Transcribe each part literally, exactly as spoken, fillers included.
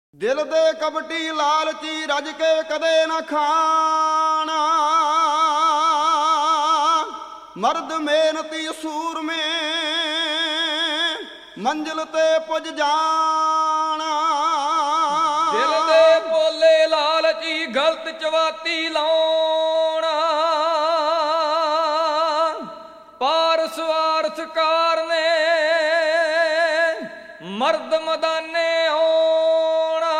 ਦਿਲ ਦੇ ਕਪਟੀ ਲਾਲਚੀ ਰੱਜ ਕੇ ਕਦੇ ਨਾ ਖਾਣਾ, ਮਰਦ ਮਿਹਨਤੀ ਸੂਰਮੇ ਮੰਜ਼ਿਲ ਤੇ ਪੁੱਜ ਜਾਣਾ। ਦਿਲ ਦੇ ਭੋਲੇ ਲਾਲਚੀ ਗਲਤ ਚਵਾਤੀ ਲਾਉਣਾ, ਪਾਰ ਸਵਾਰਥ ਕਾਰ ਨੇ ਮਰਦ ਮਦਾਨੇ ਆਉਣਾ।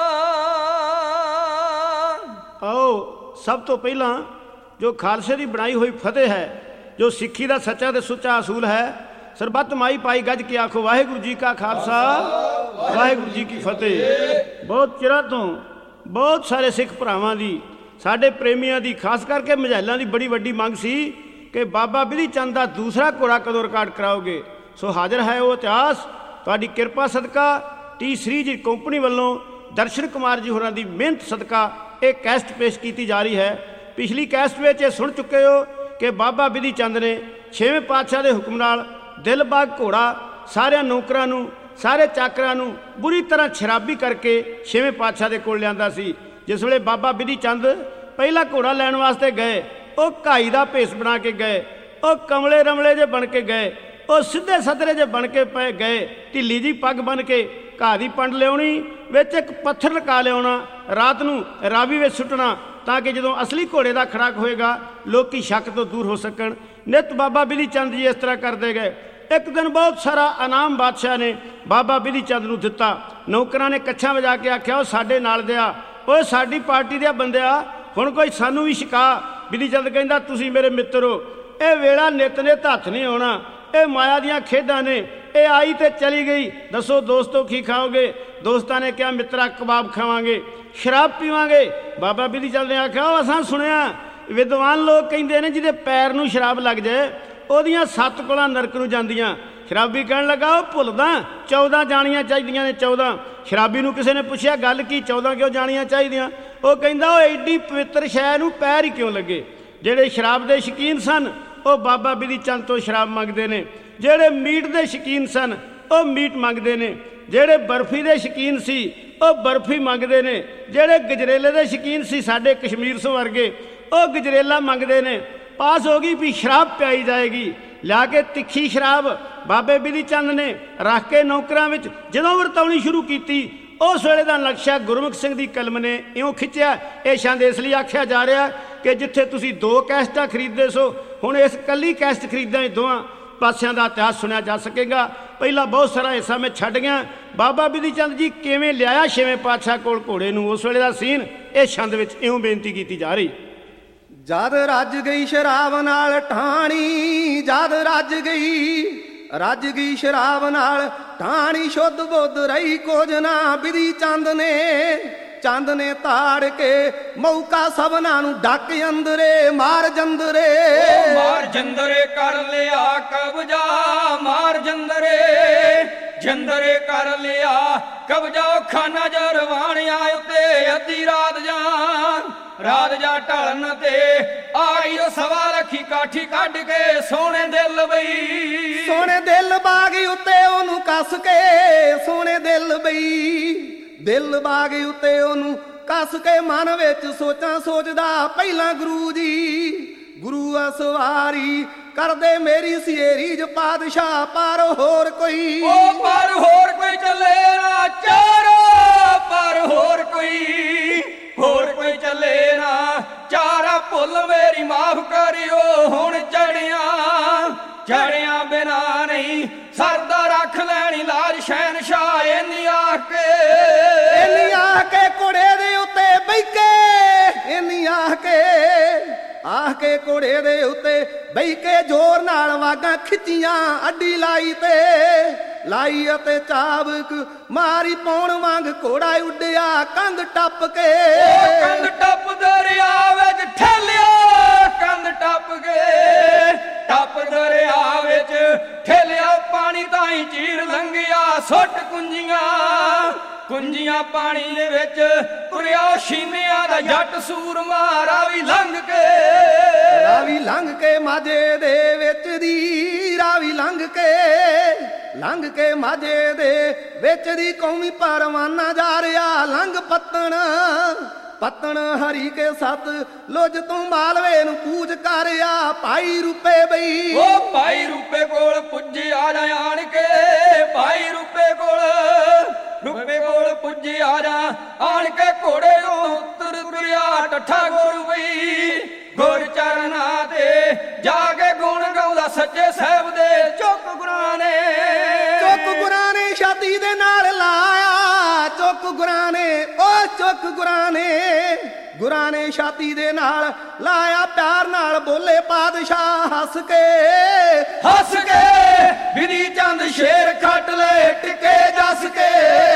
ਆਓ ਸਭ ਤੋਂ ਪਹਿਲਾਂ ਜੋ ਖਾਲਸੇ ਦੀ ਬਣਾਈ ਹੋਈ ਫਤਿਹ ਹੈ, ਜੋ ਸਿੱਖੀ ਦਾ ਸੱਚਾ ਤੇ ਸੁੱਚਾ ਅਸੂਲ ਹੈ, ਸਰਬੱਤ ਮਾਈ ਪਾਈ ਗੱਜ ਕੇ ਆਖੋ ਵਾਹਿਗੁਰੂ ਜੀ ਕਾ ਖਾਲਸਾ ਵਾਹਿਗੁਰੂ ਜੀ ਕੀ ਫਤਿਹ। ਬਹੁਤ ਚਿਰਾਂ ਤੋਂ ਬਹੁਤ ਸਾਰੇ ਸਿੱਖ ਭਰਾਵਾਂ ਦੀ, ਸਾਡੇ ਪ੍ਰੇਮੀਆਂ ਦੀ, ਖਾਸ ਕਰਕੇ ਮਝੈਲਾਂ ਦੀ ਬੜੀ ਵੱਡੀ ਮੰਗ ਸੀ ਕਿ ਬਾਬਾ ਬਿਧੀ ਚੰਦ ਦਾ ਦੂਸਰਾ ਘੋੜਾ ਕਦੋਂ ਰਿਕਾਰਡ ਕਰਾਓਗੇ। ਸੋ ਹਾਜ਼ਰ ਹੈ ਉਹ ਇਤਿਹਾਸ। ਤੁਹਾਡੀ ਕਿਰਪਾ ਸਦਕਾ ਟੀ ਸੀਰੀਜ਼ ਕੰਪਨੀ ਵੱਲੋਂ ਦਰਸ਼ਨ ਕੁਮਾਰ ਜੀ ਹੋਰਾਂ ਦੀ ਮਿਹਨਤ ਸਦਕਾ ਇਹ ਕੈਸਟ ਪੇਸ਼ ਕੀਤੀ ਜਾ ਰਹੀ ਹੈ। ਪਿਛਲੀ ਕੈਸਟ ਵਿੱਚ ਇਹ ਸੁਣ ਚੁੱਕੇ ਹੋ ਕਿ ਬਾਬਾ ਬਿਧੀ ਚੰਦ ਨੇ ਛੇਵੇਂ ਪਾਤਸ਼ਾਹ ਦੇ ਹੁਕਮ ਨਾਲ ਦਿਲਬਾਗ ਘੋੜਾ ਸਾਰਿਆਂ ਨੌਕਰਾਂ ਨੂੰ, ਸਾਰੇ ਚਾਕਰਾਂ ਨੂੰ ਬੁਰੀ ਤਰ੍ਹਾਂ ਸ਼ਰਾਬੀ ਕਰਕੇ ਛੇਵੇਂ ਪਾਤਸ਼ਾਹ ਦੇ ਕੋਲ ਲਿਆਂਦਾ ਸੀ। ਜਿਸ ਵੇਲੇ ਬਾਬਾ ਬਿਧੀ ਚੰਦ ਪਹਿਲਾ ਘੋੜਾ ਲੈਣ ਵਾਸਤੇ ਗਏ, ਉਹ ਘਾਈ ਦਾ ਭੇਸ ਬਣਾ ਕੇ ਗਏ, ਉਹ ਕਮਲੇ ਰਮਲੇ ਜੇ ਬਣ ਕੇ ਗਏ, ਉਹ ਸਿੱਧੇ ਸਦਰੇ ਜੇ ਬਣ ਕੇ ਪਏ ਗਏ, ਢਿੱਲੀ ਜੀ ਪੱਗ ਬਣ ਕੇ, ਘਾਹ ਦੀ ਪੰਡ ਲਿਆਉਣੀ, ਵਿੱਚ ਇੱਕ ਪੱਥਰ ਲਗਾ ਲਿਆਉਣਾ, ਰਾਤ ਨੂੰ ਰਾਵੀ ਵਿੱਚ ਸੁੱਟਣਾ ਤਾਂ ਕਿ ਜਦੋਂ ਅਸਲੀ ਘੋੜੇ ਦਾ ਖੜਾਕ ਹੋਏਗਾ ਲੋਕੀ ਸ਼ੱਕ ਤੋਂ ਦੂਰ ਹੋ ਸਕਣ। ਨਿੱਤ ਬਾਬਾ ਬਿਧੀ ਚੰਦ ਜੀ ਇਸ ਤਰ੍ਹਾਂ ਕਰਦੇ ਗਏ। ਇੱਕ ਦਿਨ ਬਹੁਤ ਸਾਰਾ ਇਨਾਮ ਬਾਦਸ਼ਾਹ ਨੇ ਬਾਬਾ ਬਿਧੀ ਚੰਦ ਨੂੰ ਦਿੱਤਾ। ਨੌਕਰਾਂ ਨੇ ਕੱਛਾਂ ਵਜਾ ਕੇ ਆਖਿਆ, ਉਹ ਸਾਡੇ ਨਾਲ ਦਿਆ, ਓਏ ਸਾਡੀ ਪਾਰਟੀ ਦੇ ਬੰਦਿਆ, ਹੁਣ ਕੋਈ ਸਾਨੂੰ ਵੀ ਛਕਾ। ਬਿਧੀ ਚੰਦ ਕਹਿੰਦਾ, ਤੁਸੀਂ ਮੇਰੇ ਮਿੱਤਰ ਹੋ, ਇਹ ਵੇਲਾ ਨਿੱਤ ਨੇ ਹੱਥ ਨਹੀਂ ਆਉਣਾ, ਇਹ ਮਾਇਆ ਦੀਆਂ ਖੇਡਾਂ ਨੇ, ਇਹ ਆਈ ਤੇ ਚਲੀ ਗਈ, ਦੱਸੋ ਦੋਸਤੋ ਕੀ ਖਾਓਗੇ। ਦੋਸਤਾਂ ਨੇ ਕਿਹਾ, ਮਿੱਤਰਾ ਕਬਾਬ ਖਾਵਾਂਗੇ, ਸ਼ਰਾਬ ਪੀਵਾਂਗੇ। ਬਾਬਾ ਬਿਧੀ ਚੰਦ ਨੇ ਆਖਿਆ, ਉਹ ਅਸਾਂ ਸੁਣਿਆ ਵਿਦਵਾਨ ਲੋਕ ਕਹਿੰਦੇ ਨੇ ਜਿਹਦੇ ਪੈਰ ਨੂੰ ਸ਼ਰਾਬ ਲੱਗ ਜਾਏ ਉਹਦੀਆਂ ਸੱਤ ਕੋਲਾਂ ਨਰਕ ਨੂੰ ਜਾਂਦੀਆਂ। ਸ਼ਰਾਬੀ ਕਹਿਣ ਲੱਗਾ, ਉਹ ਭੁੱਲਦਾ ਚੌਦਾਂ ਜਾਣੀਆਂ ਚਾਹੀਦੀਆਂ ਨੇ, ਚੌਦਾਂ। ਸ਼ਰਾਬੀ ਨੂੰ ਕਿਸੇ ਨੇ ਪੁੱਛਿਆ, ਗੱਲ ਕੀ, ਚੌਦਾਂ ਕਿਉਂ ਜਾਣੀਆਂ ਚਾਹੀਦੀਆਂ? ਉਹ ਕਹਿੰਦਾ, ਉਹ ਐਡੀ ਪਵਿੱਤਰ ਸ਼ੈ ਨੂੰ ਪੈਰ ਹੀ ਕਿਉਂ ਲੱਗੇ। ਜਿਹੜੇ ਸ਼ਰਾਬ ਦੇ ਸ਼ੌਕੀਨ ਸਨ ਉਹ ਬਾਬਾ ਬਿਧੀ ਚੰਦ ਤੋਂ ਸ਼ਰਾਬ ਮੰਗਦੇ ਨੇ, ਜਿਹੜੇ ਮੀਟ ਦੇ ਸ਼ੌਕੀਨ ਸਨ ਉਹ ਮੀਟ ਮੰਗਦੇ ਨੇ, ਜਿਹੜੇ ਬਰਫੀ ਦੇ ਸ਼ੌਕੀਨ ਸੀ ਉਹ ਬਰਫੀ ਮੰਗਦੇ ਨੇ, ਜਿਹੜੇ ਗਜਰੇਲੇ ਦੇ ਸ਼ੌਕੀਨ ਸੀ ਸਾਡੇ ਕਸ਼ਮੀਰ ਸੋ ਵਰਗੇ ਉਹ ਗਜਰੇਲਾ ਮੰਗਦੇ ਨੇ। ਪਾਸ ਹੋ ਗਈ ਵੀ ਸ਼ਰਾਬ ਪਿਆਈ ਜਾਏਗੀ। ਲਿਆ ਕੇ ਤਿੱਖੀ ਸ਼ਰਾਬ ਬਾਬੇ ਬਿਧੀ ਚੰਦ ਨੇ ਰੱਖ ਕੇ ਨੌਕਰਾਂ ਵਿੱਚ ਜਦੋਂ ਵਰਤਾਉਣੀ ਸ਼ੁਰੂ ਕੀਤੀ, ਉਸ ਵੇਲੇ ਦਾ ਨਕਸ਼ਾ ਗੁਰਮੁਖ ਸਿੰਘ ਦੀ ਕਲਮ ਨੇ ਇਉਂ ਖਿੱਚਿਆ। ਇਹ ਛੰਦ ਇਸ ਲਈ ਆਖਿਆ ਜਾ ਰਿਹਾ ਕਿ ਜਿੱਥੇ ਤੁਸੀਂ ਦੋ ਕੈਸਟਾਂ ਖਰੀਦਦੇ ਸੋ, ਹੁਣ ਇਸ ਇਕੱਲੀ ਕੈਸਟ ਖਰੀਦਾਂ ਦੋਵਾਂ ਪਾਸਿਆਂ ਦਾ ਇਤਿਹਾਸ ਸੁਣਿਆ ਜਾ ਸਕੇਗਾ। ਪਹਿਲਾਂ ਬਹੁਤ ਸਾਰਾ ਹਿੱਸਾ ਮੈਂ ਛੱਡ ਗਿਆ। ਬਾਬਾ ਬਿਧੀ ਚੰਦ ਜੀ ਕਿਵੇਂ ਲਿਆਇਆ ਛੇਵੇਂ ਪਾਤਸ਼ਾਹ ਕੋਲ ਘੋੜੇ ਨੂੰ, ਉਸ ਵੇਲੇ ਦਾ ਸੀਨ ਇਹ ਛੰਦ ਵਿੱਚ ਇਉਂ ਬੇਨਤੀ ਕੀਤੀ ਜਾ ਰਹੀ। ਜਦ ਰੱਜ ਗਈ ਸ਼ਰਾਬ ਨਾਲ ਠਾਣੀ, ਜਦ ਰੱਜ ਗਈ ਰੱਜ ਗਈ ਸ਼ਰਾਬ ਨਾਲ ਠਾਣੀ, ਸ਼ੁੱਧ ਬੁੱਧ ਰਹੀ ਕੁਝ ਨਾ ਬਿਧੀ ਚੰਦ ਨੇ। ਚੰਦ ਨੇ ਤਾੜ ਕੇ ਮੌਕਾ ਸਭਨਾਂ ਨੂੰ ਡੱਕ ਅੰਦਰੇ ਮਾਰ ਜੰਦਰੇ। ਮਾਰ ਜੰਦਰੇ ਕਰ ਲਿਆ ਕਬਜਾ, ਮਾਰ ਜੰਦਰੇ ਜੰਦਰੇ ਕਰ ਲਿਆ ਕਬਜਾ। ਖਾਨਾ ਜਰਵਾਣਿਆ ਉੱਤੇ ਅੱਧੀ ਰਾਤ ਜਾਨ, ਰਾਤ ਜਾ ਢਲਣ ਤੇ ਆਈ ਉਹ ਸਵਾ ਰੱਖੀ ਕਾਠੀ ਕੱਢ ਕੇ ਸੋਹਣੇ ਦਿਲ ਬਈ। ਸੋਹਣੇ ਦਿਲ ਬਾਗ ਉੱਤੇ ਉਹਨੂੰ ਕੱਸ ਕੇ, ਸੋਹਣੇ ਦਿਲ ਬਈ ਦਿਲ ਬਾਗ ਉੱਤੇ ਉਹਨੂੰ ਕੱਸ ਕੇ। ਮਨ ਵਿੱਚ ਸੋਚਾਂ ਸੋਚਦਾ ਪਹਿਲਾਂ ਗੁਰੂ ਜੀ, ਗੁਰੂ ਅਸਵਾਰੀ ਕਰਦੇ ਮੇਰੀ ਸਿਏਰੀ ਜ ਪਾਤਸ਼ਾਹ ਪਰ ਹੋਰ ਕੋਈ। ਉਹ ਪਰ ਹੋਰ ਕੋਈ ਚੱਲੇ ਨਾ ਚਾਰੋ, ਪਰ ਹੋਰ ਕੋਈ, ਹੋਰ ਕੋਈ ਚੱਲੇ ਨਾ ਚਾਰਾ। ਭੁੱਲ ਮੇਰੀ ਮਾਫ ਕਰਿਓ, ਹੁਣ ਚੜਿਆ ਚੜਿਆ ਬਿਨਾ ਨਹੀਂ ਸਰਦਾ ਰੱਖ ਲੈਣੀ ਲਾਜ ਸ਼ਹਿਨਸ਼ਾਹ। ਇੰਨੀ ਆਖ ਕੇ ਇੰਨੀ ਆਖ ਕੇ ਘੋੜੇ ਦੇ ਉੱਤੇ ਬਹਿ ਕੇ, ਇੰਨੀ ਆਖ ਕੇ ਆਖ ਕੇ ਘੋੜੇ ਦੇ ਉੱਤੇ ਬਹਿ ਕੇ ਜ਼ੋਰ ਨਾਲ ਵਾਗਾਂ ਖਿੱਚੀਆਂ, ਅੱਡੀ ਲਾਈ ਤੇ ਲਾਈ ਅਤੇ ਚਾਬਕ ਮਾਰੀ ਪੌਣ ਵਾਂਗ ਘੋੜਾ ਉੱਡਿਆ ਕੰਧ ਟੱਪ ਕੇ। ਕੰਧ ਟੱਪ ਦਰਿਆ ਵਿੱਚ ਠੇਲਿਆ, ਕੰਧ ਟੱਪ ਕੇ ਟੱਪ ਦਰਿਆ ਵਿੱਚ ਠੇਲਿਆ। ਪਾਣੀ ਤਾਈਂ ਚੀਰ ਲੰਘਿਆ ਸੁੱਟ ਕੁੰਜੀਆਂ, ਕੁੰਜੀਆਂ ਪਾਣੀ ਦੇ ਵਿੱਚ ਤੁਰਿਆ ਸ਼ੀਨਿਆਂ ਦਾ ਜੱਟ ਸੂਰਮਾ। ਰਾਵੀ ਲੰਘ ਕੇ ਰਾਵੀ ਲੰਘ ਕੇ ਮਾਝੇ ਦੇ ਵਿੱਚ ਦੀ, ਰਾਵੀ ਲੰਘ ਕੇ ਲੰਘ ਕੇ ਮਾਝੇ ਦੇ ਵਿੱਚ ਦੀ ਕੌਮੀ ਪਰਵਾਨਾ ਜਾ ਰਿਹਾ। ਲੰਘ ਪੱਤਣ ਪੱਤਣ ਹਰੀ ਕੇ ਸਤ ਲੁਜ ਤੂੰ ਮਾਲਵੇ ਨੂੰ ਕੂਚ ਕਰਿਆ ਭਾਈ ਰੂਪੇ ਬਈ ਉਹ ਭਾਈ ਰੂਪੇ ਕੋਲ ਪੁੱਜੇ ਆ ਜਾ ਆਣ ਕੇ ਭਾਈ ਰੂਪੇ ਕੋਲ ਰੂਪੇ ਕੋਲ ਪੁੱਜੇ ਆ ਜਾ ਆਣ ਕੇ ਘੋੜੇ ਤੋਂ ਉਤਰ ਤੁਰਿਆ ਟੱਠਾ ਗੁਰੂ ਬਈ ਗੁਰ ਚਰਨਾਂ ਤੇ ਜਾ ਕੇ ਗੁਣ ਗਾਉਂਦਾ ਸੱਚੇ ਸਾਹਿਬ ਦੇ ਚੁੱਕ ਗੁਰਾਂ ਨੇ ਚੁੱਕ ਗੁਰਾਂ ਨੇ ਛਾਤੀ ਦੇ ਨਾਲ ਲਾਇਆ ਚੁੱਕ ਗੁਰਾਂ ਨੇ ਉਹ ਚੁੱਕ ਗੁਰਾਂ ਨੇ ਗੁਰਾਂ ਨੇ ਛਾਤੀ ਦੇ ਨਾਲ ਲਾਇਆ ਪਿਆਰ ਨਾਲ ਬੋਲੇ ਪਾਤਸ਼ਾਹ ਹੱਸ ਕੇ ਹੱਸ ਕੇ ਵਿਧੀ ਚੰਦ ਸ਼ੇਰ ਖੱਟ ਲੈ ਟਿਕੇ ਜਸ ਕੇ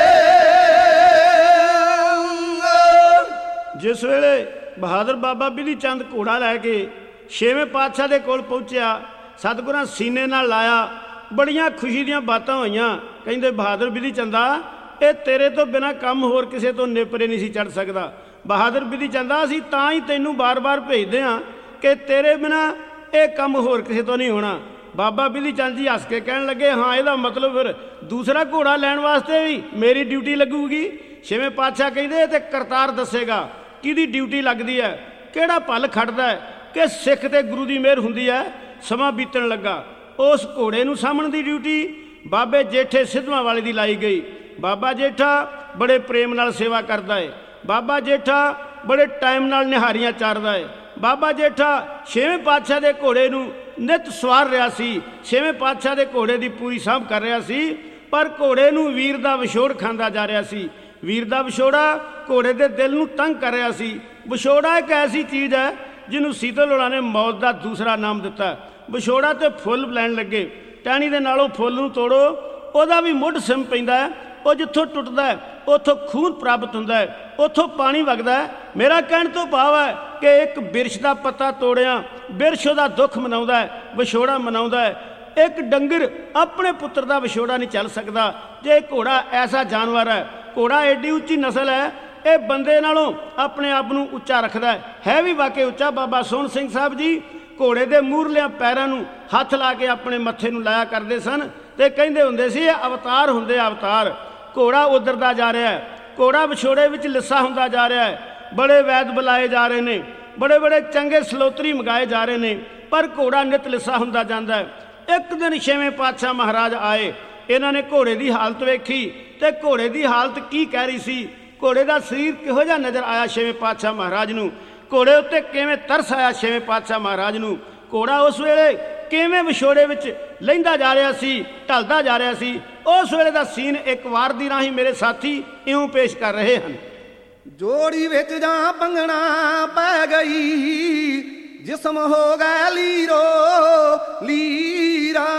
ਜਿਸ ਵੇਲੇ ਬਹਾਦਰ ਬਾਬਾ ਬਿਧੀ ਚੰਦ ਘੋੜਾ ਲੈ ਕੇ ਛੇਵੇਂ ਪਾਤਸ਼ਾਹ ਦੇ ਕੋਲ ਪਹੁੰਚਿਆ ਸਤਿਗੁਰਾਂ ਸੀਨੇ ਨਾਲ ਲਾਇਆ ਬੜੀਆਂ ਖੁਸ਼ੀ ਦੀਆਂ ਬਾਤਾਂ ਹੋਈਆਂ ਕਹਿੰਦੇ ਬਹਾਦਰ ਬਿਧੀ ਚੰਦਾ ਇਹ ਤੇਰੇ ਤੋਂ ਬਿਨਾਂ ਕੰਮ ਹੋਰ ਕਿਸੇ ਤੋਂ ਨੇਪਰੇ ਨਹੀਂ ਸੀ ਚੜ ਸਕਦਾ ਬਹਾਦਰ ਬਿਧੀ ਚੰਦਾ ਅਸੀਂ ਤਾਂ ਹੀ ਤੈਨੂੰ ਬਾਰ-ਬਾਰ ਭੇਜਦੇ ਹਾਂ ਕਿ ਤੇਰੇ ਬਿਨਾਂ ਇਹ ਕੰਮ ਹੋਰ ਕਿਸੇ ਤੋਂ ਨਹੀਂ ਹੋਣਾ ਬਾਬਾ ਬਿਧੀ ਚੰਦ ਜੀ ਹੱਸ ਕੇ ਕਹਿਣ ਲੱਗੇ ਹਾਂ ਇਹਦਾ ਮਤਲਬ ਫਿਰ ਦੂਸਰਾ ਘੋੜਾ ਲੈਣ ਵਾਸਤੇ ਵੀ ਮੇਰੀ ਡਿਊਟੀ ਲੱਗੂਗੀ ਛੇਵੇਂ ਪਾਤਸ਼ਾਹ ਕਹਿੰਦੇ ਇਹ ਤੇ ਕਰਤਾਰ ਦੱਸੇਗਾ ਕਿਹਦੀ ਡਿਊਟੀ ਲੱਗਦੀ ਹੈ ਕਿਹੜਾ ਭਲ ਖੜਦਾ ਹੈ ਕਿ ਸਿੱਖ ਤੇ ਗੁਰੂ ਦੀ ਮਿਹਰ ਹੁੰਦੀ ਹੈ ਸਮਾਂ ਬੀਤਣ ਲੱਗਾ ਉਸ ਘੋੜੇ ਨੂੰ ਸਾਂਭਣ ਦੀ ਡਿਊਟੀ ਬਾਬੇ ਜੇਠੇ ਸਿੱਧਵਾਂ ਵਾਲੇ ਦੀ ਲਾਈ ਗਈ ਬਾਬਾ ਜੇਠਾ ਬੜੇ ਪ੍ਰੇਮ ਨਾਲ ਸੇਵਾ ਕਰਦਾ ਹੈ ਬਾਬਾ ਜੇਠਾ ਬੜੇ ਟਾਈਮ ਨਾਲ ਨਿਹਾਰੀਆਂ ਚਾਰਦਾ ਹੈ ਬਾਬਾ ਜੇਠਾ ਛੇਵੇਂ ਪਾਤਸ਼ਾਹ ਦੇ ਘੋੜੇ ਨੂੰ ਨਿਤ ਸਵਾਰ ਰਿਹਾ ਸੀ ਛੇਵੇਂ ਪਾਤਸ਼ਾਹ ਦੇ ਘੋੜੇ ਦੀ ਪੂਰੀ ਸਾਂਭ ਕਰ ਰਿਹਾ ਸੀ ਪਰ ਘੋੜੇ ਨੂੰ ਵੀਰ ਦਾ ਵਿਛੋੜ ਖਾਂਦਾ ਜਾ ਰਿਹਾ ਸੀ ਵੀਰ ਦਾ ਵਿਛੋੜਾ ਘੋੜੇ ਦੇ ਦਿਲ ਨੂੰ ਤੰਗ ਕਰ ਰਿਹਾ ਸੀ ਵਿਛੋੜਾ ਇੱਕ ਐਸੀ ਚੀਜ਼ ਹੈ ਜਿਹਨੂੰ ਸੀਤਲ ਹੋਰਾਂ ਨੇ ਮੌਤ ਦਾ ਦੂਸਰਾ ਨਾਮ ਦਿੱਤਾ ਵਿਛੋੜਾ ਤੇ ਫੁੱਲ ਲੈਣ ਲੱਗੇ ਟਹਿਣੀ ਦੇ ਨਾਲੋਂ ਫੁੱਲ ਨੂੰ ਤੋੜੋ ਉਹਦਾ ਵੀ ਮੁੱਢ ਸਿਮ ਪੈਂਦਾ ਹੈ ਉਹ ਜਿੱਥੋਂ ਟੁੱਟਦਾ ਹੈ ਉੱਥੋਂ ਖੂਨ ਪ੍ਰਾਪਤ ਹੁੰਦਾ ਹੈ ਉੱਥੋਂ ਪਾਣੀ ਵਗਦਾ ਹੈ ਮੇਰਾ ਕਹਿਣ ਤੋਂ ਭਾਵ ਹੈ ਕਿ ਇੱਕ ਬਿਰਛ ਦਾ ਪੱਤਾ ਤੋੜਿਆ ਬਿਰਛ ਉਹਦਾ ਦੁੱਖ ਮਨਾਉਂਦਾ ਹੈ ਵਿਛੋੜਾ ਮਨਾਉਂਦਾ ਹੈ ਇੱਕ ਡੰਗਰ ਆਪਣੇ ਪੁੱਤਰ ਦਾ ਵਿਛੋੜਾ ਨਹੀਂ ਚੱਲ ਸਕਦਾ ਜੇ ਘੋੜਾ ਐਸਾ ਜਾਨਵਰ ਹੈ ਘੋੜਾ ਐਡੀ ਉੱਚੀ ਨਸਲ ਹੈ ਇਹ ਬੰਦੇ ਨਾਲੋਂ ਆਪਣੇ ਆਪ ਨੂੰ ਉੱਚਾ ਰੱਖਦਾ ਹੈ ਹੈ ਵੀ ਵਾਕਈ ਉੱਚਾ ਬਾਬਾ ਸੋਹਣ ਸਿੰਘ ਸਾਹਿਬ ਜੀ ਘੋੜੇ ਦੇ ਮੂਹਰਲਿਆਂ ਪੈਰਾਂ ਨੂੰ ਹੱਥ ਲਾ ਕੇ ਆਪਣੇ ਮੱਥੇ ਨੂੰ ਲਾਇਆ ਕਰਦੇ ਸਨ ਤੇ ਕਹਿੰਦੇ ਹੁੰਦੇ ਸੀ ਇਹ ਅਵਤਾਰ ਹੁੰਦੇ ਅਵਤਾਰ ਘੋੜਾ ਉਧਰਦਾ ਜਾ ਰਿਹਾ ਹੈ ਘੋੜਾ ਵਿਛੋੜੇ ਵਿੱਚ ਲਿੱਸਾ ਹੁੰਦਾ ਜਾ ਰਿਹਾ ਹੈ ਬੜੇ ਵੈਦ ਬੁਲਾਏ ਜਾ ਰਹੇ ਨੇ ਬੜੇ ਬੜੇ ਚੰਗੇ ਸਲੋਤਰੀ ਮੰਗਾਏ ਜਾ ਰਹੇ ਨੇ ਪਰ ਘੋੜਾ ਨਿਤ ਲਿੱਸਾ ਹੁੰਦਾ ਜਾਂਦਾ ਹੈ ਇੱਕ ਦਿਨ ਛੇਵੇਂ ਪਾਤਸ਼ਾਹ ਮਹਾਰਾਜ ਆਏ ਇਹਨਾਂ ਨੇ ਘੋੜੇ ਦੀ ਹਾਲਤ ਵੇਖੀ ਤੇ ਘੋੜੇ ਦੀ ਹਾਲਤ ਕੀ ਕਹਿ ਰਹੀ ਸੀ ਘੋੜੇ ਦਾ ਸਰੀਰ ਕਿਹੋ ਜਿਹਾ ਨਜ਼ਰ ਆਇਆ ਛੇਵੇਂ ਪਾਤਸ਼ਾਹ ਮਹਾਰਾਜ ਨੂੰ ਘੋੜੇ ਉੱਤੇ ਕਿਵੇਂ ਤਰਸ ਆਇਆ ਛੇਵੇਂ ਪਾਤਸ਼ਾਹ ਮਹਾਰਾਜ ਨੂੰ ਘੋੜਾ ਉਸ ਵੇਲੇ ਕਿਵੇਂ ਵਿਛੋੜੇ ਵਿੱਚ ਲਹਿੰਦਾ ਜਾ ਰਿਹਾ ਸੀ ਢਲਦਾ ਜਾ ਰਿਹਾ ਸੀ ਉਸ ਵੇਲੇ ਦਾ ਸੀਨ ਇੱਕ ਵਾਰ ਦੀ ਰਾਹੀਂ ਮੇਰੇ ਸਾਥੀ ਇਉਂ ਪੇਸ਼ ਕਰ ਰਹੇ ਹਨ ਜੋੜੀ ਵਿੱਚ ਜਾਂ ਪੰਗਣਾ ਪੈ ਗਈ ਜਿਸਮ ਹੋ ਗਿਆ ਲੀਰੋ ਲੀਰਾ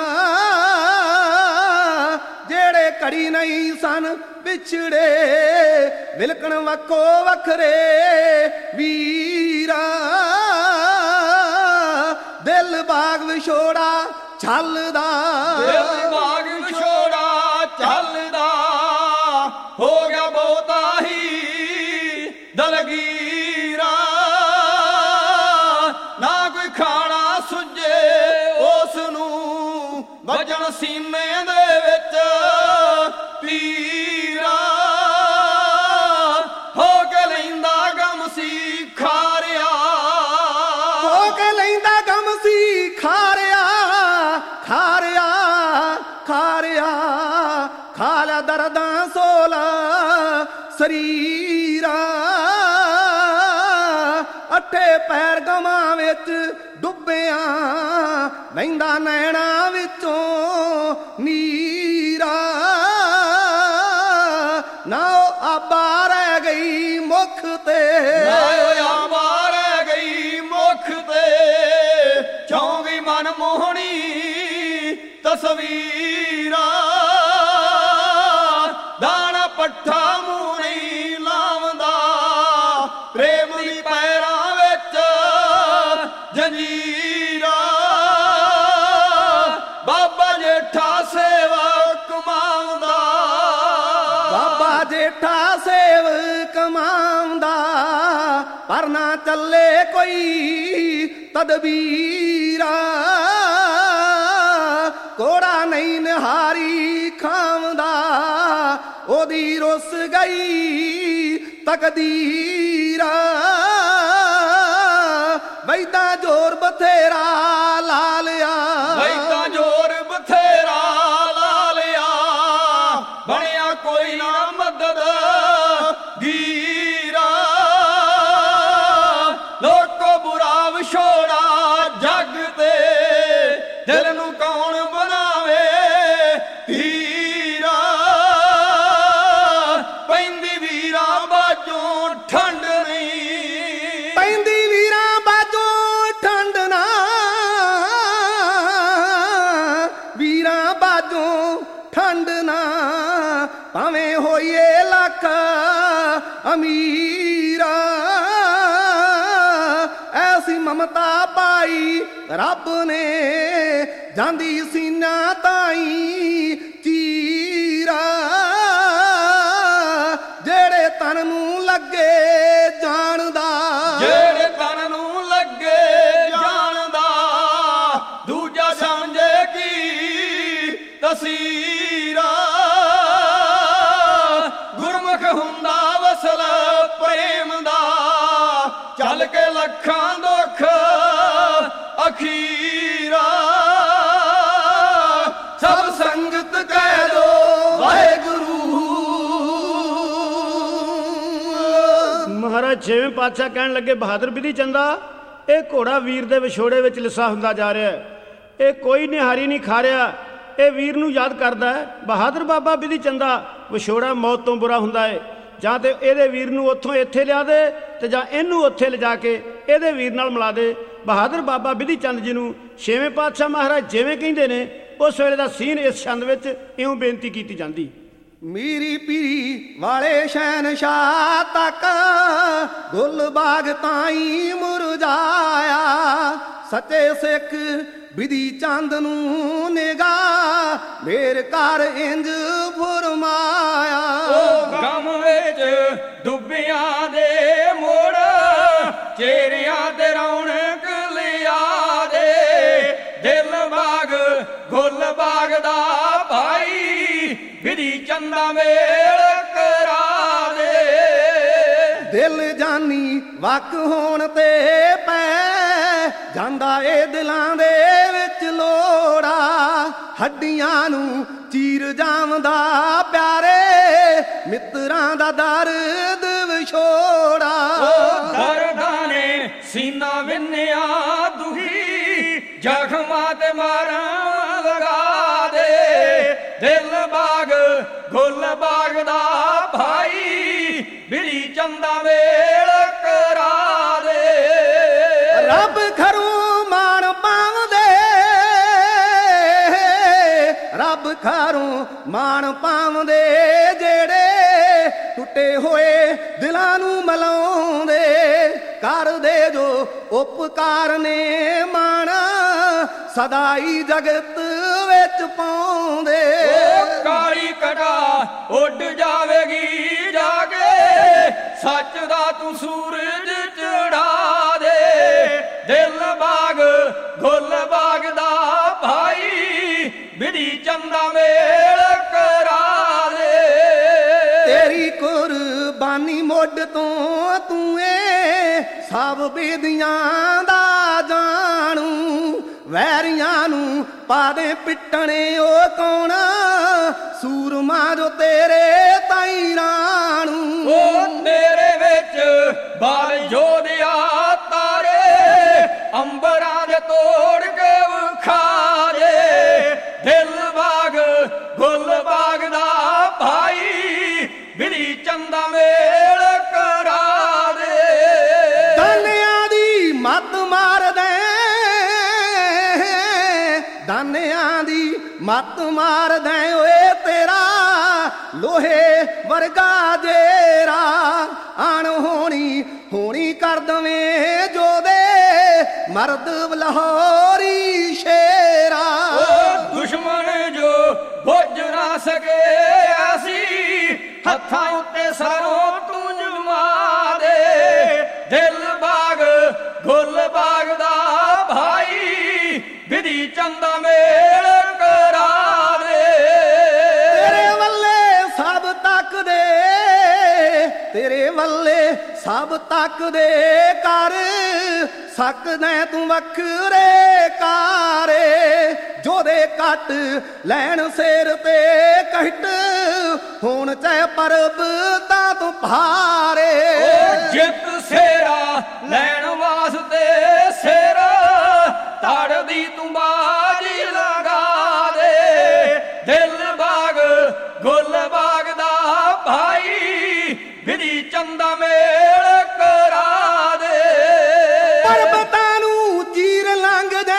ਜਿਹੜੇ ਘੜੀ ਨਹੀਂ ਸਨ ਵਿਛੜੇ ਵਿਲਕਣ ਵੱਖੋ ਵੱਖਰੇ ਵੀਰਾ ਦਿਲ ਬਾਗ ਵਿਛੋੜਾ ਛਲਦਾ ਦਿਲ ਬਾਗ ਵਿਛੋੜਾ ਚੱਲਦਾ ਹੋ ਗਿਆ ਬਹੁਤਾ ਹੀ ਦਲਗੀਰਾ ਨਾ ਕੋਈ ਖਾਣਾ ਸੁੱਜੇ ਉਸ ਨੂੰ ਵਜਣ ਸੀਨੇ ਦੇ ਵਿੱਚ ਪੀਰਾ ਹੋ ਕੇ ਲੈਂਦਾ ਗਮ ਸੀ ਖਾਰਿਆ ਹੋ ਕੇ ਲੈਂਦਾ ਗਮ ਸੀ ਖਾਰਿਆ ਖਾਰਿਆ ਖਾਰਿਆ ਖਾ ਲਿਆ ਦਰਦਾਂ ਸੋਲਾ ਸਰੀਰਾ ਅੱਠੇ ਪੈਰ ਗਮਾਂ ਵਿੱਚ ਡੁੱਬਿਆ ਲੈਂਦਾ ਨੈਣਾ ਵਿੱਚੋਂ ਨੀਰਾ ਨਾ ਉਹ ਆਬਾ ਰਹਿ ਗਈ ਮੁਖ ਤੇ ਨਾ ਹੋਇਆ ਮਾਰ ਗਈ ਮੁਖ ਤੇ ਚੌਂਵੀ ਮਨ ਮੋਹਣੀ ਤਸਵੀਰਾਂ ਦਾਣਾ ਪੱਠਾ ਮੂੰਹ ਨਹੀਂ ਲਾਉਂਦਾ ਪ੍ਰੇਮ ਦੀ ਪੈਰਾਂ ਵਿੱਚ ਜੰਜੀਰਾਂ ਬਾਬਾ ਜੇਠਾ ਸੇਵਾ ਕਮਾਉਂਦਾ ਬਾਬਾ ਜੇਠਾ ਸੇਵ ਕਮਾਉਂਦਾ ਪਰ ਨਾ ਚੱਲੇ ਕੋਈ ਤਦਬੀਰਾ ਕੋੜਾ ਨਹੀਂ ਨਿਹਾਰੀ ਖਾਉਂਦਾ ਉਹਦੀ ਰੁੱਸ ਗਈ ਤਕਦੀਰਾ ਵੈਦਾਂ ਜ਼ੋਰ ਬਥੇਰਾ ਲਾ ਲਿਆ ਵੈਦਾਂ ਜ਼ੋਰ ਬਥੇਰਾ ਲਾ ਲਿਆ ਬਣਿਆ ਕੋਈ ਨਾ ਮਦਦ ਗੀਰਾ ਲੋਕੋ ਬੁਰਾ ਵਿਛੋੜਾ ਜੱਗ ਤੇ ਦਿਲ ਨੂੰ ਕੌਣ ਬਣਾਵੇ ਧੀਰਾ ਪੈਂਦੀ ਵੀਰਾਂ ਬਾਝੋਂ ਠੰਡ ਨਹੀਂ ਪੈਂਦੀ ਵੀਰਾਂ ਬਾਝੋਂ ਠੰਡ ਨਾ ਵੀਰਾਂ ਬਾਝੋਂ ਠੰਡ ਨਾ ਭਾਵੇਂ ਹੋਈਏ ਲੱਖ ਅਮੀਰਾ ਐਸੀ ਮਮਤਾ ਪਾਈ ਰੱਬ ਨੇ ਜਾਂਦੀ ਸੀਨਾ ਤਾਈ ਚੀਰਾ ਜਿਹੜੇ ਤਨ ਨੂੰ ਲੱਗੇ ਜਾਣਦਾ ਜਿਹੜੇ ਤਨ ਨੂੰ ਲੱਗੇ ਜਾਣਦਾ ਦੂਜਾ ਸਮਝੇ ਕੀ ਤਸੀਰਾ ਗੁਰਮੁਖ ਹੁੰਦਾ ਵਸਲ ਪ੍ਰੇਮ ਦਾ ਚੱਲ ਕੇ ਲੱਖਾਂ ਦੁੱਖ ਅਖੀਰਾ ਸਭ ਸੰਗਤ ਕਹਿ ਦੋ ਵਾਹਿਗੁਰੂ। ਮਹਾਰਾਜ ਛੇਵੇਂ ਪਾਤਸ਼ਾਹ ਕਹਿਣ ਲੱਗੇ ਬਹਾਦਰ ਬਿਧੀ ਚੰਦਾ ਇਹ ਘੋੜਾ ਵੀਰ ਦੇ ਵਿਛੋੜੇ ਵਿੱਚ ਲਿੱਸਾ ਹੁੰਦਾ ਜਾ ਰਿਹਾ ਹੈ, ਇਹ ਕੋਈ ਨਿਹਾਰੀ ਨਹੀਂ ਖਾ ਰਿਹਾ, ਇਹ ਵੀਰ ਨੂੰ ਯਾਦ ਕਰਦਾ ਹੈ। ਬਹਾਦਰ ਬਾਬਾ ਬਿਧੀ ਚੰਦਾ ਵਿਛੋੜਾ ਮੌਤ ਤੋਂ ਬੁਰਾ ਹੁੰਦਾ ਹੈ, ਜਾਂ ਤੇ ਇਹਦੇ ਵੀਰ ਨੂੰ ਉੱਥੋਂ ਇੱਥੇ ਲਿਆ ਦੇ ਤੇ ਜਾਂ ਇਹਨੂੰ ਉੱਥੇ ਲਿਜਾ ਕੇ ਇਹਦੇ ਵੀਰ ਨਾਲ ਮਿਲਾ ਦੇ। ਬਹਾਦਰ ਬਾਬਾ ਬਿਧੀ ਚੰਦ ਜੀ ਨੂੰ ਛੇਵੇਂ ਪਾਤਸ਼ਾਹ ਮਹਾਰਾਜ ਜਿਵੇਂ ਕਹਿੰਦੇ ਨੇ ਉਸ ਵੇਲੇ ਦਾ ਸੀਨ ਇਸ ਛੰਦ ਵਿੱਚ ਇਉਂ ਬੇਨਤੀ ਕੀਤੀ ਜਾਂਦੀ। ਮੀਰੀ ਪੀਰੀ ਵਾਲੇ ਸ਼ਹਿਨਸ਼ਾਹ ਤੱਕ ਗੁੱਲ ਬਾਗ ਤਾਈ ਮੁਰਝਾਇਆ ਸੱਚੇ ਸਿੱਖ ਬਿਧੀ ਚੰਦ ਨੂੰ ਨਿਗਾਹ ਮੇਰ ਕਰ ਇੰਜ ਫਰਮਾਇਆ ਉਹ ਗਮ ਵਿੱਚ ਡੁੱਬਿਆਂ ਦੇ ਮੋੜ ਚਿਹਰਿਆਂ ਤੇ ਰੌਣਕ ਲਿਆ ਦੇ ਦਿਲ ਬਾਗ ਗੁੱਲ ਬਾਗ ਦਾ ਭਾਈ ਬਿਧੀ ਚੰਦਾ ਮੇਲ ਕਰਾ ਦੇ ਦਿਲ ਜਾਨੀ ਵਕ ਹੋਣ ਤੇ ਪੈ ਜਾਂਦਾ ਏ ਦਿਲਾਂ ਦੇ ਵਿੱਚ ਲੋੜਾ ਹੱਡੀਆਂ ਨੂੰ ਚੀਰ ਜਾਵਦਾ ਪਿਆਰੇ ਮਿੱਤਰਾਂ ਦਾ ਦਰਦ ਵਿਛੋੜਾ ਉਹ ਦਰਦਾਂ ਨੇ ਸੀਨਾ ਵਿੰਨਿਆ ਦੁਹੀ ਜ਼ਖਮਾਂ ਤੇ ਮਾਰਾਂ ਲਗਾ ਦੇ ਦਿਲ ਬਾਗ ਗੁੱਲ ਬਾਗ ਦਾ ਭਾਈ ਬਿਧੀ ਚੰਦਾ ਮੇਲ ਕਰਾ ਦੇ ਰੱਬ ਖਰੂ ਮਾਣ ਪਾਉਂਦੇ ਰੱਬ ਖਰੂ ਮਾਣ ਪਾਉਂਦੇ ਜਿਹੜੇ ਟੁੱਟੇ ਹੋਏ ਦਿਲਾਂ ਨੂੰ ਮਲਾਉਂਦੇ ਕਰਦੇ ਜੋ ਉਪਕਾਰ ਨੇ ਮਾਣ ਸਦਾਈ ਜਗਤ ਵਿੱਚ ਪਾਉਂਦੇ ਉਹ ਕਾਲੀ ਕਟਾ ਉੱਡ ਜਾਵੇਗੀ ਜਾ ਕੇ ਸੱਚ ਦਾ ਤੂੰ ਸੂਰਜ ਚੜਾ ਦੇ ਦਿਲ ਬਾਗ ਗੁੱਲ ਬਾਗ ਦਾ ਭਾਈ ਬਿਧੀ ਚੰਦਾ ਮੇਲ ਕਰਾ ਦੇ ਤੇਰੀ ਕੁਰਬਾਨੀ ਮੁੱਢ ਤੋਂ ਤੂੰ ਏ ਸਭ ਬੇਦੀਆਂ ਦਾ ਜਾਣੂ ਵੈਰੀਆਂ ਨੂੰ ਪਾਦੇ ਪਿੱਟਣੇ ਉਹ ਕੌਣ ਸੂਰਮਾ ਜੋ ਤੇਰੇ ਤਾਈ ਰਾਣੂ ਉਹ ਤੇਰੇ ਵਿੱਚ ਬਾਲ ਜੋਧਿਆ ਤਾਰੇ ਅੰਬਰਾਂ ਦੇ ਤੋੜ ਕੇ ਵਿਖਾ ਦੇ ਦਿਲ ਬਾਗ ਗੁੱਲ ਬਾਗ ਦਾ ਭਾਈ ਬਿਧੀ ਚੰਦਾ ਮੇਲ ਕਰਾ ਦੇ ਦਾਨਿਆਂ ਦੀ ਮੱਤ ਮਾਰ ਦੇ ਦਾਨਿਆਂ ਦੀ ਮੱਤ ਮਾਰ ਦੇ ਓਏ ਤੇਰਾ ਲੋਹੇ ਵਰਗਾ ਜੇਰਾ ਆਣ ਹੋਣੀ ਹੋਣੀ ਕਰ ਦਵੇਂ ਜੋਦੇ ਮਰਦ ਲਾਹੌਰੀ ਸ਼ੇਰਾ ਉਹ ਦੁਸ਼ਮਣ ਜੋ ਬੁੱਝ ਨਾ ਸਕੇ ਅਸੀਂ ਹੱਥਾਂ ਉੱਤੇ ਸਰੋਂ ਤੂੰ ਜਮਾ ਦੇ ਦਿਲ ਬਾਗ ਗੁੱਲ ਬਾਗ ਦਾ ਭਾਈ ਬਿਧੀ ਚੰਦਾ ਮੇਲ ਕਰਾ ਦੇ ਤੇਰੇ ਵੱਲੇ ਸਭ ਤੱਕਦੇ ਤੇਰੇ ਵੱਲੇ ਸਭ ਤੱਕਦੇ ਕਰ ਸਕਦਾ ਤੂੰ ਵੱਖਰੇ ਕਾਰੇ ਜੋਦੇ ਕੱਟ ਲੈਣ ਸਿਰ ਤੇ ਕਹਿਟ ਹੁਣ ਚਾਹੇ ਪਰਬ ਤਾਂ ਤੂੰ ਭਾਰੇ ਜਿੱਤ ਸੇਰਾ ਲੈਣ ਵਾਸਤੇ ਸਿਰ ਤੜਦੀ ਤੂੰ ਬਾਜੀ ਲਗਾ ਦੇ ਦਿਲ ਬਾਗ ਗੁੱਲ ਬਾਗ ਦਾ ਭਾਈ ਵਿਧੀ ਚੰਦਾ ਮੇਲ ਕਰਾ ਦੇ ਪਰਬਤਾਂ ਨੂੰ ਚੀਰ ਲੰਘਦੇ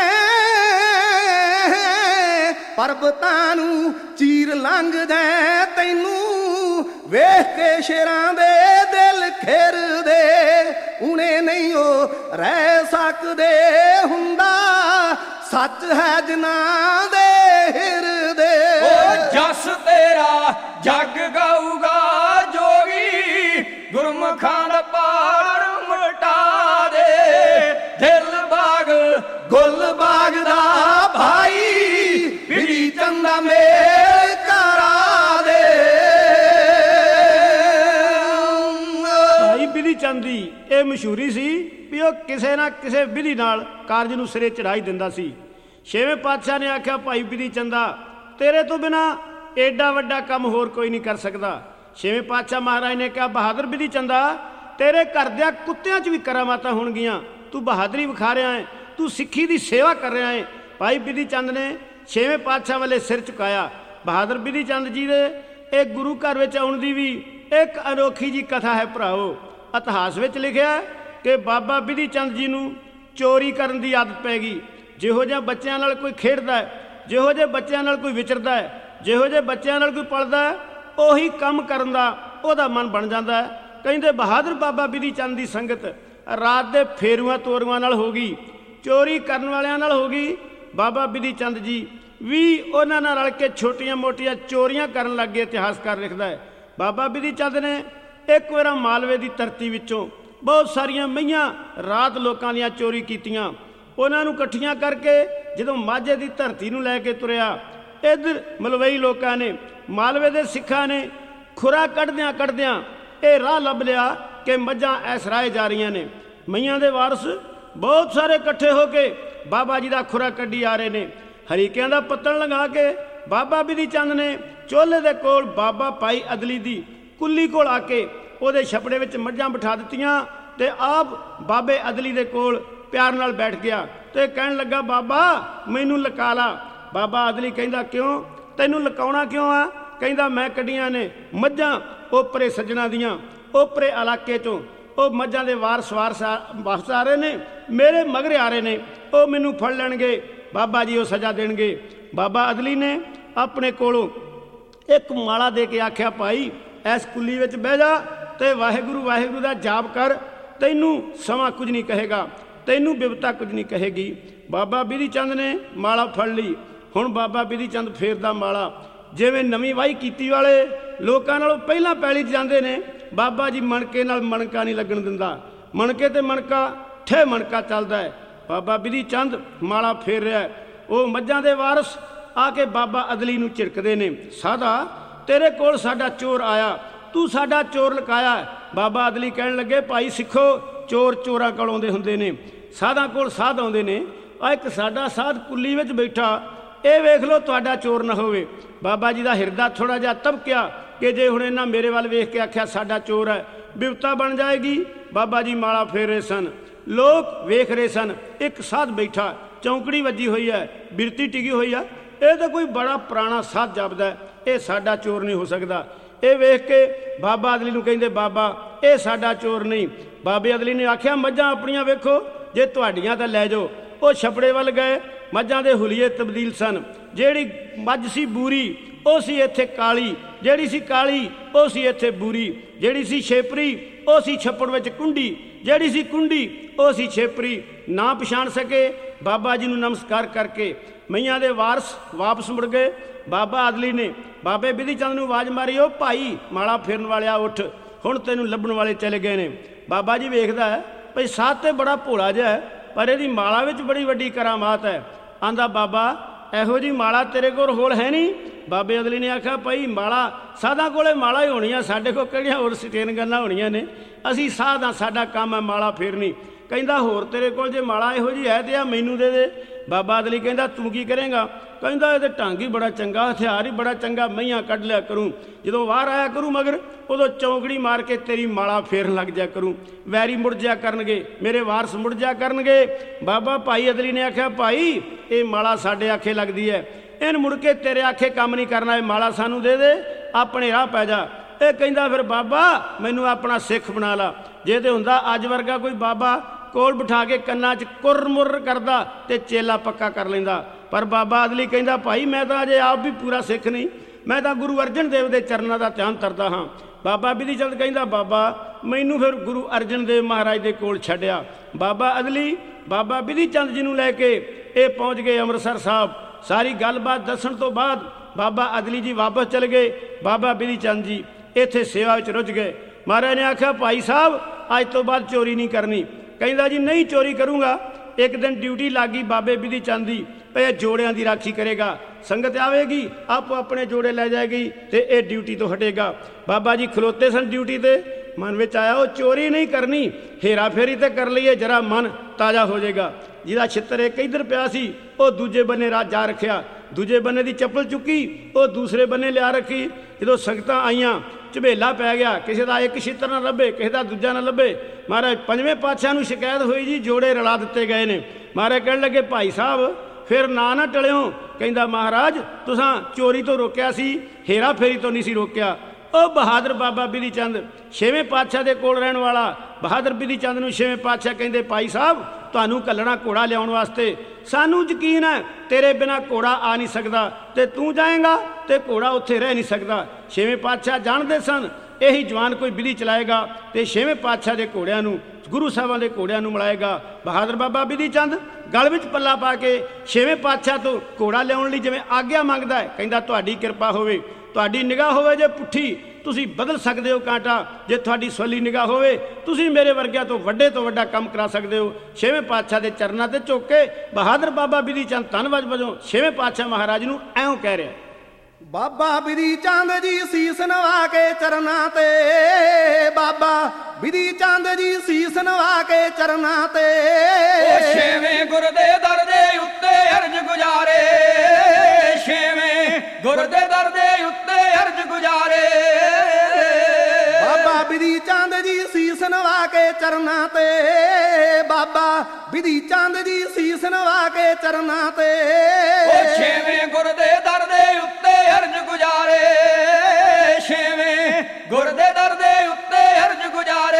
ਪਰਬਤਾਂ ਨੂੰ ਚੀਰ ਲੰਘਦੇ ਤੈਨੂੰ ਵੇਖ ਕੇ ਸ਼ੇਰਾਂ ਦੇ ਦਿਲ ਖਿਰਦੇ ਉਨੇ ਨਹੀਂ ਉਹ ਰਹਿ ਸਕਦੇ ਹੁੰਦਾ ਸੱਚ ਹੈ ਜਿਨ੍ਹਾਂ ਦੇ ਹਿਰਦੇ ਓ ਜਸ ਤੇਰਾ ਜੱਗ ਗਾਊਗਾ ਜੋਗੀ ਗੁਰਮੁਖਾਂ ਦਾ ਪਾੜ ਮਟਾ ਦੇ ਦਿਲ ਬਾਗ ਗੁੱਲ ਬਾਗ ਦਾ ਭਾਈ ਵਿਧੀ ਚੰਦਾ ਮੇਲ ਕਰਾ ਦੇ ਭਾਈ ਬਿਧੀ ਚੰਦ ਦੀ ਇਹ ਮਸ਼ਹੂਰੀ ਸੀ ਵੀ ਉਹ ਕਿਸੇ ਨਾ ਕਿਸੇ ਵਿਧੀ ਨਾਲ ਕਾਰਜ ਨੂੰ ਸਿਰੇ ਚੜਾਈ ਦਿੰਦਾ ਸੀ। ਛੇਵੇਂ ਪਾਤਸ਼ਾਹ ਨੇ ਆਖਿਆ ਭਾਈ ਬਿਧੀ ਚੰਦਾ ਤੇਰੇ ਤੋਂ ਬਿਨਾ ਏਡਾ ਵੱਡਾ ਕੰਮ ਹੋਰ ਕੋਈ ਨਹੀਂ ਕਰ ਸਕਦਾ। ਛੇਵੇਂ ਪਾਤਸ਼ਾਹ ਮਹਾਰਾਜ ਨੇ ਕਿਹਾ ਬਹਾਦਰ ਬਿਧੀ ਚੰਦਾ ਤੇਰੇ ਘਰ ਦਿਆਂ ਕੁੱਤਿਆਂ 'ਚ ਵੀ ਕਰਾਮਾਤਾਂ ਹੋਣਗੀਆਂ, ਤੂੰ ਬਹਾਦਰੀ ਵਿਖਾ ਰਿਹਾ ਹੈ, ਤੂੰ ਸਿੱਖੀ ਦੀ ਸੇਵਾ ਕਰ ਰਿਹਾ ਹੈ। ਭਾਈ ਬਿਧੀ ਚੰਦ ਨੇ ਛੇਵੇਂ ਪਾਤਸ਼ਾਹ ਵੱਲੇ ਸਿਰ ਝੁਕਾਇਆ। ਬਹਾਦਰ ਬਿਧੀ ਚੰਦ ਜੀ ਦੇ ਇਹ ਗੁਰੂ ਘਰ ਵਿੱਚ ਆਉਣ ਦੀ ਵੀ ਇੱਕ ਅਨੋਖੀ ਜੀ ਕਥਾ ਹੈ ਭਰਾਓ। ਇਤਿਹਾਸ ਵਿੱਚ ਲਿਖਿਆ ਕਿ ਬਾਬਾ ਬਿਧੀ ਚੰਦ ਜੀ ਨੂੰ ਚੋਰੀ ਕਰਨ ਦੀ ਆਦਤ ਪੈ ਗਈ। ਜਿਹੋ ਜਿਹਾ ਬੱਚਿਆਂ ਨਾਲ ਕੋਈ ਖੇਡਦਾ ਹੈ, ਜਿਹੋ ਜਿਹੇ ਬੱਚਿਆਂ ਨਾਲ ਕੋਈ ਵਿਚਰਦਾ ਹੈ, ਜਿਹੋ ਜਿਹੇ ਬੱਚਿਆਂ ਨਾਲ ਕੋਈ ਪਲਦਾ ਹੈ, ਉਹੀ ਕੰਮ ਕਰਨ ਦਾ ਉਹਦਾ ਮਨ ਬਣ ਜਾਂਦਾ ਹੈ। ਕਹਿੰਦੇ ਬਹਾਦਰ ਬਾਬਾ ਬਿਧੀ ਚੰਦ ਦੀ ਸੰਗਤ ਰਾਤ ਦੇ ਫੇਰੂਆਂ ਤੋਰੂਆਂ ਨਾਲ ਹੋ ਗਈ, ਚੋਰੀ ਕਰਨ ਵਾਲਿਆਂ ਨਾਲ ਹੋ ਗਈ। ਬਾਬਾ ਬਿਧੀ ਚੰਦ ਜੀ ਵੀ ਉਹਨਾਂ ਨਾਲ ਰਲ ਕੇ ਛੋਟੀਆਂ ਮੋਟੀਆਂ ਚੋਰੀਆਂ ਕਰਨ ਲੱਗ ਗਏ। ਇਤਿਹਾਸਕਾਰ ਲਿਖਦਾ ਹੈ ਬਾਬਾ ਬਿਧੀ ਚੰਦ ਨੇ ਇੱਕ ਵਾਰ ਮਾਲਵੇ ਦੀ ਧਰਤੀ ਵਿੱਚੋਂ ਬਹੁਤ ਸਾਰੀਆਂ ਮਈਆਂ ਰਾਤ ਲੋਕਾਂ ਦੀਆਂ ਚੋਰੀ ਕੀਤੀਆਂ। ਉਹਨਾਂ ਨੂੰ ਇਕੱਠੀਆਂ ਕਰਕੇ ਜਦੋਂ ਮਾਝੇ ਦੀ ਧਰਤੀ ਨੂੰ ਲੈ ਕੇ ਤੁਰਿਆ, ਇੱਧਰ ਮਲਵਈ ਲੋਕਾਂ ਨੇ, ਮਾਲਵੇ ਦੇ ਸਿੱਖਾਂ ਨੇ ਖੁਰਾ ਕੱਢਦਿਆਂ ਕੱਢਦਿਆਂ ਇਹ ਰਾਹ ਲੱਭ ਲਿਆ ਕਿ ਮੱਝਾਂ ਐਸ ਰਾਹ ਜਾ ਰਹੀਆਂ ਨੇ। ਮਈਆਂ ਦੇ ਵਾਰਸ ਬਹੁਤ ਸਾਰੇ ਇਕੱਠੇ ਹੋ ਕੇ ਬਾਬਾ ਜੀ ਦਾ ਖੁਰਾ ਕੱਢੀ ਆ ਰਹੇ ਨੇ। ਹਰੀਕਿਆਂ ਦਾ ਪੱਤਣ ਲਗਾ ਕੇ ਬਾਬਾ ਬਿਧੀ ਚੰਦ ਨੇ ਚੋਲੇ ਦੇ ਕੋਲ ਬਾਬਾ ਭਾਈ ਅਦਲੀ ਦੀ ਕੁੱਲੀ ਕੋਲ ਆ ਕੇ ਉਹਦੇ ਛਪੜੇ ਵਿੱਚ ਮੱਝਾਂ ਬਿਠਾ ਦਿੱਤੀਆਂ ਤੇ ਆਪ ਬਾਬੇ ਅਦਲੀ ਦੇ ਕੋਲ ਪਿਆਰ ਨਾਲ ਬੈਠ ਗਿਆ ਤੇ ਕਹਿਣ ਲੱਗਾ ਬਾਬਾ ਮੈਨੂੰ ਲਕਾ ਲਾ। ਬਾਬਾ ਅਦਲੀ ਕਹਿੰਦਾ ਕਿਉਂ, ਤੈਨੂੰ ਲਕਾਉਣਾ ਕਿਉਂ ਆ? ਕਹਿੰਦਾ ਮੈਂ ਕੱਢੀਆਂ ਨੇ ਮੱਝਾਂ ਓਪਰੇ ਸੱਜਣਾ ਦੀਆਂ, ਓਪਰੇ ਇਲਾਕੇ 'ਚੋਂ ਉਹ ਮੱਝਾਂ ਦੇ ਵਾਰ ਸਵਾਰ ਵਾਪਸ ਆ ਰਹੇ ਨੇ, ਮੇਰੇ ਮਗਰੇ ਆ ਰਹੇ ਨੇ, ਉਹ ਮੈਨੂੰ ਫੜ ਲੈਣਗੇ, ਬਾਬਾ ਜੀ ਉਹ ਸਜ਼ਾ ਦੇਣਗੇ। ਬਾਬਾ ਅਦਲੀ ਨੇ ਆਪਣੇ ਕੋਲੋਂ ਇੱਕ ਮਾਲਾ ਦੇ ਕੇ ਆਖਿਆ ਭਾਈ ਇਸ ਕੁੱਲੀ ਵਿੱਚ ਬਹਿ ਜਾ ਤੇ ਵਾਹਿਗੁਰੂ ਵਾਹਿਗੁਰੂ ਦਾ ਜਾਪ ਕਰ, ਤੈਨੂੰ ਸਮਾਂ ਕੁਝ ਨਹੀਂ ਕਹੇਗਾ, ਤੈਨੂੰ ਬਿਪਤਾ ਕੁਝ ਨਹੀਂ ਕਹੇਗੀ। ਬਾਬਾ ਬਿਧੀ ਚੰਦ ਨੇ ਮਾਲਾ ਫੜ ਲਈ। ਹੁਣ ਬਾਬਾ ਬਿਧੀ ਚੰਦ ਫੇਰਦਾ ਮਾਲਾ, ਜਿਵੇਂ ਨਵੀਂ ਵਾਹੀ ਕੀਤੀ ਵਾਲੇ ਲੋਕਾਂ ਨਾਲੋਂ ਪਹਿਲਾਂ ਪੈਲੀ 'ਚ ਜਾਂਦੇ ਨੇ। ਬਾਬਾ ਜੀ ਮਣਕੇ ਨਾਲ ਮਣਕਾ ਨਹੀਂ ਲੱਗਣ ਦਿੰਦਾ, ਮਣਕੇ ਤੇ ਮਣਕਾ ਠੇ ਮਣਕਾ ਚੱਲਦਾ ਹੈ। ਬਾਬਾ ਬਿਧੀ ਚੰਦ ਮਾਲਾ ਫੇਰ ਰਿਹਾ। ਉਹ ਮੱਝਾਂ ਦੇ ਵਾਰਸ ਆ ਕੇ ਬਾਬਾ ਅਦਲੀ ਨੂੰ ਝਿੜਕਦੇ ਨੇ, ਸਾਧਾ ਤੇਰੇ ਕੋਲ ਸਾਡਾ ਚੋਰ ਆਇਆ, ਤੂੰ ਸਾਡਾ ਚੋਰ ਲਕਾਇਆ। ਬਾਬਾ ਅਦਲੀ ਕਹਿਣ ਲੱਗੇ ਭਾਈ ਸਿੱਖੋ, ਚੋਰ ਚੋਰਾਂ ਕੋਲ ਆਉਂਦੇ ਹੁੰਦੇ ਨੇ, ਸਾਧਾਂ ਕੋਲ ਸਾਧ ਆਉਂਦੇ ਨੇ। ਆ ਇੱਕ ਸਾਡਾ ਸਾਧ ਕੁੱਲੀ ਵਿੱਚ ਬੈਠਾ, ਇਹ ਵੇਖ ਲਓ ਤੁਹਾਡਾ ਚੋਰ ਨਾ ਹੋਵੇ। ਬਾਬਾ ਜੀ ਦਾ ਹਿਰਦਾ ਥੋੜ੍ਹਾ ਜਿਹਾ ਤਬਕਿਆ ਕਿ ਜੇ ਹੁਣ ਇਹਨਾਂ ਮੇਰੇ ਵੱਲ ਵੇਖ ਕੇ ਆਖਿਆ ਸਾਡਾ ਚੋਰ ਹੈ, ਬਿਪਤਾ ਬਣ ਜਾਏਗੀ। ਬਾਬਾ ਜੀ ਮਾਲਾ ਫੇਰ ਰਹੇ ਸਨ, ਲੋਕ ਵੇਖ ਰਹੇ ਸਨ। ਇੱਕ ਸਾਧ ਬੈਠਾ, ਚੌਂਕੜੀ ਵੱਜੀ ਹੋਈ ਹੈ, ਬਿਰਤੀ ਟਿਕੀ ਹੋਈ ਆ, ਇਹ ਤਾਂ ਕੋਈ ਬੜਾ ਪੁਰਾਣਾ ਸਾਧ ਜਾਪਦਾ, ਇਹ ਸਾਡਾ ਚੋਰ ਨਹੀਂ ਹੋ ਸਕਦਾ। ਇਹ ਵੇਖ ਕੇ ਬਾਬਾ ਅਦਲੀ ਨੂੰ ਕਹਿੰਦੇ ਬਾਬਾ ਇਹ ਸਾਡਾ ਚੋਰ ਨਹੀਂ। ਬਾਬੇ ਅਦਲੀ ਨੇ ਆਖਿਆ ਮੱਝਾਂ ਆਪਣੀਆਂ ਵੇਖੋ, ਜੇ ਤੁਹਾਡੀਆਂ ਤਾਂ ਲੈ ਜਾਓ। ਉਹ ਛਪੜੇ ਵੱਲ ਗਏ, ਮੱਝਾਂ ਦੇ ਹੁਲੀਏ ਤਬਦੀਲ ਸਨ। ਜਿਹੜੀ ਮੱਝ ਸੀ ਬੂਰੀ ਉਹ ਸੀ ਇੱਥੇ ਕਾਲੀ, ਜਿਹੜੀ ਸੀ ਕਾਲੀ ਉਹ ਸੀ ਇੱਥੇ ਬੂਰੀ, ਜਿਹੜੀ ਸੀ ਛੇਪਰੀ ਉਹ ਸੀ ਛੱਪੜ ਵਿੱਚ ਕੁੰਡੀ, ਜਿਹੜੀ ਸੀ ਕੁੰਡੀ ਉਹ ਸੀ ਛੇਪਰੀ। ਨਾ ਪਛਾਣ ਸਕੇ। ਬਾਬਾ ਜੀ ਨੂੰ ਨਮਸਕਾਰ ਕਰਕੇ ਮਈਆਂ ਦੇ ਵਾਰਸ ਵਾਪਸ ਮੁੜ ਗਏ। ਬਾਬਾ ਅਦਲੀ ਨੇ ਬਾਬੇ ਬਿਧੀ ਚੰਦ ਨੂੰ ਆਵਾਜ਼ ਮਾਰੀ, ਉਹ ਭਾਈ ਮਾਲਾ ਫੇਰਨ ਵਾਲਿਆ ਉੱਠ, ਹੁਣ ਤੈਨੂੰ ਲੱਭਣ ਵਾਲੇ ਚਲੇ ਗਏ ਨੇ। ਬਾਬਾ ਜੀ ਵੇਖਦਾ ਹੈ ਭਈ ਸਾਧ ਤੇ ਬੜਾ ਭੋਲਾ ਜਿਹਾ ਹੈ, ਪਰ ਇਹਦੀ ਮਾਲਾ ਵਿੱਚ ਬੜੀ ਵੱਡੀ ਕਰਾਮਾਤ ਹੈ। ਆਂਦਾ ਬਾਬਾ ਇਹੋ ਜਿਹੀ ਮਾਲਾ ਤੇਰੇ ਕੋਲ ਹੋਰ ਹੈ ਨਹੀਂ। ਬਾਬੇ ਅਦਲੀ ਨੇ ਆਖਿਆ ਭਾਈ ਮਾਲਾ ਸਾਧਾਂ ਕੋਲੇ ਮਾਲਾ ਹੀ ਹੋਣੀ ਆ, ਸਾਡੇ ਕੋਲ ਕਿਹੜੀਆਂ ਹੋਰ ਸਟੇਨ ਗੱਲਾਂ ਹੋਣੀਆਂ ਨੇ। ਅਸੀਂ ਸਾਧ ਹਾਂ, ਸਾਡਾ ਕੰਮ ਹੈ ਮਾਲਾ ਫੇਰਨੀ। ਕਹਿੰਦਾ ਹੋਰ ਤੇਰੇ ਕੋਲ ਜੇ ਮਾਲਾ ਇਹੋ ਜਿਹੀ ਹੈ ਤੇ ਆ ਮੈਨੂੰ ਦੇ ਦੇ। ਬਾਬਾ ਅਦਲੀ ਕਹਿੰਦਾ ਤੂੰ ਕੀ ਕਰੇਂਗਾ? ਕਹਿੰਦਾ ਇਹ ਤਾਂ ਢੰਗ ਹੀ ਬੜਾ ਚੰਗਾ, ਹਥਿਆਰ ਹੀ ਬੜਾ ਚੰਗਾ, ਮਈਆਂ ਕੱਢ ਲਿਆ ਕਰੂੰ, ਜਦੋਂ ਬਾਹਰ ਆਇਆ ਕਰੂ ਮਗਰ ਉਦੋਂ ਚੌਂਕੜੀ ਮਾਰ ਕੇ ਤੇਰੀ ਮਾਲਾ ਫੇਰਨ ਲੱਗ ਜਾ ਕਰੂੰ, ਵੈਰੀ ਮੁੜ ਜਾ ਕਰਨਗੇ, ਮੇਰੇ ਵਾਰਸ ਮੁੜ ਜਾ ਕਰਨਗੇ। ਬਾਬਾ ਭਾਈ ਅਦਲੀ ਨੇ ਆਖਿਆ ਭਾਈ ਇਹ ਮਾਲਾ ਸਾਡੇ ਆਖੇ ਲੱਗਦੀ ਹੈ, ਇਹਨ ਮੁੜ ਕੇ ਤੇਰੇ ਆਖੇ ਕੰਮ ਨਹੀਂ ਕਰਨਾ, ਇਹ ਮਾਲਾ ਸਾਨੂੰ ਦੇ ਦੇ, ਆਪਣੇ ਰਾਹ ਪੈ ਜਾ। ਇਹ ਕਹਿੰਦਾ ਫਿਰ ਬਾਬਾ ਮੈਨੂੰ ਆਪਣਾ ਸਿੱਖ ਬਣਾ ਲਾ। ਜੇ ਤੇ ਹੁੰਦਾ ਅੱਜ ਵਰਗਾ ਕੋਈ ਬਾਬਾ ਕੋਲ ਬਿਠਾ ਕੇ ਕੰਨਾਂ 'ਚ ਕੁਰ ਮੁਰ ਕਰਦਾ ਤੇ ਚੇਲਾ ਪੱਕਾ ਕਰ ਲੈਂਦਾ, ਪਰ ਬਾਬਾ ਅਦਲੀ ਕਹਿੰਦਾ ਭਾਈ ਮੈਂ ਤਾਂ ਅਜੇ ਆਪ ਵੀ ਪੂਰਾ ਸਿੱਖ ਨਹੀਂ, ਮੈਂ ਤਾਂ ਗੁਰੂ ਅਰਜਨ ਦੇਵ ਦੇ ਚਰਨਾਂ ਦਾ ਧਿਆਨ ਕਰਦਾ ਹਾਂ। ਬਾਬਾ ਬਿਧੀ ਚੰਦ ਕਹਿੰਦਾ ਬਾਬਾ ਮੈਨੂੰ ਫਿਰ ਗੁਰੂ ਅਰਜਨ ਦੇਵ ਮਹਾਰਾਜ ਦੇ ਕੋਲ ਛੱਡਿਆ। ਬਾਬਾ ਅਦਲੀ ਬਾਬਾ ਬਿਧੀ ਚੰਦ ਜੀ ਨੂੰ ਲੈ ਕੇ ਇਹ ਪਹੁੰਚ ਗਏ ਅੰਮ੍ਰਿਤਸਰ ਸਾਹਿਬ। ਸਾਰੀ ਗੱਲਬਾਤ ਦੱਸਣ ਤੋਂ ਬਾਅਦ ਬਾਬਾ ਅਦਲੀ ਜੀ ਵਾਪਸ ਚਲੇ ਗਏ। ਬਾਬਾ ਬਿਧੀ ਚੰਦ ਜੀ ਇੱਥੇ ਸੇਵਾ ਵਿੱਚ ਰੁੱਝ ਗਏ। ਮਹਾਰਾਜ ਨੇ ਆਖਿਆ ਭਾਈ ਸਾਹਿਬ ਅੱਜ ਤੋਂ ਬਾਅਦ ਚੋਰੀ ਨਹੀਂ ਕਰਨੀ। ਕਹਿੰਦਾ ਜੀ ਨਹੀਂ ਚੋਰੀ ਕਰੂੰਗਾ। ਇੱਕ ਦਿਨ ਡਿਊਟੀ ਲੱਗ ਗਈ ਬਾਬੇ ਬਿਧੀ ਚੰਦ ਦੀ, ਇਹ ਜੋੜਿਆਂ ਦੀ ਰਾਖੀ ਕਰੇਗਾ, ਸੰਗਤ ਆਵੇਗੀ ਆਪੋ ਆਪਣੇ ਜੋੜੇ ਲੈ ਜਾਏਗੀ ਤੇ ਇਹ ਡਿਊਟੀ ਤੋਂ ਹਟੇਗਾ। ਬਾਬਾ ਜੀ ਖਲੋਤੇ ਸਨ ਡਿਊਟੀ ਤੇ, ਮਨ ਵਿੱਚ ਆਇਆ ਉਹ ਚੋਰੀ ਨਹੀਂ ਕਰਨੀ, ਹੇਰਾ ਫੇਰੀ ਤੇ ਕਰ ਲਈਏ, ਜਰਾ ਮਨ ਤਾਜ਼ਾ ਹੋ ਜਾਏਗਾ। ਜਿਹਦਾ ਛਿੱਤਰ ਇੱਕ ਇੱਧਰ ਪਿਆ ਸੀ ਉਹ ਦੂਜੇ ਬੰਨੇ ਰਾਤ ਜਾ ਰੱਖਿਆ, ਦੂਜੇ ਬੰਨੇ ਦੀ ਚੱਪਲ ਚੁੱਕੀ ਉਹ ਦੂਸਰੇ ਬੰਨੇ ਲਿਆ ਰੱਖੀ। ਜਦੋਂ ਸੰਗਤਾਂ ਆਈਆਂ ਝਬੇਲਾ ਪੈ ਗਿਆ, ਕਿਸੇ ਦਾ ਇੱਕ ਛਿੱਤਰ ਨਾ ਲੱਭੇ, ਕਿਸੇ ਦਾ ਦੂਜਾ ਨਾ ਲੱਭੇ। ਮਹਾਰਾਜ ਪੰਜਵੇਂ ਪਾਤਸ਼ਾਹ ਨੂੰ ਸ਼ਿਕਾਇਤ ਹੋਈ ਜੀ ਜੋੜੇ ਰਲਾ ਦਿੱਤੇ ਗਏ ਨੇ। ਮਹਾਰਾਜ ਕਹਿਣ ਲੱਗੇ ਭਾਈ ਸਾਹਿਬ ਫਿਰ ਨਾ ਨਾ ਟਲਿਓ। ਕਹਿੰਦਾ ਮਹਾਰਾਜ ਤੁਸਾਂ ਚੋਰੀ ਤੋਂ ਰੋਕਿਆ ਸੀ, ਹੇਰਾ ਫੇਰੀ ਤੋਂ ਨਹੀਂ ਸੀ ਰੋਕਿਆ। ਉਹ ਬਹਾਦਰ ਬਾਬਾ ਬਿਧੀ ਚੰਦ ਛੇਵੇਂ ਪਾਤਸ਼ਾਹ ਦੇ ਕੋਲ ਰਹਿਣ ਵਾਲਾ ਬਹਾਦਰ ਬਿਧੀ ਚੰਦ ਨੂੰ ਛੇਵੇਂ ਪਾਤਸ਼ਾਹ ਕਹਿੰਦੇ ਭਾਈ ਸਾਹਿਬ ਤੁਹਾਨੂੰ ਘੱਲਣਾ ਘੋੜਾ ਲਿਆਉਣ ਵਾਸਤੇ, ਸਾਨੂੰ ਯਕੀਨ ਹੈ ਤੇਰੇ ਬਿਨਾਂ ਘੋੜਾ ਆ ਨਹੀਂ ਸਕਦਾ ਤੇ ਤੂੰ ਜਾਏਂਗਾ ਤੇ ਘੋੜਾ ਉੱਥੇ ਰਹਿ ਨਹੀਂ ਸਕਦਾ। ਛੇਵੇਂ ਪਾਤਸ਼ਾਹ ਜਾਣਦੇ ਸਨ ਇਹੀ ਜਵਾਨ ਕੋਈ ਬਿਧੀ ਚਲਾਏਗਾ ਤੇ ਛੇਵੇਂ ਪਾਤਸ਼ਾਹ ਦੇ ਘੋੜਿਆਂ ਨੂੰ ਗੁਰੂ ਸਾਹਿਬਾਂ ਦੇ ਘੋੜਿਆਂ ਨੂੰ ਮਿਲਾਏਗਾ। ਬਹਾਦਰ ਬਾਬਾ ਬਿਧੀ ਚੰਦ ਗਲ ਵਿੱਚ ਪੱਲਾ ਪਾ ਕੇ ਛੇਵੇਂ ਪਾਤਸ਼ਾਹ ਤੋਂ ਘੋੜਾ ਲਿਆਉਣ ਲਈ ਜਿਵੇਂ ਆਗਿਆ ਮੰਗਦਾ ਹੈ, ਕਹਿੰਦਾ ਤੁਹਾਡੀ ਕਿਰਪਾ ਹੋਵੇ, ਤੁਹਾਡੀ ਨਿਗਾਹ ਹੋਵੇ ਜੇ ਪੁੱਠੀ ਤੁਸੀਂ ਬਦਲ ਸਕਦੇ ਹੋ ਕਾਂਟਾ, ਜੇ ਤੁਹਾਡੀ ਸਵੱਲੀ ਨਿਗਾਹ ਹੋਵੇ ਤੁਸੀਂ ਮੇਰੇ ਵਰਗਿਆਂ ਤੋਂ ਵੱਡੇ ਤੋਂ ਵੱਡਾ ਕੰਮ ਕਰਾ ਸਕਦੇ ਹੋ। ਛੇਵੇਂ ਪਾਤਸ਼ਾਹ ਦੇ ਚਰਨਾਂ ਤੇ ਝੁੱਕ ਕੇ ਬਹਾਦਰ ਬਾਬਾ ਬਿਧੀ ਚੰਦ ਧੰਨਵਾਦ ਵਜੋਂ ਛੇਵੇਂ ਪਾਤਸ਼ਾਹ ਮਹਾਰਾਜ ਨੂੰ ਐਉਂ ਕਹਿ ਰਿਹਾ। ਬਾਬਾ ਬਿਧੀ ਚੰਦ ਜੀ ਸੀਸ ਨਵਾ ਕੇ ਚਰਨਾਂ ਤੇ, ਬਾਬਾ ਬਿਧੀ ਚੰਦ ਜੀ ਸੀਸ ਨਵਾ ਕੇ ਚਰਨਾਂ ਤੇ, ਉਹ ਛੇਵੇਂ ਗੁਰ ਦੇ ਦਰ ਦੇ ਉੱਤੇ ਅਰਜ ਗੁਜ਼ਾਰੇ, ਛੇਵੇਂ ਗੁਰ ਦੇ ਦਰ ਦੇ ਉੱਤੇ ਅਰਜ ਗੁਜ਼ਾਰੇ। ਬਾਬਾ ਬਿਧੀ ਚੰਦ ਜੀ ਸੀਸ ਨਵਾ ਕੇ ਚਰਨਾਂ ਤੇ, ਬਾਬਾ ਬਿਧੀ ਚੰਦ ਜੀ ਸੀਸ ਨਵਾ ਕੇ ਚਰਨਾਂ ਤੇ, ਉਹ ਛੇਵੇਂ ਗੁਰ ਦੇ ਦਰ ਦੇ ਉੱਤੇ ਅਰਜ ਗੁਜ਼ਾਰੇ, ਛੇਵੇਂ ਗੁਰ ਦੇ ਦਰ ਦੇ ਉੱਤੇ ਅਰਜ ਗੁਜ਼ਾਰੇ।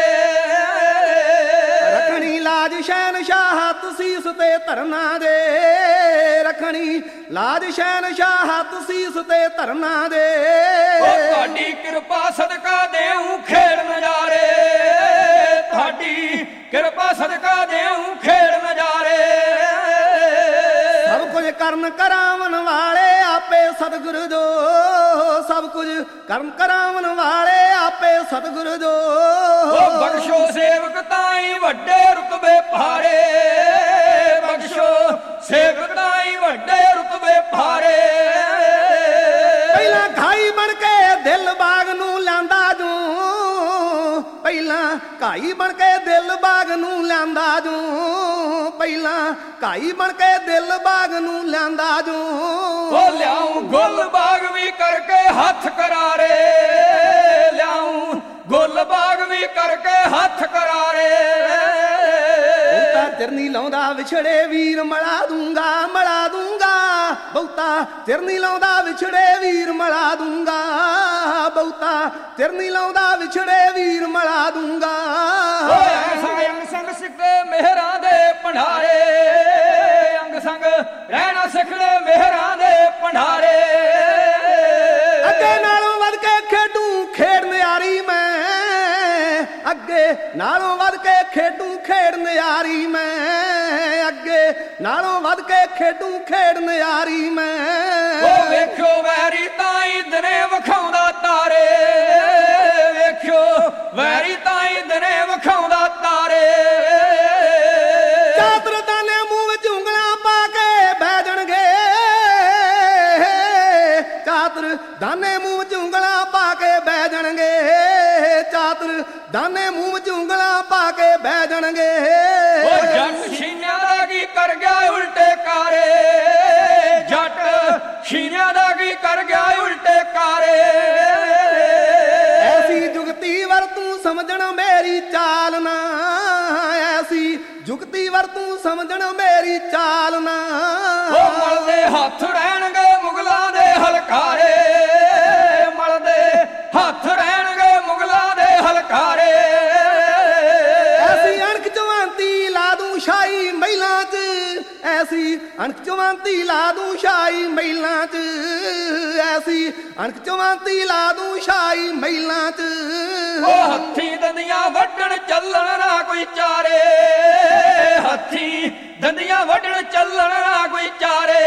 ਰੱਖਣੀ ਲਾਜ ਸ਼ਹਿਨਸ਼ਾਹਤ ਸੀਸ ਤੇ ਧਰਨਾ ਦੇ, ਰੱਖਣੀ ਲਾਜ ਸ਼ਹਿਨਸ਼ਾਹਤ ਸੀਸ ਤੇ ਧਰਨਾ ਦੇ, ਉਹ ਤੁਹਾਡੀ ਕਿਰਪਾ ਸਦਕਾ ਦੇਉ ਖੇੜ ਨਜ਼ਾਰੇ, ਤੁਹਾਡੀ ਕਿਰਪਾ ਸਦਕਾ ਦੇਉ ਖੇੜ ਨਜ਼ਾਰੇ। ਸਭ ਕੁਝ ਕਰਨ ਕਰਾਵਣ ਵਾਲੇ ਆਪੇ ਸਤਿਗੁਰੂ ਜੋ, ਸਭ ਕੁਝ ਕਰਨ ਕਰਾਵਣ ਵਾਲੇ ਆਪੇ ਸਤਿਗੁਰੂ ਜੋ, ਉਹ ਬਖਸ਼ੋ ਸੇਵਕ ਤਾਈ ਵੱਡੇ ਰੁਤਬੇ ਭਾਰੇ, ਬਖਸ਼ੋ ਸੇਵਕ ਤਾਈ ਵੱਡੇ ਰੁਤਬੇ ਭਾਰੇ। ਪਹਿਲਾਂ ਖਾਈ ਬਣ ਕੇ ਦਿਲ ਬਾਗ ਨੂੰ ਲਿਆਂਦਾ ਜੂ, ਪਹਿਲਾਂ ਘਾਈ ਬਣ ਕੇ ਦਿਲ ਬਾਗ ਨੂੰ ਲਿਆਂਦਾ ਜੂ, ਪਹਿਲਾਂ ਘਾਈ ਬਣ ਕੇ ਦਿਲ ਬਾਗ ਨੂੰ ਲਿਆਂਦਾ ਜੂ, ਉਹ ਲਿਆਉਂ ਗੁੱਲ ਬਾਗ ਵੀ ਕਰਕੇ ਹੱਥ ਕਰਾਰੇ, ਲਿਆਉਂ ਗੁੱਲ ਬਾਗ ਵੀ ਕਰਕੇ ਹੱਥ ਕਰਾਰੇ। ਬਹੁਤਾ ਚਿਰ ਨਹੀਂ ਲਾਉਂਦਾ ਵਿਛੜੇ ਵੀਰ ਮਲਾ ਦੂੰਗਾ, ਮਲਾ ਦੂੰਗਾ, ਬਹੁਤਾ ਚਿਰ ਨਹੀਂ ਲਾਉਂਦਾ ਵਿਛੜੇ ਵੀਰ ਮਲਾ ਦੂੰਗਾ, ਬਹੁਤਾ ਚਿਰ ਨਹੀਂ ਲਾਉਂਦਾ ਵਿਛੜੇ ਵੀਰ ਮਲਾ ਦੂੰਗਾ। ਅੰਗ ਸੰਗ ਅੰਗ ਸੰਗ ਸਿੱਖਦੇ ਮਿਹਰਾਂ ਦੇ ਭੰਡਾਰੇ, ਅੰਗ ਸੰਗ ਰਹਿਣਾ ਸਿੱਖਦੇ ਮਿਹਰਾਂ ਦੇ ਭੰਡਾਰੇ। ਅੱਗੇ ਨਾਲੋਂ ਵੱਧ ਕੇ ਖੇਡੂ ਖੇਡ ਨਿਆਰੀ ਮੈਂ, ਅੱਗੇ ਨਾਲੋਂ ਵੱਧ ਕੇ ਖੇਡੂ ਖੇਡ ਨਿਆਰੀ ਮੈਂ, ਅੱਗੇ ਨਾਲੋਂ ਵੱਧ ਕੇ ਖੇਡੂ ਖੇਡ ਨਿਆਰੀ ਮੈਂ। ਉਹ ਵੇਖਿਓ ਵੈਰੀ ਤਾਈ ਦਿਨੇ ਵਿਖਾਉਂਦਾ ਤਾਰੇ, ਵੇਖਿਓ ਵੈਰੀ ਤਾਈ ਦਿਨੇ ਵਿਖਾਉਂਦਾ ਤਾਰੇ। ਚਾਤਰ ਦਾਨੇ ਮੂੰਹ ਵਿੱਚ ਉਂਗਲਾਂ ਪਾ ਕੇ ਬਹਿ ਜਾਣਗੇ, ਚਾਤਰ ਦਾਨੇ ਮੂੰਹ ਵਿੱਚ ਉਂਗਲਾਂ ਪਾ ਕੇ ਬਹਿ ਜਾਣਗੇ, ਚਾਤਰ ਦਾਨੇ ਮੂੰਹ ਵਿੱਚ ਉਂਗਲਾਂ ਪਾ ਕੇ ਬਹਿ ਜਾਣਗੇ। ਉਹ ਜੱਟ ਸ਼ੀਨਿਆਂ ਦਾ ਕੀ ਕਰ ਗਿਆ ਉਲਟੇ ਕਾਰੇ, ਜੱਟ ਸ਼ੀਨਿਆਂ ਦਾ ਕੀ ਕਰ ਗਿਆ ਉਲਟੇ ਕਾਰੇ। ਐਸੀ ਜੁਗਤੀ ਵਰ ਤੂੰ ਸਮਝਣ ਮੇਰੀ ਚਾਲ ਨਾ, ਐਸੀ ਜੁਗਤੀ ਵਰ ਤੂੰ ਸਮਝਣ ਮੇਰੀ ਚਾਲ ਨਾ। ਉਹ ਮਲਦੇ ਹੱਥ ਰਹਿਣਗੇ ਮੁਗਲਾਂ ਦੇ ਹਲਕਾਰੇ, ਮਲਦੇ ਹੱਥ ਰਹਿਣਗੇ ਮੁਗਲਾਂ ਦੇ ਹਲਕਾਰੇ। ਐਸੀ ਅਣਖ ਚਵਾਂਤੀ ਲਾ ਦੂੰ ਸ਼ਾਹੀ ਮਹਿਲਾਂ 'ਚ, ਐਸੀ ਅਣਖ ਚਵਾਂਤੀ ਲਾ ਦੂੰ ਸ਼ਾਹੀ ਮਹਿਲਾਂ 'ਚ, ਐਸੀ ਅਣਖ ਚਵਾਂਤੀ ਲਾ ਦੂੰ ਸ਼ਾਹੀ ਮਹਿਲਾਂ 'ਚ। ਉਹ ਹੱਥੀ ਦੰਦੀਆਂ ਵੱਢਣ ਚੱਲਣ ਨਾ ਕੋਈ ਚਾਰੇ, ਹੱਥੀ ਦੰਦੀਆਂ ਵੱਢਣ ਚੱਲਣ ਨਾ ਕੋਈ ਚਾਰੇ।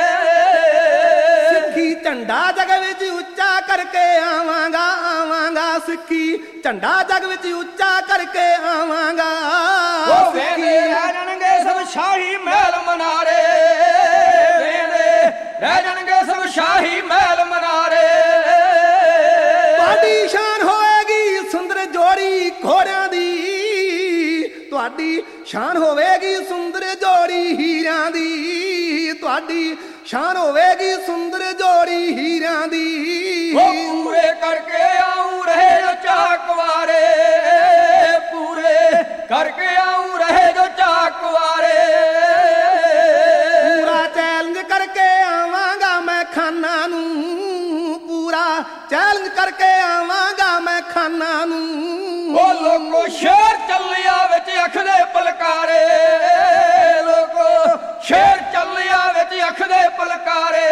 ਸਿੱਖੀ ਝੰਡਾ ਜਗ ਵਿੱਚ ਉੱਚਾ ਕਰਕੇ ਆਵਾਂਗਾ, ਆਵਾਂਗਾ ਸਿੱਖੀ ਝੰਡਾ ਜਗ ਵਿੱਚ ਉੱਚਾ ਕਰਕੇ ਆਵਾਂਗਾ। ਉਹ ਵੇਂਦੇ ਰਹਿ ਜਾਣਗੇ ਸਭ ਸ਼ਾਹੀ ਮਹਿਲ ਮਨਾਰੇ, ਵੇਂਦੇ ਰਹਿ ਜਾਣਗੇ ਸਭ ਸ਼ਾਹੀ ਮਹਿਲ ਮਨਾਰੇ। ਤੁਹਾਡੀ ਸ਼ਾਨ ਹੋਵੇਗੀ ਸੁੰਦਰ ਜੋੜੀ ਘੋੜਿਆਂ ਦੀ, ਤੁਹਾਡੀ ਸ਼ਾਨ ਹੋਵੇਗੀ ਸੁੰਦਰ ਜੋੜੀ ਹੀਰਿਆਂ ਦੀ, ਤੁਹਾਡੀ ਸ਼ਾਨ ਹੋਵੇਗੀ ਸੁੰਦਰ ਜੋੜੀ ਹੀਰਿਆਂ ਦੀ। ਉਹ ਪੂਰੇ ਕਰਕੇ ਆਉਂ ਰਹੇ ਜੋ ਚਾਕਵਾਰੇ, ਪੂਰੇ ਕਰਕੇ ਆਉਂ ਰਹੇ ਜੋ ਚਾਕਵਾਰੇ। ਪੂਰਾ ਚੈਲੰਜ ਕਰਕੇ ਆਵਾਂਗਾ ਮੈਂ ਖਾਨਾ ਨੂੰ, ਪੂਰਾ ਚੈਲੰਜ ਕਰਕੇ ਆਵਾਂਗਾ ਮੈਂ ਖਾਨਾ ਨੂੰ। ਉਹ ਲੋਕੋ ਸ਼ੇਰ ਚੱਲਿਆ ਵਿੱਚ ਅੱਖ ਦੇ ਪਲਕਾਰੇ, ਲੋਕੋ ਸ਼ੇਰ ਚੱਲਿਆ ਵਿੱਚ ਅੱਖ ਦੇ ਪਲਕਾਰੇ।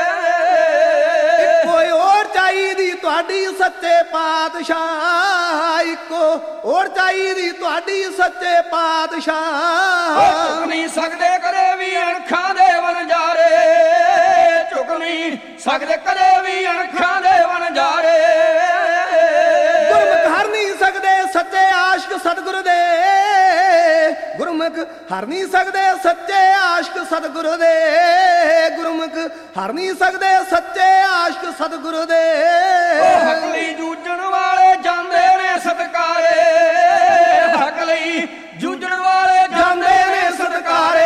ਕੋਈ ਹੋਰ ਚਾਹੀਦੀ ਤੁਹਾਡੀ ਸੱਚੇ ਪਾਤਸ਼ਾਹ, ਇੱਕੋ ਹੋਰ ਚਾਹੀਦੀ ਤੁਹਾਡੀ ਸੱਚੇ ਪਾਤਸ਼ਾਹ। ਝੁਕ ਨਹੀਂ ਸਕਦੇ ਕਦੇ ਵੀ ਅਣਖਾਂ ਦੇ ਵਣਜਾਰੇ, ਝੁਕ ਨਹੀਂ ਸਕਦੇ ਕਦੇ ਵੀ ਅਣਖਾਂ ਦੇ ਵਣਜਾਰੇ। ਗੁਰਮੁਖ ਹਰ ਨਹੀਂ ਸਕਦੇ ਸੱਚੇ ਆਸ਼ਕ ਸਤਿਗੁਰੂ ਦੇ, ਗੁਰਮੁਖ ਹਰ ਨਹੀਂ ਸਕਦੇ ਸੱਚੇ ਆਸ਼ਕ ਸਤਿਗੁਰੂ ਦੇ, ਗੁਰਮੁਖ ਹਰ ਨਹੀਂ ਸਕਦੇ ਸੱਚੇ ਆਸ਼ਕ ਸਤਿਗੁਰੂ ਦੇ। ਉਹ ਹੱਕ ਲਈ ਜੂਝਣ ਵਾਲੇ ਜਾਂਦੇ ਨੇ ਸਤਕਾਰੇ, ਹੱਕ ਲਈ ਜੂਝਣ ਵਾਲੇ ਜਾਂਦੇ ਨੇ ਸਤਕਾਰੇ।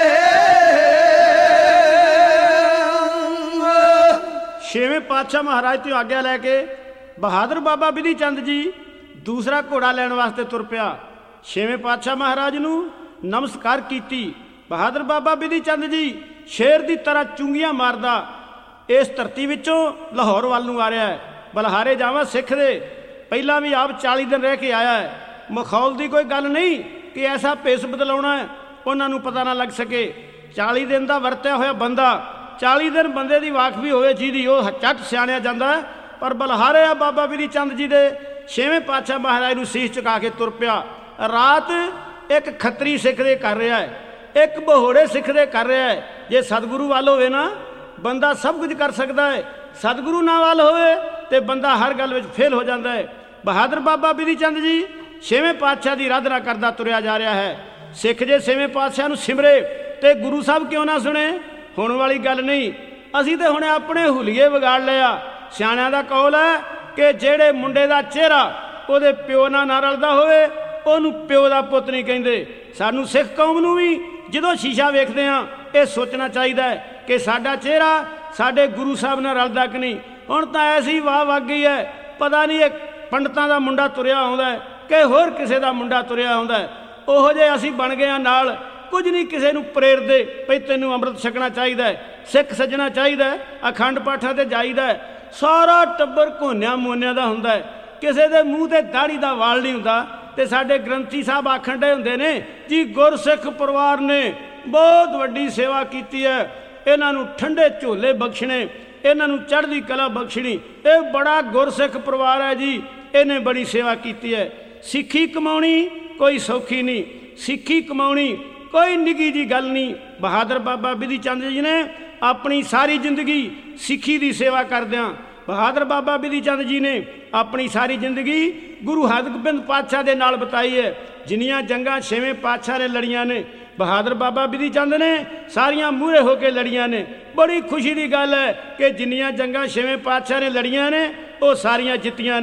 ਛੇਵੇਂ ਪਾਤਸ਼ਾਹ ਮਹਾਰਾਜ ਤੋਂ ਆਗਿਆ ਲੈ ਕੇ ਬਹਾਦਰ ਬਾਬਾ ਬਿਧੀ ਚੰਦ ਜੀ ਦੂਸਰਾ ਘੋੜਾ ਲੈਣ ਵਾਸਤੇ ਤੁਰ ਪਿਆ। ਛੇਵੇਂ ਪਾਤਸ਼ਾਹ ਮਹਾਰਾਜ ਨੂੰ ਨਮਸਕਾਰ ਕੀਤੀ। ਬਹਾਦਰ ਬਾਬਾ ਬਿਧੀ ਚੰਦ ਜੀ ਸ਼ੇਰ ਦੀ ਤਰ੍ਹਾਂ ਚੁੰਗੀਆਂ ਮਾਰਦਾ ਇਸ ਧਰਤੀ ਵਿੱਚੋਂ ਲਾਹੌਰ ਵੱਲ ਨੂੰ ਆ ਰਿਹਾ ਹੈ। ਬਲਹਾਰੇ ਜਾਵਾਂ ਸਿੱਖ ਦੇ, ਪਹਿਲਾਂ ਵੀ ਆਪ ਚਾਲੀ ਦਿਨ ਰਹਿ ਕੇ ਆਇਆ ਹੈ। ਮਖੌਲ ਦੀ ਕੋਈ ਗੱਲ ਨਹੀਂ ਕਿ ਐਸਾ ਭੇਸ ਬਦਲਾਉਣਾ ਹੈ ਉਹਨਾਂ ਨੂੰ ਪਤਾ ਨਾ ਲੱਗ ਸਕੇ। ਚਾਲੀ ਦਿਨ ਦਾ ਵਰਤਿਆ ਹੋਇਆ ਬੰਦਾ, ਚਾਲੀ ਦਿਨ ਬੰਦੇ ਦੀ ਵਾਕਫੀ ਹੋਵੇ ਜਿਹਦੀ, ਉਹ ਝੱਟ ਸਿਆਣਿਆ ਜਾਂਦਾ। ਪਰ ਬਲਹਾਰੇ ਆ ਬਾਬਾ ਬਿਧੀ ਚੰਦ ਜੀ ਦੇ ਛੇਵੇਂ ਪਾਤਸ਼ਾਹ ਮਹਾਰਾਜ ਨੂੰ ਸੀਸ ਝੁਕਾ ਕੇ ਤੁਰ ਪਿਆ। ਰਾਤ ਇੱਕ ਖੱਤਰੀ ਸਿੱਖ ਦੇ ਕਰ ਰਿਹਾ ਹੈ, ਇੱਕ ਬਹੋੜੇ ਸਿੱਖ ਦੇ ਕਰ ਰਿਹਾ ਹੈ। ਜੇ ਸਤਿਗੁਰੂ ਵੱਲ ਹੋਵੇ ਨਾ ਬੰਦਾ ਸਭ ਕੁਝ ਕਰ ਸਕਦਾ ਹੈ, ਸਤਿਗੁਰੂ ਨਾ ਵੱਲ ਹੋਵੇ ਤੇ ਬੰਦਾ ਹਰ ਗੱਲ ਵਿੱਚ ਫੇਲ ਹੋ ਜਾਂਦਾ ਹੈ। ਬਹਾਦਰ ਬਾਬਾ ਬਿਧੀ ਚੰਦ ਜੀ ਛੇਵੇਂ ਪਾਤਸ਼ਾਹ ਦੀ ਆਰਾਧਨਾ ਕਰਦਾ ਤੁਰਿਆ ਜਾ ਰਿਹਾ ਹੈ। ਸਿੱਖ ਜੇ ਛੇਵੇਂ ਪਾਤਸ਼ਾਹ ਨੂੰ ਸਿਮਰੇ ਤੇ ਗੁਰੂ ਸਾਹਿਬ ਕਿਉਂ ਨਾ ਸੁਣੇ, ਹੁਣ ਵਾਲੀ ਗੱਲ ਨਹੀਂ। ਅਸੀਂ ਤੇ ਹੁਣ ਆਪਣੇ ਹੁਲੀਏ ਵਿਗਾੜ ਲਿਆ। ਸਿਆਣਿਆਂ ਦਾ ਕੌਲ ਹੈ ਕਿ ਜਿਹੜੇ ਮੁੰਡੇ ਦਾ ਚਿਹਰਾ ਉਹਦੇ ਪਿਓ ਨਾਲ ਨਾ ਰਲਦਾ ਹੋਵੇ ਉਹਨੂੰ ਪਿਓ ਦਾ ਪੁੱਤ ਨਹੀਂ ਕਹਿੰਦੇ। ਸਾਨੂੰ ਸਿੱਖ ਕੌਮ ਨੂੰ ਵੀ ਜਦੋਂ ਸ਼ੀਸ਼ਾ ਵੇਖਦੇ ਹਾਂ ਇਹ ਸੋਚਣਾ ਚਾਹੀਦਾ ਹੈ ਕਿ ਸਾਡਾ ਚਿਹਰਾ ਸਾਡੇ ਗੁਰੂ ਸਾਹਿਬ ਨਾਲ ਰਲਦਾ ਕਿ ਨਹੀਂ। ਹੁਣ ਤਾਂ ਐਸੀ ਵਾਹ ਵਗ ਗਈ ਹੈ, ਪਤਾ ਨਹੀਂ ਇਹ ਪੰਡਤਾਂ ਦਾ ਮੁੰਡਾ ਤੁਰਿਆ ਆਉਂਦਾ ਹੈ ਕਿ ਹੋਰ ਕਿਸੇ ਦਾ ਮੁੰਡਾ ਤੁਰਿਆ ਆਉਂਦਾ ਹੈ। ਉਹੋ ਜਿਹੇ ਅਸੀਂ ਬਣ ਗਏ ਹਾਂ ਨਾਲ, ਕੁਝ ਨਹੀਂ ਕਿਸੇ ਨੂੰ ਪ੍ਰੇਰਦੇ ਭਈ ਤੈਨੂੰ ਅੰਮ੍ਰਿਤ ਛਕਣਾ ਚਾਹੀਦਾ ਹੈ, ਸਿੱਖ ਸੱਜਣਾ ਚਾਹੀਦਾ ਹੈ, ਅਖੰਡ ਪਾਠਾਂ ਤੇ ਜਾਈਦਾ ਹੈ। ਸਾਰਾ ਟੱਬਰ ਘੋਨਿਆਂ ਮੋਨਿਆਂ ਦਾ ਹੁੰਦਾ ਹੈ, ਕਿਸੇ ਦੇ ਮੂੰਹ ਤੇ ਦਾੜੀ ਦਾ ਵਾਲ ਨਹੀਂ ਹੁੰਦਾ। ਤੇ ਸਾਡੇ ਗ੍ਰੰਥੀ ਸਾਹਿਬ ਆਖਣ ਦੇ ਹੁੰਦੇ ਨੇ ਜੀ ਗੁਰਸਿੱਖ ਪਰਿਵਾਰ ਨੇ ਬਹੁਤ ਵੱਡੀ ਸੇਵਾ ਕੀਤੀ ਹੈ, ਇਹਨਾਂ ਨੂੰ ਠੰਡੇ ਝੋਲੇ ਬਖਸ਼ਣੇ, ਇਹਨਾਂ ਨੂੰ ਚੜ੍ਹਦੀ ਕਲਾ ਬਖਸ਼ਣੀ। ਇਹ ਬੜਾ ਗੁਰਸਿੱਖ ਪਰਿਵਾਰ ਹੈ ਜੀ, ਇਹਨੇ ਬੜੀ ਸੇਵਾ ਕੀਤੀ ਹੈ। ਸਿੱਖੀ ਕਮਾਉਣੀ ਕੋਈ ਸੌਖੀ ਨਹੀਂ, ਸਿੱਖੀ ਕਮਾਉਣੀ ਕੋਈ ਨਿੱਘੀ ਜੀ ਗੱਲ ਨਹੀਂ। ਬਹਾਦਰ ਬਾਬਾ ਬਿਧੀ ਚੰਦ ਜੀ ਨੇ ਆਪਣੀ ਸਾਰੀ ਜ਼ਿੰਦਗੀ ਸਿੱਖੀ ਦੀ ਸੇਵਾ ਕਰਦਿਆਂ, ਬਹਾਦਰ ਬਾਬਾ ਬਿਧੀ ਚੰਦ ਜੀ ਨੇ ਆਪਣੀ ਸਾਰੀ ਜ਼ਿੰਦਗੀ ਗੁਰੂ ਹਰਗੋਬਿੰਦ ਪਾਤਸ਼ਾਹ ਦੇ ਨਾਲ ਬਿਤਾਈ ਹੈ। ਜਿੰਨੀਆਂ ਜੰਗਾਂ ਛੇਵੇਂ ਪਾਤਸ਼ਾਹ ਨੇ ਲੜੀਆਂ ਨੇ ਬਹਾਦਰ ਬਾਬਾ ਬਿਧੀ ਚੰਦ ਨੇ ਸਾਰੀਆਂ ਮੂਹਰੇ ਹੋ ਕੇ ਲੜੀਆਂ ਨੇ। ਬੜੀ ਖੁਸ਼ੀ ਦੀ ਗੱਲ ਹੈ ਕਿ ਜਿੰਨੀਆਂ ਜੰਗਾਂ ਛੇਵੇਂ ਪਾਤਸ਼ਾਹ ਨੇ ਲੜੀਆਂ ਨੇ ਉਹ ਸਾਰੀਆਂ ਜਿੱਤੀਆਂ ਨੇ।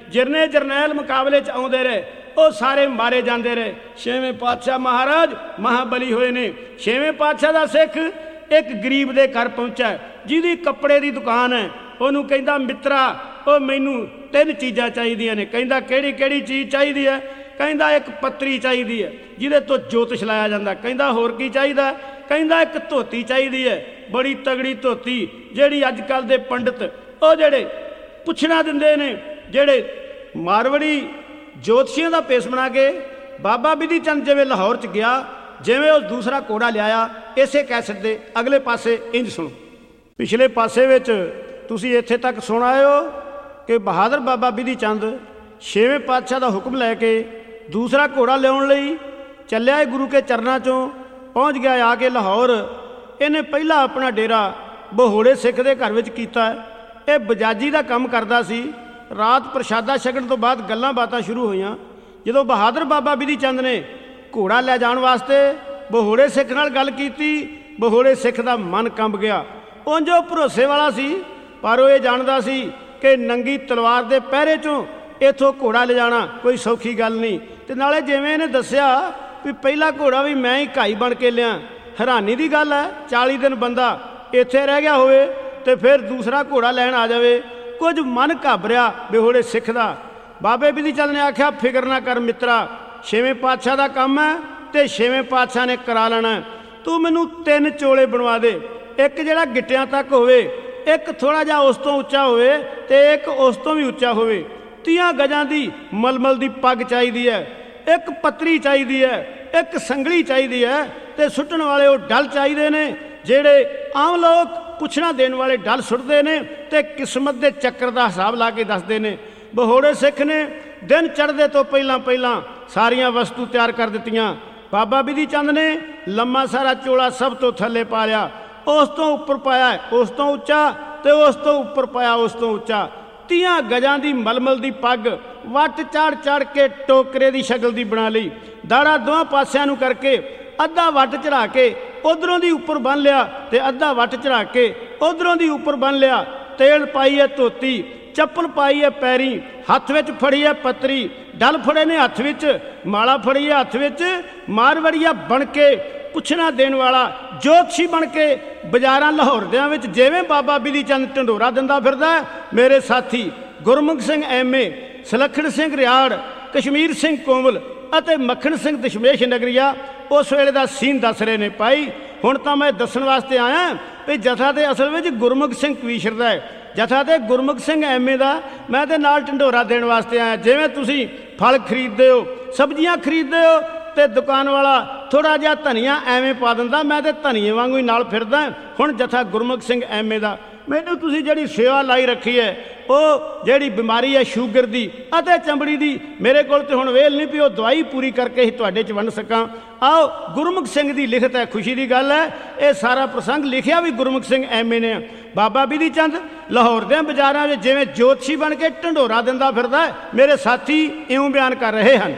ਜਿਰਨੇ ਜਰਨੈਲ ਮੁਕਾਬਲੇ 'ਚ ਆਉਂਦੇ ਰਹੇ ਉਹ ਸਾਰੇ ਮਾਰੇ ਜਾਂਦੇ ਰਹੇ। ਛੇਵੇਂ ਪਾਤਸ਼ਾਹ ਮਹਾਰਾਜ ਮਹਾਬਲੀ ਹੋਏ ਨੇ। ਛੇਵੇਂ ਪਾਤਸ਼ਾਹ ਦਾ ਸਿੱਖ ਇੱਕ ਗਰੀਬ ਦੇ ਘਰ ਪਹੁੰਚਾ, ਜਿਹਦੀ ਕੱਪੜੇ ਦੀ ਦੁਕਾਨ ਹੈ। ਉਹਨੂੰ ਕਹਿੰਦਾ, ਮਿੱਤਰਾ ਉਹ ਮੈਨੂੰ ਤਿੰਨ ਚੀਜ਼ਾਂ ਚਾਹੀਦੀਆਂ ਨੇ। ਕਹਿੰਦਾ, ਕਿਹੜੀ ਕਿਹੜੀ ਚੀਜ਼ ਚਾਹੀਦੀ ਹੈ? ਕਹਿੰਦਾ, ਇੱਕ ਪੱਤਰੀ ਚਾਹੀਦੀ ਹੈ ਜਿਹਦੇ ਤੋਂ ਜੋਤਿਸ਼ ਲਾਇਆ ਜਾਂਦਾ। ਕਹਿੰਦਾ, ਹੋਰ ਕੀ ਚਾਹੀਦਾ? ਕਹਿੰਦਾ, ਇੱਕ ਧੋਤੀ ਚਾਹੀਦੀ ਹੈ, ਬੜੀ ਤਗੜੀ ਧੋਤੀ, ਜਿਹੜੀ ਅੱਜ ਕੱਲ੍ਹ ਦੇ ਪੰਡਤ ਉਹ ਜਿਹੜੇ ਪੁੱਛਣਾ ਦਿੰਦੇ ਨੇ, ਜਿਹੜੇ ਮਾਰਵੜੀ ਜੋਤਸ਼ੀਆਂ ਦਾ ਭੇਸ ਬਣਾ ਕੇ। ਬਾਬਾ ਬਿਧੀ ਚੰਦ ਜਿਵੇਂ ਲਾਹੌਰ 'ਚ ਗਿਆ, ਜਿਵੇਂ ਉਹ ਦੂਸਰਾ ਘੋੜਾ ਲਿਆਇਆ, ਇਸੇ ਕੈਸਟ ਦੇ ਅਗਲੇ ਪਾਸੇ ਇੰਜ ਸੁਣੋ। ਪਿਛਲੇ ਪਾਸੇ ਵਿੱਚ ਤੁਸੀਂ ਇੱਥੇ ਤੱਕ ਸੁਣ ਆਏ ਹੋ ਕਿ ਬਹਾਦਰ ਬਾਬਾ ਬਿਧੀ ਚੰਦ ਛੇਵੇਂ ਪਾਤਸ਼ਾਹ ਦਾ ਹੁਕਮ ਲੈ ਕੇ ਦੂਸਰਾ ਘੋੜਾ ਲਿਆਉਣ ਲਈ ਚੱਲਿਆ ਹੈ। ਗੁਰੂ ਕੇ ਚਰਨਾਂ 'ਚੋਂ ਪਹੁੰਚ ਗਿਆ ਆ ਕੇ ਲਾਹੌਰ। ਇਹਨੇ ਪਹਿਲਾਂ ਆਪਣਾ ਡੇਰਾ ਬਹੋੜੇ ਸਿੱਖ ਦੇ ਘਰ ਵਿੱਚ ਕੀਤਾ। ਇਹ ਬਜਾਜੀ ਦਾ ਕੰਮ ਕਰਦਾ ਸੀ। ਰਾਤ ਪ੍ਰਸ਼ਾਦਾ ਛਕਣ ਤੋਂ ਬਾਅਦ ਗੱਲਾਂ ਬਾਤਾਂ ਸ਼ੁਰੂ ਹੋਈਆਂ। ਜਦੋਂ ਬਹਾਦਰ ਬਾਬਾ ਬਿਧੀ ਚੰਦ ਨੇ ਘੋੜਾ ਲੈ ਜਾਣ ਵਾਸਤੇ ਬਹੋੜੇ ਸਿੱਖ ਨਾਲ ਗੱਲ ਕੀਤੀ, ਬਹੋੜੇ ਸਿੱਖ ਦਾ ਮਨ ਕੰਬ ਗਿਆ। ਉਂਝ ਉਹ ਭਰੋਸੇ ਵਾਲਾ ਸੀ, ਪਰ ਉਹ ਇਹ ਜਾਣਦਾ ਸੀ ਕਿ ਨੰਗੀ ਤਲਵਾਰ ਦੇ ਪਹਿਰੇ 'ਚੋਂ ਇੱਥੋਂ ਘੋੜਾ ਲਿਜਾਣਾ ਕੋਈ ਸੌਖੀ ਗੱਲ ਨਹੀਂ। ਅਤੇ ਨਾਲੇ ਜਿਵੇਂ ਇਹਨੇ ਦੱਸਿਆ ਵੀ ਪਹਿਲਾ ਘੋੜਾ ਵੀ ਮੈਂ ਹੀ ਘਾਈ ਬਣ ਕੇ ਲਿਆ। ਹੈਰਾਨੀ ਦੀ ਗੱਲ ਹੈ, ਚਾਲੀ ਦਿਨ ਬੰਦਾ ਇੱਥੇ ਰਹਿ ਗਿਆ ਹੋਵੇ ਅਤੇ ਫਿਰ ਦੂਸਰਾ ਘੋੜਾ ਲੈਣ ਆ ਜਾਵੇ। ਕੁਝ ਮਨ ਘਾਬਰਿਆ ਬਹੋੜੇ ਸਿੱਖ ਦਾ। ਬਾਬੇ ਬਿਧੀ ਚੰਦ ਨੇ ਆਖਿਆ, ਫਿਕਰ ਨਾ ਕਰ ਮਿੱਤਰਾ, ਛੇਵੇਂ ਪਾਤਸ਼ਾਹ ਦਾ ਕੰਮ ਹੈ ਅਤੇ ਛੇਵੇਂ ਪਾਤਸ਼ਾਹ ਨੇ ਕਰਾ ਲੈਣਾ। ਤੂੰ ਮੈਨੂੰ ਤਿੰਨ ਚੋਲੇ ਬਣਵਾ ਦੇ, ਇੱਕ ਜਿਹੜਾ ਗਿੱਟਿਆਂ ਤੱਕ ਹੋਵੇ, ਇੱਕ ਥੋੜ੍ਹਾ ਜਿਹਾ ਉਸ ਤੋਂ ਉੱਚਾ ਹੋਵੇ ਅਤੇ ਇੱਕ ਉਸ ਤੋਂ ਵੀ ਉੱਚਾ ਹੋਵੇ। ਤੀਆਂ ਗਜਾਂ ਦੀ ਮਲਮਲ ਦੀ ਪੱਗ ਚਾਹੀਦੀ ਹੈ, ਇੱਕ ਪੱਤਰੀ ਚਾਹੀਦੀ ਹੈ, ਇੱਕ ਸੰਗਲੀ ਚਾਹੀਦੀ ਹੈ, ਅਤੇ ਸੁੱਟਣ ਵਾਲੇ ਉਹ ਡਲ ਚਾਹੀਦੇ ਨੇ ਜਿਹੜੇ ਆਮ ਲੋਕ ਪੁੱਛਣਾ ਦੇਣ ਵਾਲੇ ਡਲ ਸੁੱਟਦੇ ਨੇ ਅਤੇ ਕਿਸਮਤ ਦੇ ਚੱਕਰ ਦਾ ਹਿਸਾਬ ਲਾ ਕੇ ਦੱਸਦੇ ਨੇ। ਬਹੋੜੇ ਸਿੱਖ ਨੇ ਦਿਨ ਚੜ੍ਹਦੇ ਤੋਂ ਪਹਿਲਾਂ ਪਹਿਲਾਂ ਸਾਰੀਆਂ ਵਸਤੂ ਤਿਆਰ ਕਰ ਦਿੱਤੀਆਂ। ਬਾਬਾ ਬਿਧੀ ਚੰਦ ਨੇ ਲੰਮਾ ਸਾਰਾ ਚੋਲਾ ਸਭ ਤੋਂ ਥੱਲੇ ਪਾ ਲਿਆ, ਉਸ ਤੋਂ ਉੱਪਰ ਪਾਇਆ ਉਸ ਤੋਂ ਉੱਚਾ, ਅਤੇ ਉਸ ਤੋਂ ਉੱਪਰ ਪਾਇਆ ਉਸ ਤੋਂ ਉੱਚਾ। ਤੀਆਂ ਗਜਾਂ ਦੀ ਮਲਮਲ ਦੀ ਪੱਗ ਵੱਟ ਚੜ੍ਹ ਚੜ੍ਹ ਕੇ ਟੋਕਰੇ ਦੀ ਸ਼ਕਲ ਦੀ ਬਣਾ ਲਈ। ਦਾੜਾ ਦੋਹਾਂ ਪਾਸਿਆਂ ਨੂੰ ਕਰਕੇ ਅੱਧਾ ਵੱਟ ਚੜ੍ਹਾ ਕੇ ਉਧਰੋਂ ਦੀ ਉੱਪਰ ਬੰਨ ਲਿਆ ਅਤੇ ਅੱਧਾ ਵੱਟ ਚੜ੍ਹਾ ਕੇ ਉਧਰੋਂ ਦੀ ਉੱਪਰ ਬੰਨ ਲਿਆ। ਤੇਲ ਪਾਈ ਹੈ ਧੋਤੀ, ਚੱਪਲ ਪਾਈ ਹੈ ਪੈਰੀ, ਹੱਥ ਵਿੱਚ ਫੜੀ ਹੈ ਪੱਤਰੀ, ਡਲ ਫੜੇ ਨੇ ਹੱਥ ਵਿੱਚ, ਮਾਲਾ ਫੜੀ ਹੈ ਹੱਥ ਵਿੱਚ। ਮਾਰਵੜੀਆ ਬਣ ਕੇ ਪੁੱਛਣਾ ਦੇਣ ਵਾਲਾ ਜੋਤਸ਼ੀ ਬਣ ਕੇ ਬਾਜ਼ਾਰਾਂ ਲਾਹੌਰਦਿਆਂ ਵਿੱਚ ਜਿਵੇਂ ਬਾਬਾ ਬਿਧੀ ਚੰਦ ਢੰਡੋਰਾ ਦਿੰਦਾ ਫਿਰਦਾ। ਮੇਰੇ ਸਾਥੀ ਗੁਰਮੁਖ ਸਿੰਘ ਐਮ ਏ, ਸੁਲੱਖਣ ਸਿੰਘ ਰਿਆੜ, ਕਸ਼ਮੀਰ ਸਿੰਘ ਕੋਮਲ ਅਤੇ ਮੱਖਣ ਸਿੰਘ ਦਸ਼ਮੇਸ਼ ਨਗਰੀਆ ਉਸ ਵੇਲੇ ਦਾ ਸੀਨ ਦੱਸ ਰਹੇ ਨੇ। ਭਾਈ ਹੁਣ ਤਾਂ ਮੈਂ ਦੱਸਣ ਵਾਸਤੇ ਆਇਆ ਵੀ ਜਥਾ ਦੇ ਅਸਲ ਵਿੱਚ ਗੁਰਮੁਖ ਸਿੰਘ ਕਵੀਸ਼ਰ ਦਾ ਹੈ, ਜਥਾ ਦੇ ਗੁਰਮੁਖ ਸਿੰਘ ਐਮ ਏ ਦਾ। ਮੈਂ ਤੇ ਨਾਲ ਢੰਡੋਰਾ ਦੇਣ ਵਾਸਤੇ ਆਇਆ। ਜਿਵੇਂ ਤੁਸੀਂ ਫਲ ਖਰੀਦਦੇ ਹੋ, ਸਬਜ਼ੀਆਂ ਖਰੀਦਦੇ ਹੋ, ਅਤੇ ਦੁਕਾਨ ਵਾਲਾ ਥੋੜ੍ਹਾ ਜਿਹਾ ਧਨੀਆ ਐਵੇਂ ਪਾ ਦਿੰਦਾ, ਮੈਂ ਤਾਂ ਧਨੀਏ ਵਾਂਗੂ ਹੀ ਨਾਲ ਫਿਰਦਾ। ਹੁਣ ਜਥਾ ਗੁਰਮੁਖ ਸਿੰਘ ਐਮ ਏ ਦਾ। ਮੈਨੂੰ ਤੁਸੀਂ ਜਿਹੜੀ ਸੇਵਾ ਲਾਈ ਰੱਖੀ ਹੈ, ਉਹ ਜਿਹੜੀ ਬਿਮਾਰੀ ਹੈ ਸ਼ੂਗਰ ਦੀ ਅਤੇ ਚਮੜੀ ਦੀ, ਮੇਰੇ ਕੋਲ ਤਾਂ ਹੁਣ ਵੇਲ ਨਹੀਂ ਵੀ ਉਹ ਦਵਾਈ ਪੂਰੀ ਕਰਕੇ ਹੀ ਤੁਹਾਡੇ 'ਚ ਵੰਡ ਸਕਾਂ। ਆਓ, ਗੁਰਮੁਖ ਸਿੰਘ ਦੀ ਲਿਖਤ ਹੈ, ਖੁਸ਼ੀ ਦੀ ਗੱਲ ਹੈ। ਇਹ ਸਾਰਾ ਪ੍ਰਸੰਗ ਲਿਖਿਆ ਵੀ ਗੁਰਮੁਖ ਸਿੰਘ ਐਮ ਏ ਨੇ। ਬਾਬਾ ਬਿਧੀ ਚੰਦ ਲਾਹੌਰ ਦੇ ਬਾਜ਼ਾਰਾਂ ਵਿੱਚ ਜਿਵੇਂ ਜੋਤਸ਼ੀ ਬਣ ਕੇ ਢੰਡੋਰਾ ਦਿੰਦਾ ਫਿਰਦਾ। ਮੇਰੇ ਸਾਥੀ ਇਉਂ ਬਿਆਨ ਕਰ ਰਹੇ ਹਨ।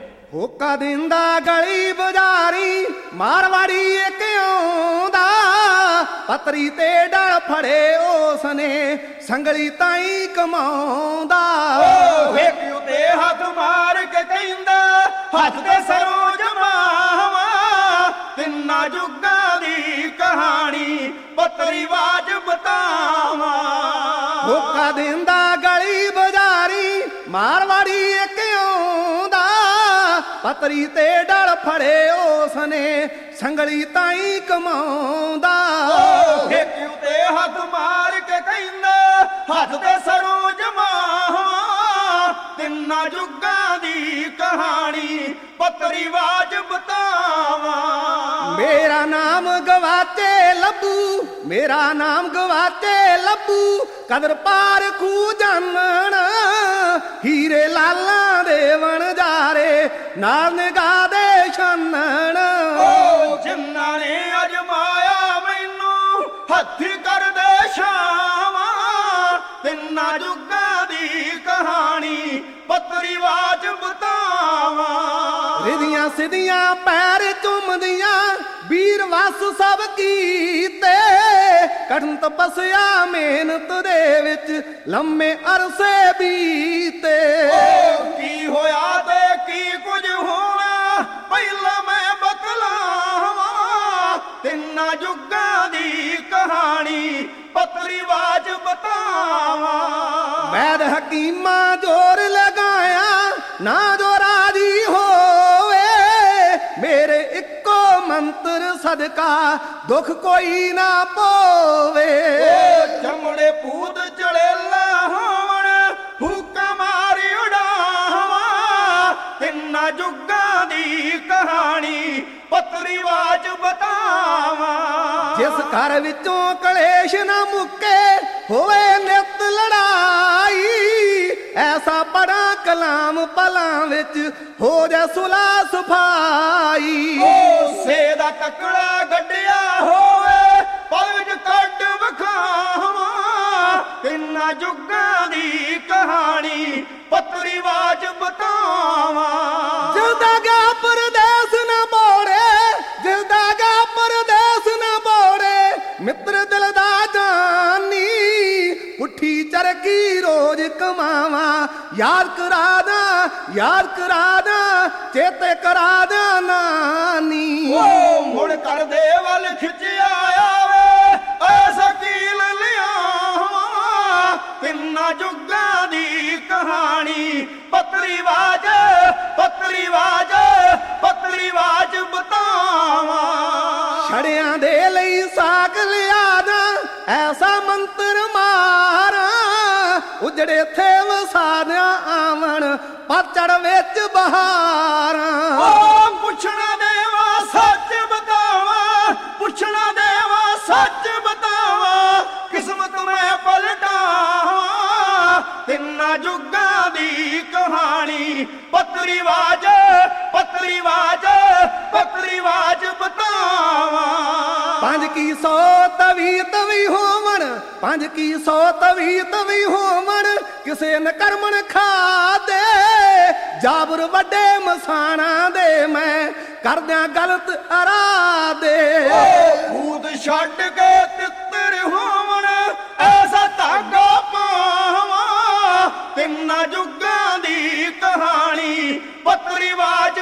ਹੋਕਾ ਦਿੰਦਾ ਗਲੀ ਬਜ਼ਾਰੀ ਮਾਰਵਾੜੀ ਇੱਕ ਆਉਂਦਾ, ਪੱਤਰੀ ਤੇ ਡਲ ਫੜੇ ਉਸ ਨੇ ਸੰਗਲੀ ਤਾਈ ਕਮਾਉਂਦਾ। ਵੇਖ ਉਤੇ ਹੱਥ ਮਾਰ ਕੇ ਕਹਿੰਦਾ, ਹੱਥ ਦੇ ਸਰੋਂ ਜਮਾਵਾ, ਤਿੰਨਾਂ ਜੁਗਾਂ ਦੀ ਕਹਾਣੀ ਪੱਤਰੀ ਵਾਜ ਬਤਾਵਾ। ਹੋਕਾ ਦਿੰਦਾ ਗਲੀ ਬਜ਼ਾਰੀ ਮਾਰਵਾੜੀ ਇੱਕ ਆਉਂਦਾ, ਪੱਤਰੀ ਤੇ ਡਲ ਫੜੇ ਉਸ ਨੇ ਸੰਗਲੀ ਤਾਈ ਕਮਾਉਂਦਾ। ਵੇਖ ਉਤੇ ਹੱਥ ਮਾਰ ਕੇ ਕਹਿੰਦਾ, ਹੱਥ ਦੇ ਸਰੋਂ ਜਮਾਵਾ, ਤਿੰਨਾਂ ਜੁਗਾਂ ਦੀ ਕਹਾਣੀ ਪੱਤਰੀ ਵਾਜ ਬਤਾਵਾ। ਮੇਰਾ ਨਾਮ ਗਵਾਚੇ ਲੱਭੂ, ਮੇਰਾ ਨਾਮ ਗਵਾਚੇ ਲੱਭੂ, ਕਦਰ ਪਾਰ ਖੂ ਜਾਣਨ, ਹੀਰੇ ਲਾਲਾਂ ਦੇ ਵਣਜਾਰੇ ਨਾਲ ਨਿਗਾਹ ਦੇ ਛਾਨਣ। ਓ ਜਿਨ੍ਹਾਂ ਨੇ ਅਜਮਾਇਆ ਮੈਨੂੰ ਹੱਥੀ ਕਰਦੇ ਛਾਵਾਂ, ਤਿੰਨਾਂ ਜੁਗਾਂ ਦੀ ਕਹਾਣੀ ਪੱਤਰੀ ਵਾਜ ਬਤਾਵਾ। ਰਿਧੀਆਂ ਸਿੱਧੀਆਂ ਪੈਰ ਚੁੰਮਦੀਆਂ ਵੀਰ ਵਸ ਸਭ ਕੀਤੇ, ਕਠਨ ਤਪੱਸਿਆ ਮਿਹਨਤ ਦੇ ਵਿੱਚ ਲੰਮੇ ਅਰਸੇ ਬੀਤੇ। ਕੀ ਹੋਇਆ ਤੇ ਕੀ ਕੁਝ ਹੋਣਾ ਪਹਿਲਾਂ ਮੈਂ ਬਤਲਾਵਾਂ, ਤਿੰਨਾਂ ਯੁੱਗਾਂ ਦੀ ਕਹਾਣੀ ਪਤਲੀਵਾਜ ਬਤਾਵਾਂ। ਵੈਦ ਹਕੀਮਾਂ ਜ਼ੋਰ ਲਗਾਇਆ ਨਾ ਜੋ ਰਾਜੀ ਹੋਵੇ, ਮੇਰੇ ਇੱਕੋ ਮੰਤਰ ਸਦਕਾ ਦੁੱਖ ਕੋਈ ਨਾ ਪੋਵੇ। ਚਮੜੇ ਭੂਤ ਚੜੇਲਾ ਹੋਵਣ ਫੂਕਾਂ ਮਾਰੀ ਉਡਾਵਾਂ, ਤਿੰਨਾਂ ਯੁੱਗਾਂ ਦੀ ਕਹਾਣੀ ਪਤਲੀਵਾਜ ਬਤਾਵਾਂ। ਜਿਸ ਘਰ ਵਿੱਚੋਂ ਕਲੇਸ਼ ਨਾ ਮੁੱਕੇ ਹੋਵੇ ਨਿਤ ਲੜਾਈ, ਐਸਾ ਪੜਾ ਕਲਾਮ ਪਲਾਂ ਵਿੱਚ ਹੋ ਜਾ ਸੁਲਾ ਸਫਾਈ। ਸੇ ਦਾ ਤਕੜਾ ਗੱਡਿਆ ਹੋਵੇ ਪਲਜ ਕੱਢ ਵਿਖਾਵਾਂ, ਤਿੰਨਾਂ ਯੁੱਗਾਂ ਦੀ ਕਹਾਣੀ ਪਤਲੀਵਾਜ ਬਤਾਵਾਂ। ਜਿਸਦਾ ਗਾ ਪਰਦੇਸ ਨਾ ਮੋੜੇ, ਜਿਸਦਾ ਗਾ ਪਰਦੇਸ ਨਾ ਮੋੜੇ, ਮਿੱਤਰ ਦਿਲ ਦਾ ਜਾਨੀ, ਪੁੱਠੀ ਚਰਕੀ ਰੋਜ਼ ਕਮਾਵਾਂ, ਯਾਦ ਕਰਾਦਾ ਯਾਦ ਕਰਾਦਾ ਚੇਤੇ ਕਰਾਦਾ ਨਾਨੀ। ਮੁੜ ਕਰਦੇ ਵੱਲ ਖਿੱਚਿਆ ਆਵੇ ਐਸਾ ਕੀਲ ਲਿਆਵਾਂ, ਤਿੰਨਾਂ ਯੁੱਗਾਂ ਦੀ ਕਹਾਣੀ ਪਤਲੀਵਾਜ ਪਤਲੀਵਾਜ ਪਤਲੀਵਾਜ ਬਤਾਵਾਂ। ਛੜਿਆਂ ਦੇ ਲਈ ਸਾਕ ਲਿਆਦਾ ਐਸਾ ਮੰਤਰ ਮਾਰਾਂ, ਉਜੜੇ ਥੇ ਵਸਾਦਿਆਂ ਆਵਣ ਪਤਝੜ ਵਿੱਚ ਬਹਾਰਾਂ। ਓ ਪੁੱਛਣਾ ਦੇਵਾ ਸੱਚ ਬਤਾਵਾਂ, ਪੁੱਛਣਾ ਦੇਵਾ ਸੱਚ ਬਤਾਵਾਂ, ਕਿਸਮਤ ਮੈਂ ਪਲਟਾਵਾਂ, ਤਿੰਨਾਂ ਯੁੱਗਾਂ ਦੀ ਕਹਾਣੀ ਪਤਲੀਵਾਜ ਪਤਲੀਵਾਜ ਪਤਲੀਵਾਜ ਬਤਾਵਾਂ। ਪੰਜ ਕੀ ਸੌ ਤਵੀ ਤਵੀ ਹੋਵਣ, ਪੰਜ ਕੀ ਸੌ ਤਵੀ ਤਵੀ ਹੋਵਣ, ਕਿਸੇ ਨ ਕਰਮਣ ਖਾਦੇ, ਜਾਬਰ ਵੱਡੇ ਮਸਾਣਾ ਦੇ ਮੈਂ ਕਰਦਿਆਂ ਗਲਤ ਅਰਾਦੇ। ਭੂਤ ਛੱਡ ਕੇ ਤਿੱਤਰ ਹੋਵਣ ਐਸਾ ਧਾਗਾ ਪਾਵਾਂ, ਤਿੰਨਾਂ ਯੁੱਗਾਂ ਦੀ ਕਹਾਣੀ ਪਤਲੀਵਾਜ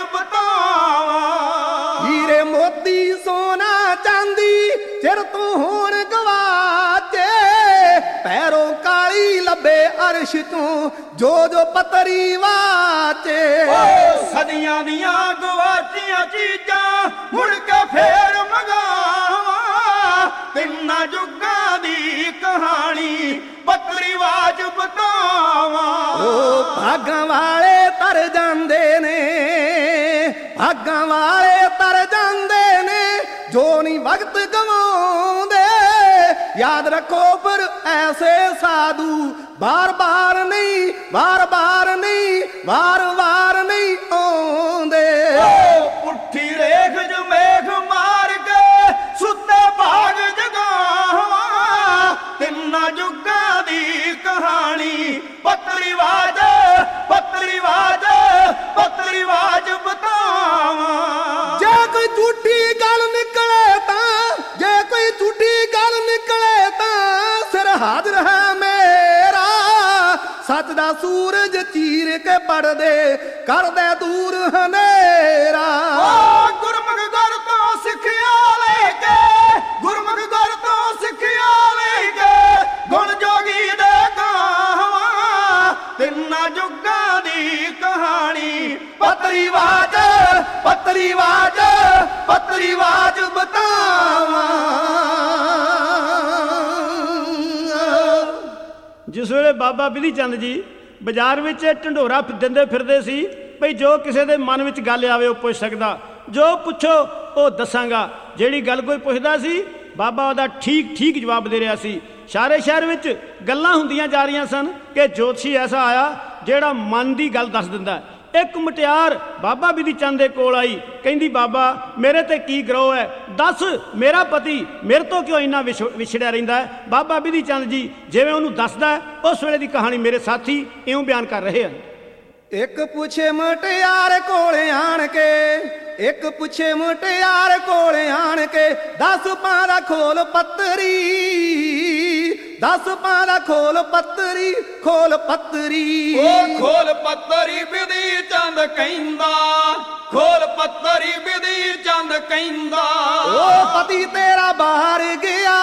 ਬਤਾਵਾਂ। ਹੀਰੇ ਮੋਤੀ ਸੋਨਾ ਚਾਂਦੀ ਚਿਰ ਤੋਂ ਹੋਣ ਗਵਾਚੇ, ਪੈਰੋਂ ਕਾਲੀ ਲੱਭੇ ਅਰਸ਼ ਤੋਂ ਜੋ ਜੋ ਪਤਰੀ ਵਾਚੇ। ਸਦੀਆਂ ਦੀਆਂ ਗਵਾਚੀਆਂ ਚੀਜ਼ਾਂ ਮੁੜ ਕੇ ਫੇਰ ਮੰਗਾਵਾਂ, ਤਿੰਨਾਂ ਯੁੱਗਾਂ ਦੀ ਕਹਾਣੀ ਪਤਲੀਵਾਜ ਬਤਾਵਾਂ। ਓ ਭਾਗਾਂ ਵਾਲੇ ਤਰ ਜਾਂਦੇ ਨੇ, ਭਾਗਾਂ ਵਾਲੇ ਤਰ ਜਾਂਦੇ ਨੇ, ਜੋ ਨਹੀਂ ਵਕਤ ਗਵਾਉਂਦੇ, ਯਾਦ ਰੱਖੋ ਪਰ ਐਸੇ ਸਾਧੂ ਬਾਰ ਬਾਰ ਨਹੀਂ ਬਾਰ ਬਾਰ ਨਹੀਂ ਵਾਰ ਵਾਰ ਨਹੀਂ ਆਉਂਦੇ। ਪੁੱਠੀ ਰੇਖ ਜ ਮੇਘ ਮਾਰ ਕੇ ਸੁੱਤੇ ਭਾਗ ਜਗਾਵਾਂ, ਤਿੰਨਾਂ ਯੁੱਗਾਂ ਦੀ ਕਹਾਣੀ ਪਤਲੀਵਾਜ ਪਤਲੀਵਾਜ ਪਤਲੀਵਾਜ ਬਤਾਵਾਂ। ਜੇ ਕੋਈ ਝੂਠੀ ਗੱਲ ਨਿਕਲੇ ਤਾਂ, ਜੇ ਕੋਈ ਝੂਠੀ ਗੱਲ ਨਿਕਲੇ ਤਾਂ, ਸਿਰ ਹਾਜ਼ਰ ਹੈ ਮੇਰਾ, ਸੱਚ ਦਾ ਸੂਰਜ ਚੀਰ ਕੇ ਪੜਦੇ ਕਰਦੇ ਦੂਰ ਹਨੇਰਾ। ਗੁਰਮੁਖ ਗੁਰ ਤੋਂ ਸਿੱਖਿਆ ਲੈ ਕੇ, ਗੁਰਮੁਖ ਗੁਰ ਤੋਂ ਸਿੱਖਿਆ ਲੈ ਕੇ, ਗੁਣ ਜੋਗੀ ਦੇ ਗਾਵਾਂ, ਤਿੰਨਾਂ ਯੁੱਗਾਂ ਦੀ ਕਹਾਣੀ ਪਤਲੀਵਾਜ ਪਤਲੀਵਾਜ ਪਤਲੀਵਾਜ ਬਤਾਵਾਂ। ਜਿਸ ਵੇਲੇ ਬਾਬਾ ਬਿਧੀ ਚੰਦ ਜੀ ਬਾਜ਼ਾਰ ਵਿੱਚ ਢੰਡੋਰਾ ਦਿੰਦੇ ਫਿਰਦੇ ਸੀ ਭਈ ਜੋ ਕਿਸੇ ਦੇ ਮਨ ਵਿੱਚ ਗੱਲ ਆਵੇ ਉਹ ਪੁੱਛ ਸਕਦਾ, ਜੋ ਪੁੱਛੋ ਉਹ ਦੱਸਾਂਗਾ। ਜਿਹੜੀ ਗੱਲ ਕੋਈ ਪੁੱਛਦਾ ਸੀ ਬਾਬਾ ਉਹਦਾ ਠੀਕ ਠੀਕ ਜਵਾਬ ਦੇ ਰਿਹਾ ਸੀ। ਸਾਰੇ ਸ਼ਹਿਰ ਵਿੱਚ ਗੱਲਾਂ ਹੁੰਦੀਆਂ ਜਾ ਰਹੀਆਂ ਸਨ ਕਿ ਜੋਤਸ਼ੀ ਐਸਾ ਆਇਆ ਜਿਹੜਾ ਮਨ ਦੀ ਗੱਲ ਦੱਸ ਦਿੰਦਾ। ਇੱਕ ਮੁਟਿਆਰ ਬਾਬਾ ਬਿਧੀ ਚੰਦ ਦੇ ਕੋਲ ਆਈ, ਕਹਿੰਦੀ ਬਾਬਾ ਮੇਰੇ ਤੇ ਕੀ ਗਰੋਹ ਹੈ, ਦੱਸ ਮੇਰਾ ਪਤੀ ਮੇਰੇ ਤੋਂ ਕਿਉਂ ਇੰਨਾ ਵਿਛ ਵਿਛੜਿਆ ਰਹਿੰਦਾ ਹੈ। ਬਾਬਾ ਬਿਧੀ ਚੰਦ ਜੀ ਜਿਵੇਂ ਉਹਨੂੰ ਦੱਸਦਾ ਉਸ ਵੇਲੇ ਦੀ ਕਹਾਣੀ ਮੇਰੇ ਸਾਥੀ ਇਉਂ ਬਿਆਨ ਕਰ ਰਹੇ ਹਨ। ਇੱਕ ਪੁੱਛੇ ਮੁਟਿਆਰ ਕੋਲ ਆਣ ਕੇ, ਇੱਕ ਪੁੱਛੇ ਮੁਟਿਆਰ ਕੋਲ ਆਣ ਕੇ ਦਸ ਪਾਂ ਦਾ ਖੋਲ ਪੱਤਰੀ, ਦਸ ਪਾਂ ਦਾ ਖੋਲ ਪੱਤਰੀ, ਖੋਲ ਪੱਤਰੀ। ਉਹ ਖੋਲ ਪੱਤਰੀ ਬਿਧੀ ਚੰਦ ਕਹਿੰਦਾ, ਖੋਲ ਪੱਤਰੀ ਬਿਧੀ ਚੰਦ ਕਹਿੰਦਾ। ਉਹ ਪਤੀ ਤੇਰਾ ਬਾਹਰ ਗਿਆ,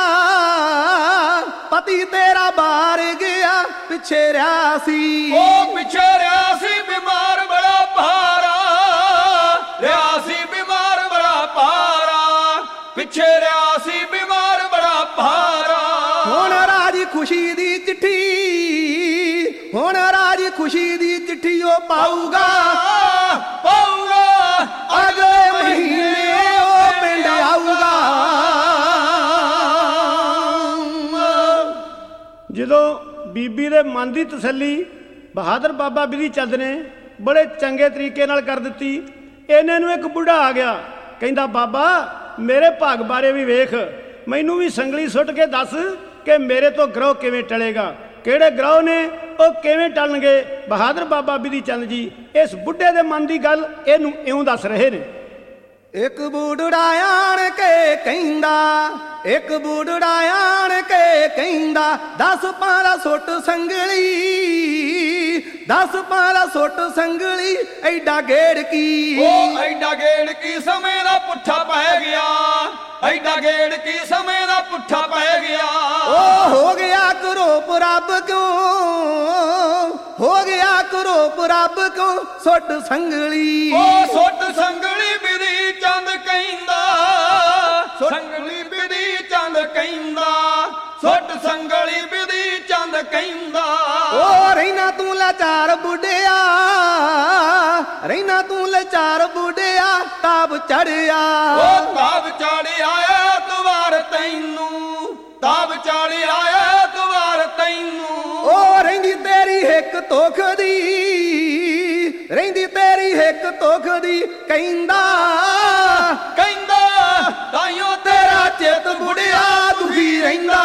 ਪਤੀ ਤੇਰਾ ਬਾਹਰ ਗਿਆ, ਪਿੱਛੇ ਰਿਆ ਸੀ। ਉਹ ਪਿੱਛੇ ਰਿਆ ਸੀ ਬਿਮਾਰ ਬੜਾ ਭਾਰਾ, ਰਿਆ ਸੀ ਬਿਮਾਰ ਬੜਾ ਭਾਰਾ, ਪਿੱਛੇ ਰਿਆ ਸੀ ਬਿਮਾਰ ਬੜਾ ਭਾਰਾ। ਹੁਣ ਰਾਜੀ ਖੁਸ਼ੀ ਦੀ ਚਿੱਠੀ, ਹੁਣ ਰਾਜੀ ਖੁਸ਼ੀ ਦੀ ਚਿੱਠੀ ਉਹ ਪਾਊਗਾ, ਪਾਊਗਾ ਅਗਲੇ ਮਹੀਨੇ ਉਹ ਪਿੰਡ ਆਊਗਾ। ਜਦੋਂ ਬੀਬੀ ਦੇ ਮਨ ਦੀ ਤਸੱਲੀ ਬਹਾਦਰ ਬਾਬਾ ਬਿਧੀ ਚੰਦ ਨੇ ਬੜੇ ਚੰਗੇ ਤਰੀਕੇ ਨਾਲ ਕਰ ਦਿੱਤੀ। ਇਹਨੇ ਨੂੰ ਇੱਕ ਬੁੱਢਾ ਆ ਗਿਆ, ਕਹਿੰਦਾ ਬਾਬਾ ਮੇਰੇ ਭਾਗ ਬਾਰੇ ਵੀ ਵੇਖ, ਮੈਨੂੰ ਵੀ ਸੰਗਲੀ ਸੁੱਟ ਕੇ ਦੱਸ ਕਿ ਮੇਰੇ ਤੋਂ ਗਰੋਹ ਕਿਵੇਂ ਟਲੇਗਾ, ਕਿਹੜੇ ਗਰੋਹ ਨੇ ਉਹ ਕਿਵੇਂ ਟਲਣਗੇ। ਬਹਾਦਰ ਬਾਬਾ ਬਿਧੀ ਚੰਦ ਜੀ ਇਸ ਬੁੱਢੇ ਦੇ ਮਨ ਦੀ ਗੱਲ ਇਹਨੂੰ ਇਉਂ ਦੱਸ ਰਹੇ ਨੇ। ਇੱਕ ਬੁੱਢੜਾ ਆਣ ਕੇ ਕਹਿੰਦਾ, ਇੱਕ ਬੁੱਢੜਾ ਆਣ ਕੇ ਕਹਿੰਦਾ, ਦਸ ਪਾਂ ਦਾ ਸੁੱਟ ਸੰਗਲੀ, ਦਸ ਪਾਂ ਦਾ ਸੁੱਟ ਸੰਗਲੀ, ਐਡਾ ਗੇੜ ਕੀ। ਉਹ ਐਡਾ ਗੇੜ ਕੀ ਸਮੇਂ ਦਾ ਪੁੱਠਾ ਪੈ ਗਿਆ, ਐਡਾ ਗੇੜ ਕੀ ਸਮੇਂ ਦਾ ਪੁੱਠਾ ਪੈ ਗਿਆ। ਉਹ ਹੋ ਗਿਆ ਕਰੋਪ ਰੱਬ ਕਿਉਂ, ਹੋ ਗਿਆ ਕਰੋਪ ਰੱਬ ਕਿਉਂ, ਸੁੱਟ ਸੰਗਲੀ। ਉਹ ਸੁੱਟ ਸੰਗਲੀ ਬਿਧੀ ਚੰਦ ਕਹਿੰਦਾ, ਸੰਗਲੀ ਬਿਧੀ ਚੰਦ ਕਹਿੰਦਾ, ਸੁੱਟ ਸੰਗਲੀ ਬਿਧੀ ਚੰਦ ਕਹਿੰਦਾ। ਉਹ ਰਹਿਣਾ ਤੂੰ ਲਾਚਾਰ ਬੁੱਢਿਆ, ਰਹਿਣਾ ਤੂੰ ਲਾਚਾਰ ਬੁੱਢਿਆ, ਤਾਬ ਚੜਿਆ। ਉਹ ਤਾਬ ਚੜਿਆ ਐਤਵਾਰ ਤੈਨੂੰ, ਤਾਬ ਚੜਿਆ ਐਤਵਾਰ ਤੈਨੂੰ। ਉਹ ਰਹਿੰਦੀ ਤੇਰੀ ਹਿੱਕ ਤੋਖ ਦੀ, ਰਹਿੰਦੀ ਤੇਰੀ ਹਿੱਕ ਤੋਖ ਦੀ, ਕਹਿੰਦਾ ਕਹਿੰਦਾ ਤਾਈਓ ਤੇਰਾ ਚਿੱਤ ਬੁੜਿਆ ਦੁਖੀ ਰਹਿੰਦਾ।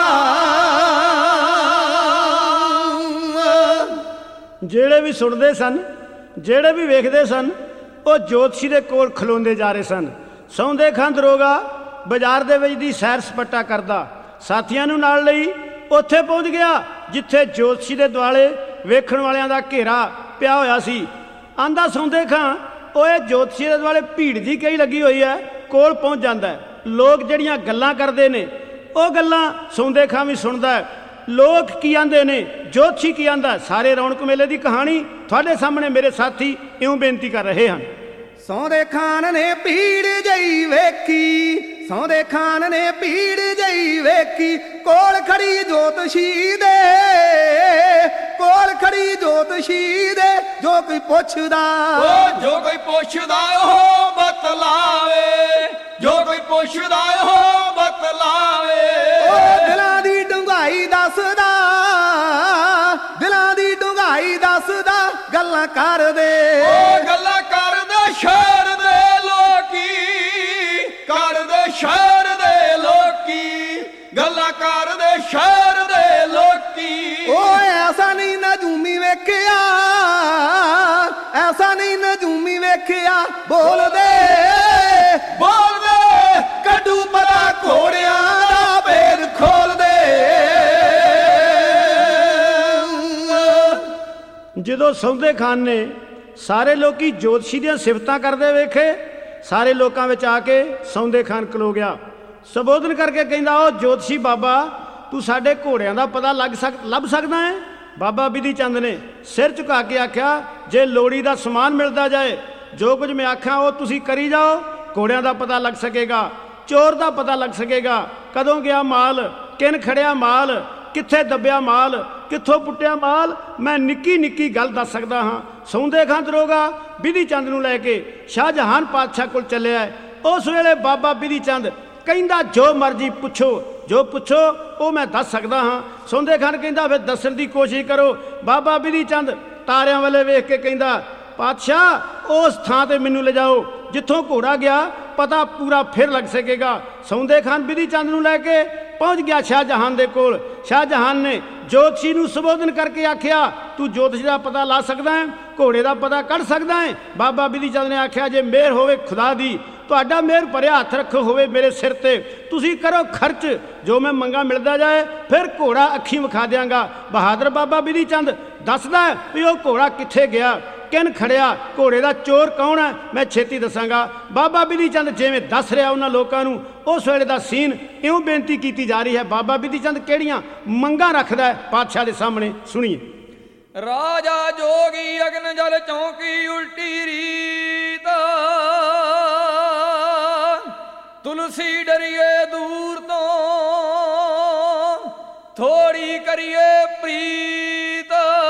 ਜਿਹੜੇ ਵੀ ਸੁਣਦੇ ਸਨ, ਜਿਹੜੇ ਵੀ ਵੇਖਦੇ ਸਨ, ਉਹ ਜੋਤਸ਼ੀ ਦੇ ਕੋਲ ਖਲੋਂਦੇ ਜਾ ਰਹੇ ਸਨ। ਸੌਂਦੇ ਖਾਂ ਦਰੋਗਾ ਬਾਜ਼ਾਰ ਦੇ ਵਿੱਚ ਦੀ ਸੈਰ ਸਪਾਟਾ ਕਰਦਾ, ਸਾਥੀਆਂ ਨੂੰ ਨਾਲ ਲਈ ਉੱਥੇ ਪਹੁੰਚ ਗਿਆ ਜਿੱਥੇ ਜੋਤਸ਼ੀ ਦੇ ਦੁਆਲੇ ਵੇਖਣ ਵਾਲਿਆਂ ਦਾ ਘੇਰਾ ਪਿਆ ਹੋਇਆ ਸੀ। ਆਂਦਾ ਸੌਂਦੇ ਖਾਂ ਉਹ ਇਹ ਜੋਤਸ਼ੀ ਦੇ ਦੁਆਲੇ ਭੀੜ ਜੀ ਕਈ ਲੱਗੀ ਹੋਈ ਹੈ, ਕੋਲ ਪਹੁੰਚ ਜਾਂਦਾ ਹੈ। ਲੋਕ ਜਿਹੜੀਆਂ ਗੱਲਾਂ ਕਰਦੇ ਨੇ ਉਹ ਗੱਲਾਂ ਸੌਂਦੇ ਖਾਂ ਵੀ ਸੁਣਦਾ ਹੈ। ਲੋਕ ਕੀ ਆਂਦੇ ਨੇ, ਜੋਤਸ਼ੀ ਕੀ ਆਂਦਾ, ਸਾਰੇ ਰੌਣਕ ਮੇਲੇ ਦੀ ਕਹਾਣੀ ਤੁਹਾਡੇ ਸਾਹਮਣੇ ਮੇਰੇ ਸਾਥੀ ਇਉਂ ਬੇਨਤੀ ਕਰ ਰਹੇ ਹਨ। ਸੌਂਦੇ ਖਾਨ ਨੇ ਭੀੜ ਜਈ ਵੇਖੀ, ਸੌਂਦੇ ਖਾਨ ਨੇ ਭੀੜ ਜਈ ਵੇਖੀ, ਕੋਲ ਖੜੀ ਜੋਤਸ਼ੀ ਦੇ, ਕੋਲ ਖੜੀ ਜੋਤਸ਼ੀ ਦੇ, ਜੋ ਕੋਈ ਪੁੱਛਦਾ, ਉਹ ਜੋ ਕੋਈ ਪੁੱਛਦਾ ਉਹ ਬਤਲਾਵੇ, ਜੋ ਕੋਈ ਪੁੱਛਦਾ ਉਹ ਬਤਲਾਵੇ। ਉਹ ਦਿਲਾਂ ਦੀ ਡੂੰਘਾਈ ਦੱਸਦਾ, ਦਿਲਾਂ ਦੀ ਡੂੰਘਾਈ ਦੱਸਦਾ, ਗੱਲਾਂ ਕਰਦੇ, ਉਹ ਗੱਲਾਂ ਕਰਦੇ ਸ਼ਹਿਰ ਦੇ ਲੋਕੀ, ਕਰਦੇ ਸ਼ਹਿਰ ਦੇ ਲੋਕੀ, ਗੱਲਾਂ ਕਰਦੇ ਸ਼ਹਿਰ ਦੇ ਲੋਕੀ। ਉਹ ਐਸਾ ਨਹੀਂ ਨਜੂਮੀ ਵੇਖਿਆ, ਐਸਾ ਨਹੀਂ ਨਜੂਮੀ ਵੇਖਿਆ, ਬੋਲਦੇ ਬੋਲਦੇ ਕੱਢੂ ਪਤਾ ਘੋੜਿਆਂ ਦਾ ਭੇਦ ਖੋਲਦੇ। ਜਦੋਂ ਸੌਂਦੇ ਖਾਨ ਨੇ ਸਾਰੇ ਲੋਕੀ ਜੋਤਸ਼ੀ ਦੀਆਂ ਸਿਫਤਾਂ ਕਰਦੇ ਵੇਖੇ, ਸਾਰੇ ਲੋਕਾਂ ਵਿੱਚ ਆ ਕੇ ਸੌਂਦੇ ਖਾਨ ਖਲੋ ਗਿਆ। ਸੰਬੋਧਨ ਕਰਕੇ ਕਹਿੰਦਾ, ਉਹ ਜੋਤਸ਼ੀ ਬਾਬਾ ਤੂੰ ਸਾਡੇ ਘੋੜਿਆਂ ਦਾ ਪਤਾ ਲੱਗ ਸਕ ਲੱਭ ਸਕਦਾ ਹੈ। ਬਾਬਾ ਬਿਧੀ ਚੰਦ ਨੇ ਸਿਰ ਝੁਕਾ ਕੇ ਆਖਿਆ, ਜੇ ਲੋੜੀ ਦਾ ਸਮਾਨ ਮਿਲਦਾ ਜਾਏ, ਜੋ ਕੁਝ ਮੈਂ ਆਖਾਂ ਉਹ ਤੁਸੀਂ ਕਰੀ ਜਾਓ, ਘੋੜਿਆਂ ਦਾ ਪਤਾ ਲੱਗ ਸਕੇਗਾ, ਚੋਰ ਦਾ ਪਤਾ ਲੱਗ ਸਕੇਗਾ, ਕਦੋਂ ਗਿਆ ਮਾਲ, ਕਿਨ ਖੜਿਆ ਮਾਲ, ਕਿੱਥੇ ਦੱਬਿਆ ਮਾਲ, ਕਿੱਥੋਂ ਪੁੱਟਿਆ ਮਾਲ, ਮੈਂ ਨਿੱਕੀ ਨਿੱਕੀ ਗੱਲ ਦੱਸ ਸਕਦਾ ਹਾਂ। ਸੌਂਦੇ ਖਾਂ ਦਰੋਗਾ ਬਿਧੀ ਚੰਦ ਨੂੰ ਲੈ ਕੇ ਸ਼ਾਹਜਹਾਨ ਪਾਤਸ਼ਾਹ ਕੋਲ ਚੱਲਿਆ। ਉਸ ਵੇਲੇ ਬਾਬਾ ਬਿਧੀ ਚੰਦ ਕਹਿੰਦਾ, ਜੋ ਮਰਜ਼ੀ ਪੁੱਛੋ, ਜੋ ਪੁੱਛੋ ਉਹ ਮੈਂ ਦੱਸ ਸਕਦਾ ਹਾਂ। ਸੌਂਦੇ ਖਾਨ ਕਹਿੰਦਾ, ਫਿਰ ਦੱਸਣ ਦੀ ਕੋਸ਼ਿਸ਼ ਕਰੋ। ਬਾਬਾ ਬਿਧੀ ਚੰਦ ਤਾਰਿਆਂ ਵੱਲੇ ਵੇਖ ਕੇ ਕਹਿੰਦਾ, ਪਾਤਸ਼ਾਹ ਉਸ ਥਾਂ ਤੇ ਮੈਨੂੰ ਲਿਜਾਓ ਜਿੱਥੋਂ ਘੋੜਾ ਗਿਆ, ਪਤਾ ਪੂਰਾ ਫਿਰ ਲੱਗ ਸਕੇਗਾ। ਸੌਂਦੇ ਖਾਨ ਬਿਧੀ ਚੰਦ ਨੂੰ ਲੈ ਕੇ ਪਹੁੰਚ ਗਿਆ ਸ਼ਾਹਜਹਾਨ ਦੇ ਕੋਲ। ਸ਼ਾਹਜਹਾਨ ਨੇ ਜੋਤਸ਼ੀ ਨੂੰ ਸੰਬੋਧਨ ਕਰਕੇ ਆਖਿਆ, ਤੂੰ ਜੋਤਿਸ਼ ਦਾ ਪਤਾ ਲਾ ਸਕਦਾ ਹੈ, ਘੋੜੇ ਦਾ ਪਤਾ ਕੱਢ ਸਕਦਾ ਹੈ? ਬਾਬਾ ਬਿਧੀ ਚੰਦ ਨੇ ਆਖਿਆ, ਜੇ ਮਿਹਰ ਹੋਵੇ ਖੁਦਾ ਦੀ, ਤੁਹਾਡਾ ਮਿਹਰ ਭਰਿਆ ਹੱਥ ਰੱਖੋ ਹੋਵੇ ਮੇਰੇ ਸਿਰ ਤੇ, ਤੁਸੀਂ ਕਰੋ ਖਰਚ, ਜੋ ਮੈਂ ਮੰਗਾ ਮਿਲਦਾ ਜਾਏ, ਫਿਰ ਘੋੜਾ ਅੱਖੀਂ ਵਿਖਾ ਦਿਆਂਗਾ। ਬਹਾਦਰ ਬਾਬਾ ਬਿਧੀ ਚੰਦ ਦੱਸਦਾ ਵੀ ਉਹ ਘੋੜਾ ਕਿੱਥੇ ਗਿਆ, ਕਿਨ ਖੜਿਆ, ਘੋੜੇ ਦਾ ਚੋਰ ਕੌਣ ਹੈ, ਮੈਂ ਛੇਤੀ ਦੱਸਾਂਗਾ। ਬਾਬਾ ਬਿਧੀ ਚੰਦ ਜਿਵੇਂ ਦੱਸ ਰਿਹਾ ਉਹਨਾਂ ਲੋਕਾਂ ਨੂੰ ਉਸ ਵੇਲੇ ਦਾ ਸੀਨ ਇਉਂ ਬੇਨਤੀ ਕੀਤੀ ਜਾ ਰਹੀ ਹੈ। ਬਾਬਾ ਬਿਧੀ ਚੰਦ ਕਿਹੜੀਆਂ ਮੰਗਾਂ ਰੱਖਦਾ ਹੈ ਪਾਤਸ਼ਾਹ ਦੇ ਸਾਹਮਣੇ, ਸੁਣੀਏ। ਰਾਜਾ ਜੋਗੀ ਅਗਨ ਜਲ ਚੌਂਕੀ ਉਲਟੀ ਰੀਤ, ਤੁਲਸੀ ਡਰੀਏ ਦੂਰ ਤੋਂ, ਥੋੜੀ ਕਰੀਏ ਪ੍ਰੀਤ।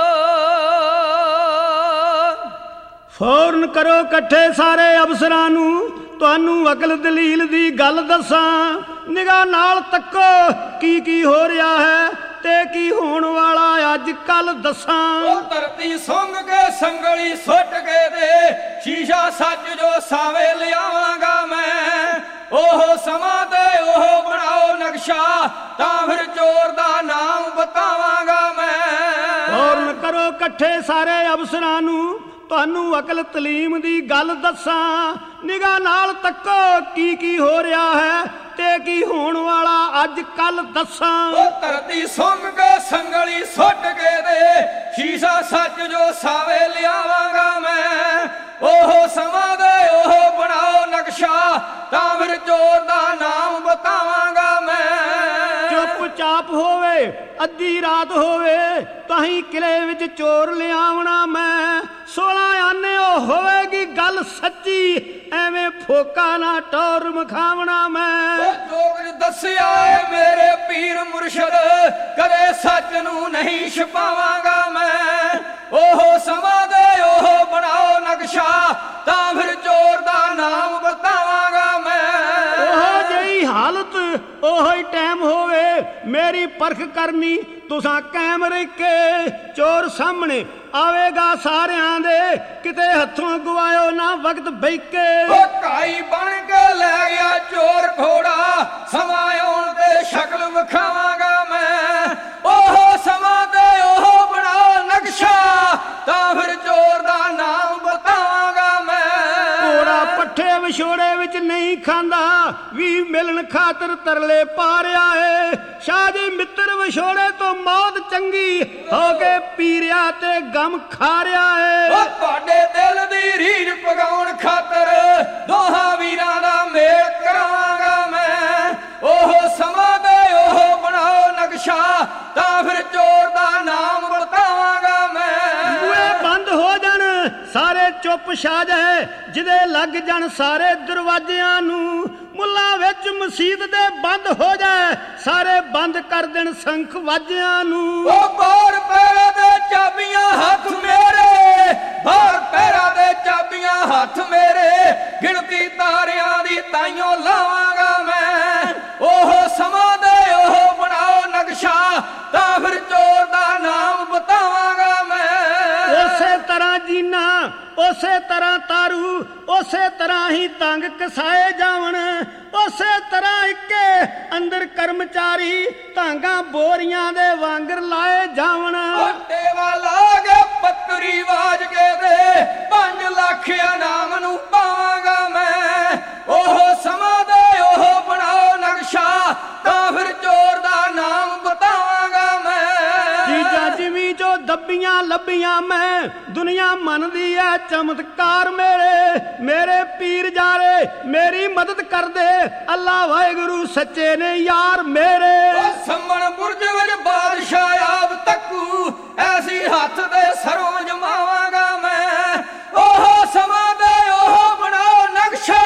ਫੌਰਨ ਕਰੋ ਇਕੱਠੇ ਸਾਰੇ ਅਫਸਰਾਂ ਨੂੰ, ਤੁਹਾਨੂੰ ਅਕਲ ਦਲੀਲ ਦੀ ਗੱਲ ਦੱਸਾਂ, ਨਿਗਾਹ ਨਾਲ ਤੱਕੋ ਕੀ ਕੀ ਹੋ ਰਿਹਾ ਹੈ ਤੇ ਕੀ ਹੋਣ ਵਾਲਾ ਅੱਜ ਕੱਲ ਦੱਸਾਂ। ਉਹ ਧਰਤੀ ਸੁੰਘ ਕੇ ਸੰਗਲੀ ਸੁੱਟ ਕੇ ਦੇ, ਸ਼ੀਸ਼ਾ ਸੱਚ ਜੋ ਸਾਵੇ ਲਿਆਵਾਂਗਾ ਮੈਂ, ਉਹ ਸਮਾਂ ਤੇ ਉਹ ਬਣਾਓ ਨਕਸ਼ਾ, ਤਾਂ ਫਿਰ ਚੋਰ ਦਾ ਨਾਮ ਬਤਾਵਾਂਗਾ ਮੈਂ। ਫੌਰਨ ਕਰੋ ਇਕੱਠੇ ਸਾਰੇ ਅਫਸਰਾਂ ਨੂੰ, ਤੁਹਾਨੂੰ ਅਕਲ ਤਲੀਮ ਦੀ ਗੱਲ ਦੱਸਾਂ, ਨਿਗਾਹ ਨਾਲ ਤੱਕੋ ਕੀ ਕੀ ਹੋ ਰਿਹਾ ਹੈ ਤੇ ਕੀ ਹੋਣ ਵਾਲਾ ਅੱਜ ਕੱਲ ਦੱਸਾਂ। ਉਹ ਧਰਤੀ ਸੁੰਘ ਕੇ ਸੰਗਲੀ ਸੁੱਟ ਕੇ ਦੇ, ਸ਼ੀਸ਼ਾ ਸੱਚ ਜੋ ਸਾਵੇ ਲਿਆਵਾਂਗਾ ਮੈਂ, ਉਹ ਸਮਾਂ ਦੇ ਉਹ ਬਣਾਓ ਨਕਸ਼ਾ, ਤਾਂ ਫਿਰ ਚੋਰ ਦਾ ਨਾਮ ਬਤਾਵਾਂਗਾ ਮੈਂ। ਚੁੱਪ ਚਾਪ ਹੋਵੇ ਅੱਧੀ ਰਾਤ ਹੋਵੇ, ਤਾਹੀਂ ਕਿਲੇ ਵਿੱਚ ਚੋਰ ਲਿਆਵਣਾ ਮੈਂ, ਸੋਲਾਂ ਆਨੇ ਉਹ ਹੋਵੇਗੀ ਗੱਲ ਸੱਚੀ, ਐਵੇਂ ਫੋਕਾ ਨਾ ਟੌਰ ਮਖਾਵਣਾ ਮੈਂ। ਜੋ ਕੁਝ ਦੱਸਿਆ ਏ ਮੇਰੇ ਪੀਰ ਮੁਰਸ਼ਦ, ਕਦੇ ਸੱਚ ਨੂੰ ਨਹੀਂ ਛੁਪਾਵਾਂਗਾ ਮੈਂ, ਉਹ ਸਮਾਂ ਦੇ ਉਹ ਬਣਾਓ ਨਕਸ਼ਾ, ਤਾਂ ਫਿਰ ਚੋਰ ਦਾ ਨਾਮ ਬਤਾਵਾਂਗਾ ਮੈਂ। ਉਹ ਜਿਹੀ ਹਾਲਤ ਉਹੋ ਹੀ ਟਾਈਮ ਹੋਵੇ, ਮੇਰੀ ਪਰਖ ਕਰਨੀ ਤੁਸਾਂ ਕਾਇਮ ਰਹਿ ਕੇ, ਚੋਰ ਸਾਹਮਣੇ ਆਵੇਗਾ ਸਾਰਿਆਂ ਦੇ, ਕਿਤੇ ਹੱਥੋਂ ਗਵਾਇਓ ਨਾ ਵਕਤ ਬਹਿ ਕੇ। ਉਹ ਕਾਈ ਬਣ ਕੇ ਲੈ ਗਿਆ ਚੋਰ ਘੋੜਾ, ਸਮਾਂ ਆਉਣ ਤੇ ਸ਼ਕਲ ਵਿਖਾਵਾਂਗਾ ਮੈਂ, ਉਹ ਸਮਾਂ ਤੇ ਉਹ ਬਣਾਓ ਨਕਸ਼ਾ, ਤਾਂ ਫਿਰ ਚੋਰ ਦਾ ਨਾਮ ਬਤਾਵਾਂਗਾ ਮੈਂ। ਘੋੜਾ ਪੱਠੇ ਵਿਛੋੜੇ ਵਿੱਚ ਨਹੀਂ ਖਾਂਦਾ, ਵੀ ਮਿਲਣ ਖਾਤਰ ਤਰਲੇ ਪਾ ਰਿਹਾ ਏ, ਸ਼ਾਹ ਜੀ ਮਿੱਤਰ ਵਿਛੋੜੇ ਤੋਂ ਮੌਤ ਚੰਗੀ, ਹੋ ਕੇ ਪੀਰਿਆ ਤੇ ਗਮ ਖਾ ਰਿਹਾ ਏ। ਉਹ ਤੁਹਾਡੇ ਦਿਲ ਦੀ ਰੀਝ ਪਗਾਉਣ ਖਾਤਰ, ਦੋਹਾਂ ਵੀਰਾਂ ਦਾ ਮੇਲ ਕਰਾਵਾਂਗਾ ਮੈਂ, ਉਹ ਸਮਾਂ ਤੇ ਉਹ ਬਣਾਓ ਨਕਸ਼ਾ, ਤਾਂ ਫਿਰ ਚੋਰ ਦਾ ਨਾਮ ਬਤਾਵਾਂਗਾ ਮੈਂ। ਬੂਹੇ ਬੰਦ ਹੋ ਜਾਣ ਸਾਰੇ ਚੁੱਪ ਛਾ ਜਾਏ, ਜਿਹਦੇ ਲੱਗ ਜਾਣ ਸਾਰੇ ਦਰਵਾਜ਼ਿਆਂ ਨੂੰ, ਮੁੱਲਾ ਵਿੱਚ ਮਸੀਤ ਦੇ ਬੰਦ ਹੋ ਜਾਏ, ਸਾਰੇ ਬੰਦ ਕਰ ਦੇਣ ਸੰਖ ਵਾਜਿਆਂ ਨੂੰ। ਉਹ ਬਾਹਰ ਪੈਰਾਂ ਦੇ ਚਾਬੀਆਂ ਹੱਥ ਮੇਰੇ, ਬਾਹਰ ਪੈਰਾਂ ਦੇ ਚਾਬੀਆਂ ਹੱਥ ਮੇਰੇ, ਗਿਣਤੀ ਤਾਰਿਆਂ ਦੀ ਤਾਈਓ ਲਾਵਾਂਗਾ ਮੈਂ, ਉਹ ਸਮਾਂ ਦੇ ਉਹ ਬਣਾਓ ਨਕਸ਼ਾ, ਤਾਂ ਫਿਰ ਚੋਰ ਦਾ ਨਾਮ ਬਤਾਵਾਂਗਾ ਮੈਂ। ਉਸੇ ਤਰ੍ਹਾਂ ਜੀਨਾ ਉਸੇ ਤਰ੍ਹਾਂ ਤਾਰੂ, ਉਸੇ ਤਰ੍ਹਾਂ ਹੀ ਤੰਗ ਕਸਾਏ ਜਾਵਣ, ਉਸੇ ਤਰ੍ਹਾਂ ਇੱਕੇ ਅੰਦਰ ਕਰਮਚਾਰੀ, ਤਾਂਗਾ ਬੋਰੀਆਂ ਦੇ ਵਾਂਗਰ ਲਾਏ ਜਾਵਣ। ਟੇਵਾ ਲਾ ਕੇ ਪੱਤਰੀ ਵਾਜ ਕੇ ਦੇ, ਪੰਜ ਲੱਖ ਇਨਾਮ ਨੂੰ ਪਾਵਾਂਗਾ ਮੈਂ, ਉਹ ਸਮਾਂ ਦੇ ਉਹ ਬਣਾਓ ਨਕਸ਼ਾ, ਤਾਂ ਫਿਰ ਚੋਰ ਦਾ ਨਾਮ ਬਤਾਵਾਂਗਾ ਮੈਂ। ਜੀਜਾ ਜਿਮੀ ਜੋ ਦੱਬੀਆਂ ਲੱਭੀਆਂ ਮੈਂ, ਦੁਨੀਆ ਮੰਨਦੀ ਐ ਚਮਤਕਾਰ ਮੇਰੇ, ਮੇਰੇ ਪੀਰ ਜਾਰੇ ਮੇਰੀ ਮਦਦ ਕਰਦੇ, ਅੱਲਾ ਵਾਹਿਗੁਰੂ ਸੱਚੇ ਨੇ ਯਾਰ ਮੇਰੇ। ਸੰਮਣ ਬੁਰਜ ਵਿੱਚ ਬਾਦਸ਼ਾਹ ਆਪ ਤੱਕੂ, ਐਸੀ ਹੱਥ ਦੇ ਸਰੋਂ ਜਮਾਵਾਂਗਾ ਮੈਂ, ਉਹ ਸਮਾਂ ਦੇ ਉਹ ਬਣਾਓ ਨਕਸ਼ਾ,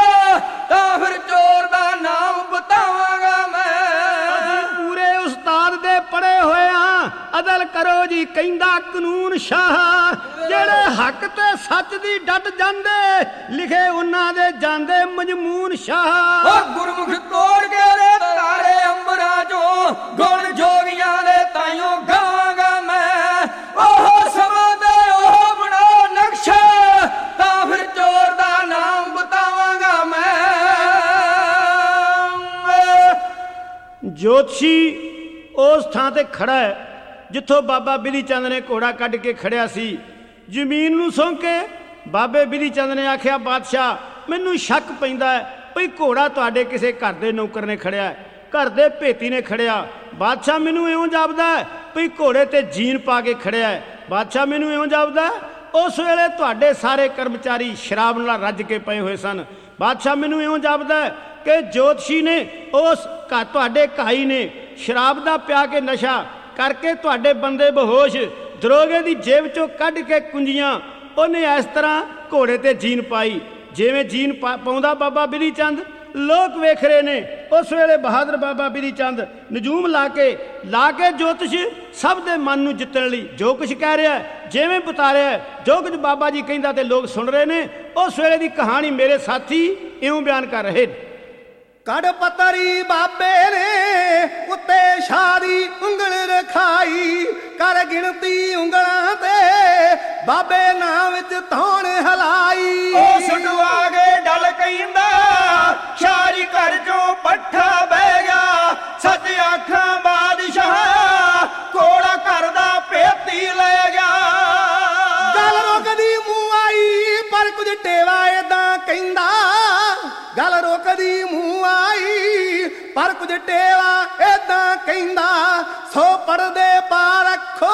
ਤਾਂ ਫਿਰ ਚੋਰ ਦਾ ਨਾਮ ਬਤਾਵਾਂਗਾ ਮੈਂ। ਅਸੀਂ ਪੂਰੇ ਉਸਤਾਦ ਦੇ ਪੜੇ ਹੋਏ ਆ, ਅਦਲ ਕਰੋ ਜੀ ਕਹਿੰਦਾ ਕਾਨੂੰਨ ਸ਼ਾਹ, ਜਿਹੜੇ ਹੱਕ ਤੇ ਸੱਚ ਦੀ ਡਟ ਜਾਂਦੇ, ਲਿਖੇ ਉਹਨਾਂ ਦੇ ਜਾਂਦੇ ਮਜਮੂਨ ਸ਼ਾਹ। ਉਹ ਗੁਰਮੁਖ ਤੋੜ ਕੇ ਰੇ ਤਾਰੇ ਅੰਬਰਾਂ ਚੋਂ, ਗੁਣ ਜੋਗੀਆਂ ਦੇ ਤਾਈਓ ਗਾਵਾਂਗਾ ਮੈਂ, ਉਹ ਸਮਾਂ ਦੇ ਉਹ ਬਣਾਓ ਨਕਸ਼ਾ, ਤਾਂ ਫਿਰ ਚੋਰ ਦਾ ਨਾਮ ਬਤਾਵਾਂਗਾ ਮੈਂ। ਜੋਤਸ਼ੀ ਉਸ ਥਾਂ ਤੇ ਖੜਾ ਹੈ ਜਿੱਥੋਂ ਬਾਬਾ ਬਿਧੀ ਚੰਦ ਨੇ ਘੋੜਾ ਕੱਢ ਕੇ ਖੜਿਆ ਸੀ। ਜ਼ਮੀਨ ਨੂੰ ਸੁੰਘ ਕੇ ਬਾਬੇ ਬਿਧੀ ਚੰਦ ਨੇ ਆਖਿਆ, ਬਾਦਸ਼ਾਹ ਮੈਨੂੰ ਸ਼ੱਕ ਪੈਂਦਾ ਹੈ ਭਈ ਘੋੜਾ ਤੁਹਾਡੇ ਕਿਸੇ ਘਰ ਦੇ ਨੌਕਰ ਨੇ ਖੜਿਆ ਹੈ, ਘਰ ਦੇ ਭੇਤੀ ਨੇ ਖੜਿਆ। ਬਾਦਸ਼ਾਹ ਮੈਨੂੰ ਇਉਂ ਜਾਪਦਾ ਹੈ ਭਈ ਘੋੜੇ ਤੇ ਜੀਨ ਪਾ ਕੇ ਖੜਿਆ ਹੈ। ਬਾਦਸ਼ਾਹ ਮੈਨੂੰ ਇਉਂ ਜਾਪਦਾ ਉਸ ਵੇਲੇ ਤੁਹਾਡੇ ਸਾਰੇ ਕਰਮਚਾਰੀ ਸ਼ਰਾਬ ਨਾਲ ਰੱਜ ਕੇ ਪਏ ਹੋਏ ਸਨ। ਬਾਦਸ਼ਾਹ ਮੈਨੂੰ ਇਉਂ ਜਾਪਦਾ ਹੈ ਕਿ ਜੋਤਸ਼ੀ ਨੇ ਉਸ ਘਰ ਤੁਹਾਡੇ ਕਾਈ ਨੇ ਸ਼ਰਾਬ ਦਾ ਪਿਆ ਕੇ ਨਸ਼ਾ ਕਰਕੇ ਤੁਹਾਡੇ ਬੰਦੇ ਬੇਹੋਸ਼ ਦਰੋਗੇ ਦੀ ਜੇਬ ਚੋਂ ਕੱਢ ਕੇ ਕੁੰਜੀਆਂ ਉਹਨੇ ਇਸ ਤਰ੍ਹਾਂ ਘੋੜੇ ਤੇ ਜੀਨ ਪਾਈ ਜਿਵੇਂ ਜੀਨ ਪਾ ਪਾਉਂਦਾ ਬਾਬਾ ਬਿਧੀ ਚੰਦ। ਲੋਕ ਵੇਖ ਰਹੇ ਨੇ। ਉਸ ਵੇਲੇ ਬਹਾਦਰ ਬਾਬਾ ਬਿਧੀ ਚੰਦ ਨਜੂਮ ਲਾ ਕੇ ਲਾ ਕੇ ਜੋਤਿਸ਼ ਸਭ ਦੇ ਮਨ ਨੂੰ ਜਿੱਤਣ ਲਈ ਜੋ ਕੁਛ ਕਹਿ ਰਿਹਾ ਜਿਵੇਂ ਬਤਾ ਰਿਹਾ ਜੋ ਕੁਝ ਬਾਬਾ ਜੀ ਕਹਿੰਦਾ ਤੇ ਲੋਕ ਸੁਣ ਰਹੇ ਨੇ। ਉਸ ਵੇਲੇ ਦੀ ਕਹਾਣੀ ਮੇਰੇ ਸਾਥੀ ਇਉਂ ਬਿਆਨ ਕਰ ਰਹੇ। ਕੜ ਪਤਰੀ ਬਾਬੇ ਨੇ ਉੱਤੇ ਸ਼ਾਦੀ ਉਂਗਲ ਰਖਾਈ, ਕਰ ਗਿਣਤੀ ਉਂਗਲਾਂ ਤੇ ਬਾਬੇ ਨਾਂ ਵਿੱਚ ਧੌਣ ਹਲਾਈ। ਉਹ ਸੁਡਵਾ ਕੇ ਡਲ ਕਹਿੰਦਾ ਸ਼ਾਰੀ ਘਰ ਚੋਂ ਪੱਠਾ ਬਹਿ ਗਿਆ, ਸੱਚ ਆਖਾਂ ਬਾਦਸ਼ਾਹ ਕੋੜਾ ਘਰ ਦਾ ਪੇਤੀ ਲੈ ਗਿਆ। ਗੱਲ ਰੋਕਦੀ ਮੂੰਹ ਆਈ ਪਰ ਕੁਝ ਟੇਵਾ ਏਦਾਂ ਕਹਿੰਦਾ, ਗੱਲ ਰੋਕਦੀ ਮੂੰਹ ਆਈ ਪਰ ਕੁਝ ਟੇਵਾ ਏਦਾਂ ਕਹਿੰਦਾ, ਸੋ ਪਰਦੇ ਪਾ ਰੱਖੋ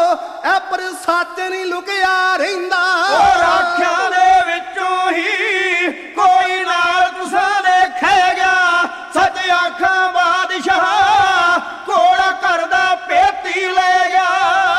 ਐ ਪਰ ਸੱਚ ਨਹੀਂ ਲੁਕਿਆ ਰਹਿੰਦਾ। ਉਹ ਰਾਖਿਆਂ ਦੇ ਵਿੱਚੋਂ ਹੀ ਕੋਈ ਨਾਲ ਤੁਸਾਂ ਦੇਖੇਗਾ, ਸੱਚ ਆਖਾਂ ਬਾਦਸ਼ਾਹ ਕੋੜਾ ਘਰ ਦਾ ਪੇਤੀ ਲੈ ਗਿਆ।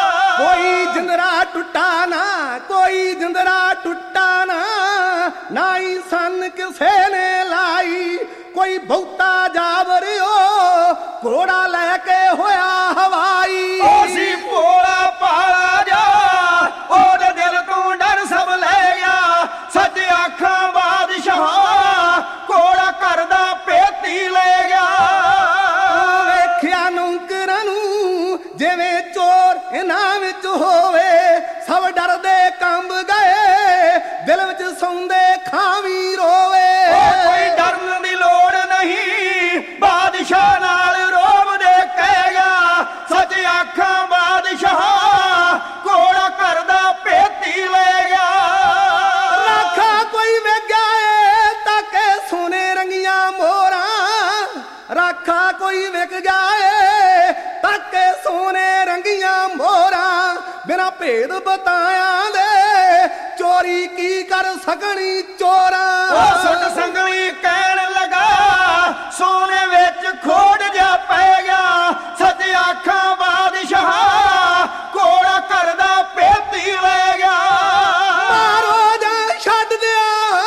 ਕੋਈ ਜਿੰਦਰਾ ਟੁੱਟਾ ਨਾ ਕੋਈ ਜਿੰਦਰਾ ਟੁੱਟਾ ਨਾ, ਨਾ ਹੀ ਸੰਨ ਕਿਸੇ ਨੇ ਲਾਈ, ਕੋਈ ਬਹੁਤਾ ਜਾਵਰਿਓ ਘੋੜਾ ਲੈ ਕੇ ਹੋਇਆ ਹਵਾਈ। ਉਹ ਸੀ ਭੋਲਾ ਭਾਲਾ ਜਾ ਉਹਦੇ ਦਿਲ ਤੋਂ ਡਰ ਸਭ ਲੈ ਗਿਆ, ਸੱਚ ਆਖਾਂ ਬਾਦਸ਼ਾਹ ਕੋੜਾ ਘਰ ਦਾ ਪੇਤੀ ਲੈ ਗਿਆ। ਵੇਖਿਆ ਨੌਕਰਾਂ ਨੂੰ ਜਿਵੇਂ ਚੋਰ ਇਹਨਾਂ ਵਿੱਚ ਹੋਵੇ, ਸਭ ਡਰਦੇ ਕੰਬ ਗਏ ਦਿਲ ਵਿੱਚ ਸੌਂਦੇ ਖਾਵੀ ਰੋਵੇ। ਕੋਈ ਡਰਨ ਦੀ ਲੋੜ ਨਹੀਂ ਬਾਦਸ਼ਾਹ ਨਾਲ ਰੋਬ ਦੇ ਕਹੇਗਾ, ਸੱਚ ਆਖਾਂ ਬਾਦਸ਼ਾਹ ਕੋੜਾ ਘਰ ਦਾ ਪੇਤੀ ਲੈ ਗਿਆ। ਰਾਖਾ ਕੋਈ ਵੇਗਿਆ ਏ ਤਾਕੇ ਸੋਨੇ ਰੰਗੀਆਂ ਮੋਹਰਾਂ, ਰਾਖਾ ਕੋਈ ਵਿਕ ਜਾਏ ਤਾਕੇ ਸੋਨੇ ਰੰਗੀਆਂ ਮੋਹਰਾਂ, ਬਿਨਾਂ ਭੇਦ ਬਤਾਇਆ ਦੇ ਚੋਰੀ ਕੀ ਕਰ ਸਕਣੀ ਚੋਰਾਂ। ਉਹ ਸੁੱਟ ਸੰਗਲੀ ਕਹਿਣ ਲਗਾ ਸੋਨੇ ਵਿੱਚ ਖੋੜ ਜਾ ਪੈ ਗਿਆ, ਸੱਚ ਆਖਾਂ ਬਾਦਸ਼ਾਹ ਕੋੜਾ ਘਰ ਦਾ ਪੇਤੀ ਲੈ ਗਿਆ। ਮਾਰੋ ਜਾਂ ਛੱਡ ਦਿਓ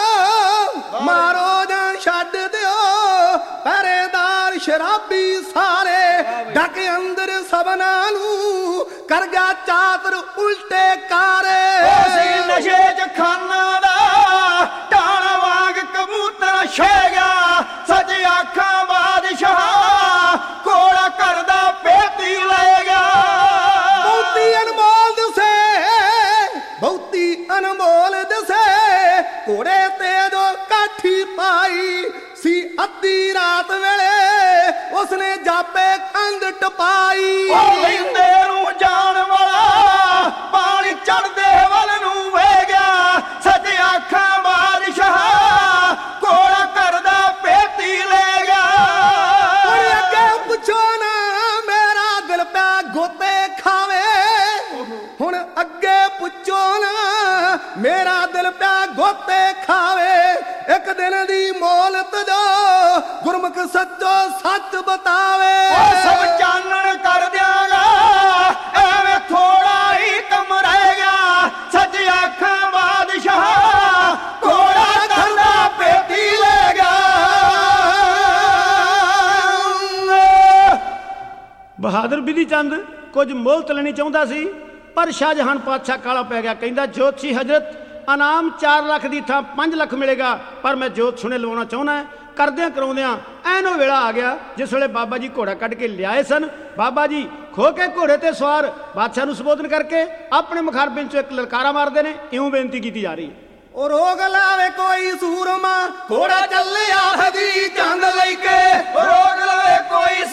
ਮਾਰੋ ਜਾਂ ਛੱਡ ਦਿਓ, ਪਹਿਰੇਦਾਰ ਸ਼ਰਾਬੀ ਸਾਰੇ ਡੱਕ ਅੰਦਰ ਸਭਨਾਂ ਨੂੰ ਕਰ ਗਿਆ ਚਾਤਰ ਉਲਟੇ ਕਾਰੇ। ਅਸੀਂ ਨਸ਼ੇ ਚ ਖਾਨਾ ਦਾ ਟਾਣਾ ਵਾਂਗ ਕਬੂਤਰ ਛੇ ਗਿਆ, ਸੱਚ ਆਖਾਂ ਬਾਦਸ਼ਾਹ ਕੋੜਾ ਘਰ ਦਾ ਪੇਤੀ ਲੈ ਗਿਆ। ਬਹੁਤੀ ਅਨਮੋਲ ਦਿਸੇ ਬਹੁਤੀ ਅਨਮੋਲ ਦਿਸੇ, ਘੋੜੇ ਤੇ ਜੋ ਕਾਠੀ ਪਾਈ ਸੀ ਅੱਧੀ ਰਾਤ ਵੇਲੇ ਉਸਨੇ ਜਾਪੇ ਕੰਧ ਟਪਾਈ। ਉਹ ਲੈਂਦੇ ਨੂੰ ਜਾਣ ਵਾਲਾ ਪਾਣੀ ਚੜਦੇ ਵੱਲ ਨੂੰ ਵਹਿ ਗਿਆ, ਸੱਚ ਆਖਾਂ ਬਾਦਸ਼ਾਹ ਕੋੜਾ ਘਰ ਦਾ ਪੇਤੀ ਲੈ ਗਿਆ। ਹੁਣ ਅੱਗੇ ਪੁੱਛੋ ਨਾ ਮੇਰਾ ਦਿਲ ਪਿਆ ਗੋਤੇ ਖਾਵੇ, ਹੁਣ ਅੱਗੇ ਪੁੱਛੋ ਨਾ ਮੇਰਾ ਦਿਲ ਪਿਆ ਗੋਤੇ ਖਾਵੇ, ਇੱਕ ਦਿਨ ਦੀ ਮੌਲਤ ਜੋ ਗੁਰਮੁਖ ਸੱਚੋ ਸੱਚ ਬਤਾਵੇ। ਉਹ ਸਭ ਚਾਨਣ ਕਰ ਦਿਆਂਗਾ ਐਵੇਂ ਥੋੜਾ ਹੀ ਕੰਮ ਰਹਿ ਗਿਆ, ਸੱਚ ਆਖਾਂ ਬਾਦਸ਼ਾਹ ਕੋੜਾ ਘਰ ਦਾ ਪੇਤੀ ਲੈ ਗਿਆ। ਬਹਾਦਰ ਬਿਧੀ ਚੰਦ ਕੁਝ ਮੁਹਲਤ ਲੈਣੀ ਚਾਹੁੰਦਾ ਸੀ ਪਰ ਸ਼ਾਹਜਹਾਨ ਪਾਤਸ਼ਾਹ ਕਾਲਾ ਪੈ ਗਿਆ। ਕਹਿੰਦਾ ਜੋਤਸ਼ੀ ਹਜ਼ਰਤ ਇਨਾਮ ਚਾਰ ਲੱਖ ਦੀ ਥਾਂ ਪੰਜ ਲੱਖ ਮਿਲੇਗਾ, ਪਰ ਮੈਂ ਜੋਤ ਸੁਣੇ ਲਵਾਉਣਾ ਚਾਹੁੰਦਾ। ਕਰਦਿਆਂ ਕਰਾਉਂਦਿਆਂ ਐਨ ਉਹ ਵੇਲਾ ਆ ਗਿਆ ਜਿਸ ਵੇਲੇ ਬਾਬਾ ਜੀ ਘੋੜਾ ਕੱਢ ਕੇ ਲਿਆਏ ਸਨ। ਬਾਬਾ ਜੀ ਖੋ ਕੇ ਘੋੜੇ ਤੇ ਸਵਾਰ ਬਾਦਸ਼ਾਹ ਨੂੰ ਸੰਬੋਧਨ ਕਰਕੇ ਆਪਣੇ ਮੁਖਾਰਬਿੰਦ ਚੋਂ ਇੱਕ ਲਲਕਾਰਾ ਮਾਰਦੇ ਨੇ। ਇਉਂ ਬੇਨਤੀ ਕੀਤੀ ਜਾ ਰਹੀ ਹੈ, ਉਹ ਰੋਗ ਲਾਵੇ ਕੋਈ ਸੂਰਮਾ ਘੋੜਾ ਚੱਲਿਆ ਹਦੀ ਚੰਦ ਲੈ ਕੇ, ਰੋਗ ਲਵੇ ਕੋਈ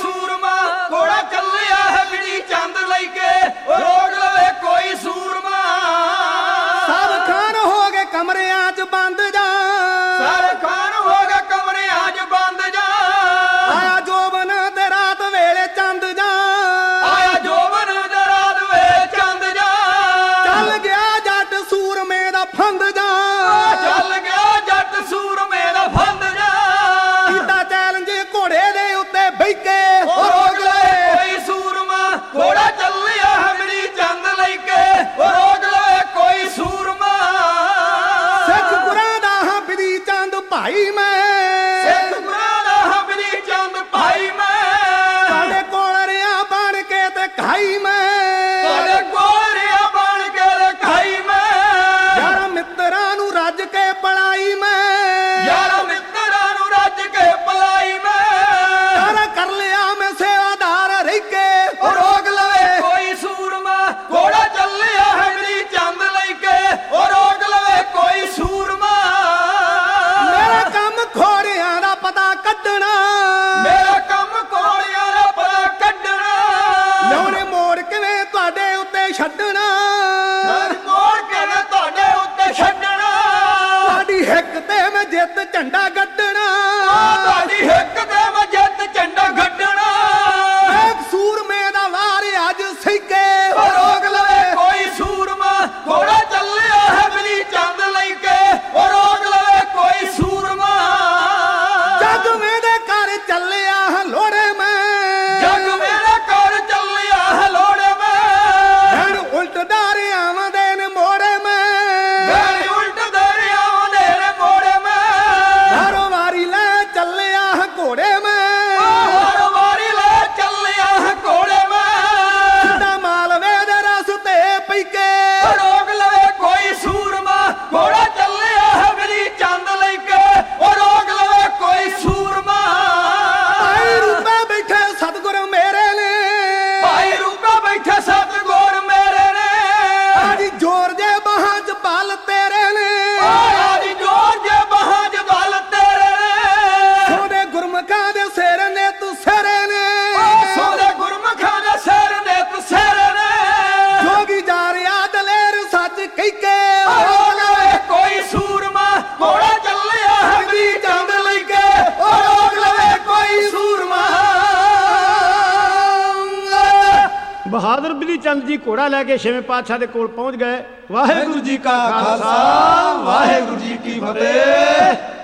ਬਹਿ ਕੇ ਉਹ ਰੋਕ ਲਵੇ ਕੋਈ ਸੂਰਮਾ ਘੋੜਾ ਚੱਲਿਆ ਹਮਰੀ ਚੰਦ ਲੈ ਕੇ ਉਹ ਰੋਕ ਲਵੇ ਕੋਈ ਸੂਰਮਾ ਸਿੱਖ ਗੁਰਾਂ ਦਾ ਹਾਂ ਬਿਧੀ ਚੰਦ ਭਾਈ ਮੈਂ ਸਿੱਖ ਗੁਰਾਂ ਦਾ ਹਮਰੀ ਚੰਦ ਭਾਈ ਮੈਂ ਤੁਹਾਡੇ ਕੋਲ ਰਿਆ ਬਣ ਕੇ ਤੇ ਖਾਈ ਮੈਂ ਤੁਹਾਡੇ ਕੋਲ ਰਿਆ ਬਣ ਕੇ ਰਖਾਈ ਮੈਂ ਯਾਰਾਂ ਮਿੱਤਰਾਂ ਨੂੰ ਰੱਜ ਕੇ ਪੜਾਈ ਮੈਂ ਯਾਰਾਂ ਮਿੱਤਰਾਂ ਨੂੰ ਰੱਜ ਕੇ ਪਲਾਈ ਮੈਂ ਯਾਰਾ ਕਰ ਲਿਆ ਮੈਂ ਸੇਵਾਦਾਰ ਰਹਿ ਕੇ ਉਹ ਰੋਕ ਲਵੇ ਕੋਈ ਸੂਰਮਾ ਘੋੜਾ ਚੱਲਿਆ ਹਮਰੀ ਚੰਦ ਲੈ ਕੇ ਉਹ ਰੋਕ ਲਵੇ ਕੋਈ ਸੂਰਮਾ ਮੇਰਾ ਕੰਮ ਖੋੜਿਆਂ ਦਾ ਪਤਾ ਕੱਢਣਾ ਮੇਰਾ ਕੰਮ ਕੋੜਿਆਂ ਦਾ ਪਤਾ ਕੱਢਣਾ ਲਿਆਉਣੇ ਮੋੜ ਕਿਵੇਂ ਤੁਹਾਡੇ ਉੱਤੇ ਛੱਡਣਾ ਹਰ ਮੋੜ ਕੇ ਨਾ ਤੁਹਾਡੇ ਉੱਤੇ ਛੱਡਣਾ ਤੁਹਾਡੀ ਹਿੱਕ ਤੇ ਮੈਂ ਜਿੱਤ ਝੰਡਾ ਗੱਡਣਾ ਤੁਹਾਡੀ ਹਿੱਕ ਤੇ ਮੈਂ ਜਿੱਤ ਝੰਡਾ ਗੱਡਣਾ ਇੱਕ ਸੂਰਮੇ ਦਾ ਵਾਰ ਅੱਜ ਸਹਿਕੇ ਉਹ ਰੋਕ ਲਵੇ ਕੋਈ ਸੂਰਮਾ ਘੋੜਾ ਚੱਲਿਆ ਹੈ ਬਲੀ ਚੰਦ ਲੈ ਕੇ ਉਹ ਰੋਕ ਲਵੇ ਕੋਈ ਸੂਰਮਾ ਜੱਗ ਮੇਰੇ ਘਰ ਚੱਲਿਆ ਲੋੜੇ ਮੈਂ ਜੱਗ ਮੇਰੇ ਘਰ ਚੱਲਿਆ ਹੈ ਲੋੜੇ ਮੈਂ ਹੁਣ ਉਲਟ ਦਾਰਿਆਵਾਂ ਦੇ ਨੇ ਮੋੜੇ ਮੈਂ ਮੇਰੀ ਉਲਟ ਦਰਿਆਵਾਂ ਦੇ ਨੇ ਮੋੜੇ ਮੈਂ ਹਰੋ ਵਾਰੀ ਲੈ ਚੱਲਿਆ ਘੋੜੇ ਮੈਂ ਹਰ ਵਾਰੀ ਲੈ ਚੱਲਿਆ ਹੈ ਘੋੜੇ ਮੈਂ ਸਿੱਧਾ ਮਾਲਵੇ ਦੇ ਰਸਤੇ ਪਈ ਕੇ ਰੋਕ ਲਵੇ ਕੋਈ ਸੂਰਮਾ ਘੋੜਾ ਚੱਲਿਆ ਹੈ ਬਲੀ ਚੰਦ ਲੈ ਕੇ ਉਹ ਰੋਕ ਲਵੇ ਕੋਈ ਸੂਰਮਾ ਭਾਈ ਰੂਪੇ ਬੈਠੇ ਸਤਿਗੁਰ ਮੇਰੇ ਨੇ ਭਾਈ ਰੂਪਾ ਬੈਠੇ ਸਤਿਗੁਰ ਮੇਰੇ ਨੇ ਆਦੀ ਜੋਰ ਜੇ ਬਾਹਾਂ ਚ ਬਲ ਤੇਰੇ ਨੇ ਆਦੀ ਜੋਰ ਜੇ ਬਾਹਾਂ ਚ ਬਲ ਤੇਰੇ ਨੇ ਸੋਨੇ ਗੁਰਮੁਖਾਂ ਦੇ ਸਿਰ ਨੇ ਤੂੰ ਸਿਰੇ ਨੇ ਸੋਦੇ ਗੁਰਮੁਖਾਂ ਦੇ ਸਿਰ ਨੇ ਤੂੰ ਸਿਰ ਨੇ ਜੋਗੀ ਜਾ ਰਿਹਾ ਦਲੇਰ ਸੱਚ ਕਹਿ ਕੇ ਰੋਕ ਲਵੇ ਕੋਈ ਸੂਰਮਾ ਘੋੜਾ ਚੱਲਿਆ ਹੈ ਬਲੀ ਚੰਦ ਲੈ ਕੇ ਉਹ ਰੋਕ ਲਵੇ ਕੋਈ ਸੂਰਮਾ ਬਹਾਦਰ ਬਿਧੀ ਚੰਦ ਜੀ ਘੋੜਾ ਲੈ ਕੇ ਛੇਵੇਂ ਪਾਤਸ਼ਾਹ ਦੇ ਕੋਲ ਪਹੁੰਚ ਗਏ। ਵਾਹਿਗੁਰੂ ਜੀ ਕਾ ਖਾਲਸਾ ਵਾਹਿਗੁਰੂ ਜੀ ਕੀ ਫਤਿਹ।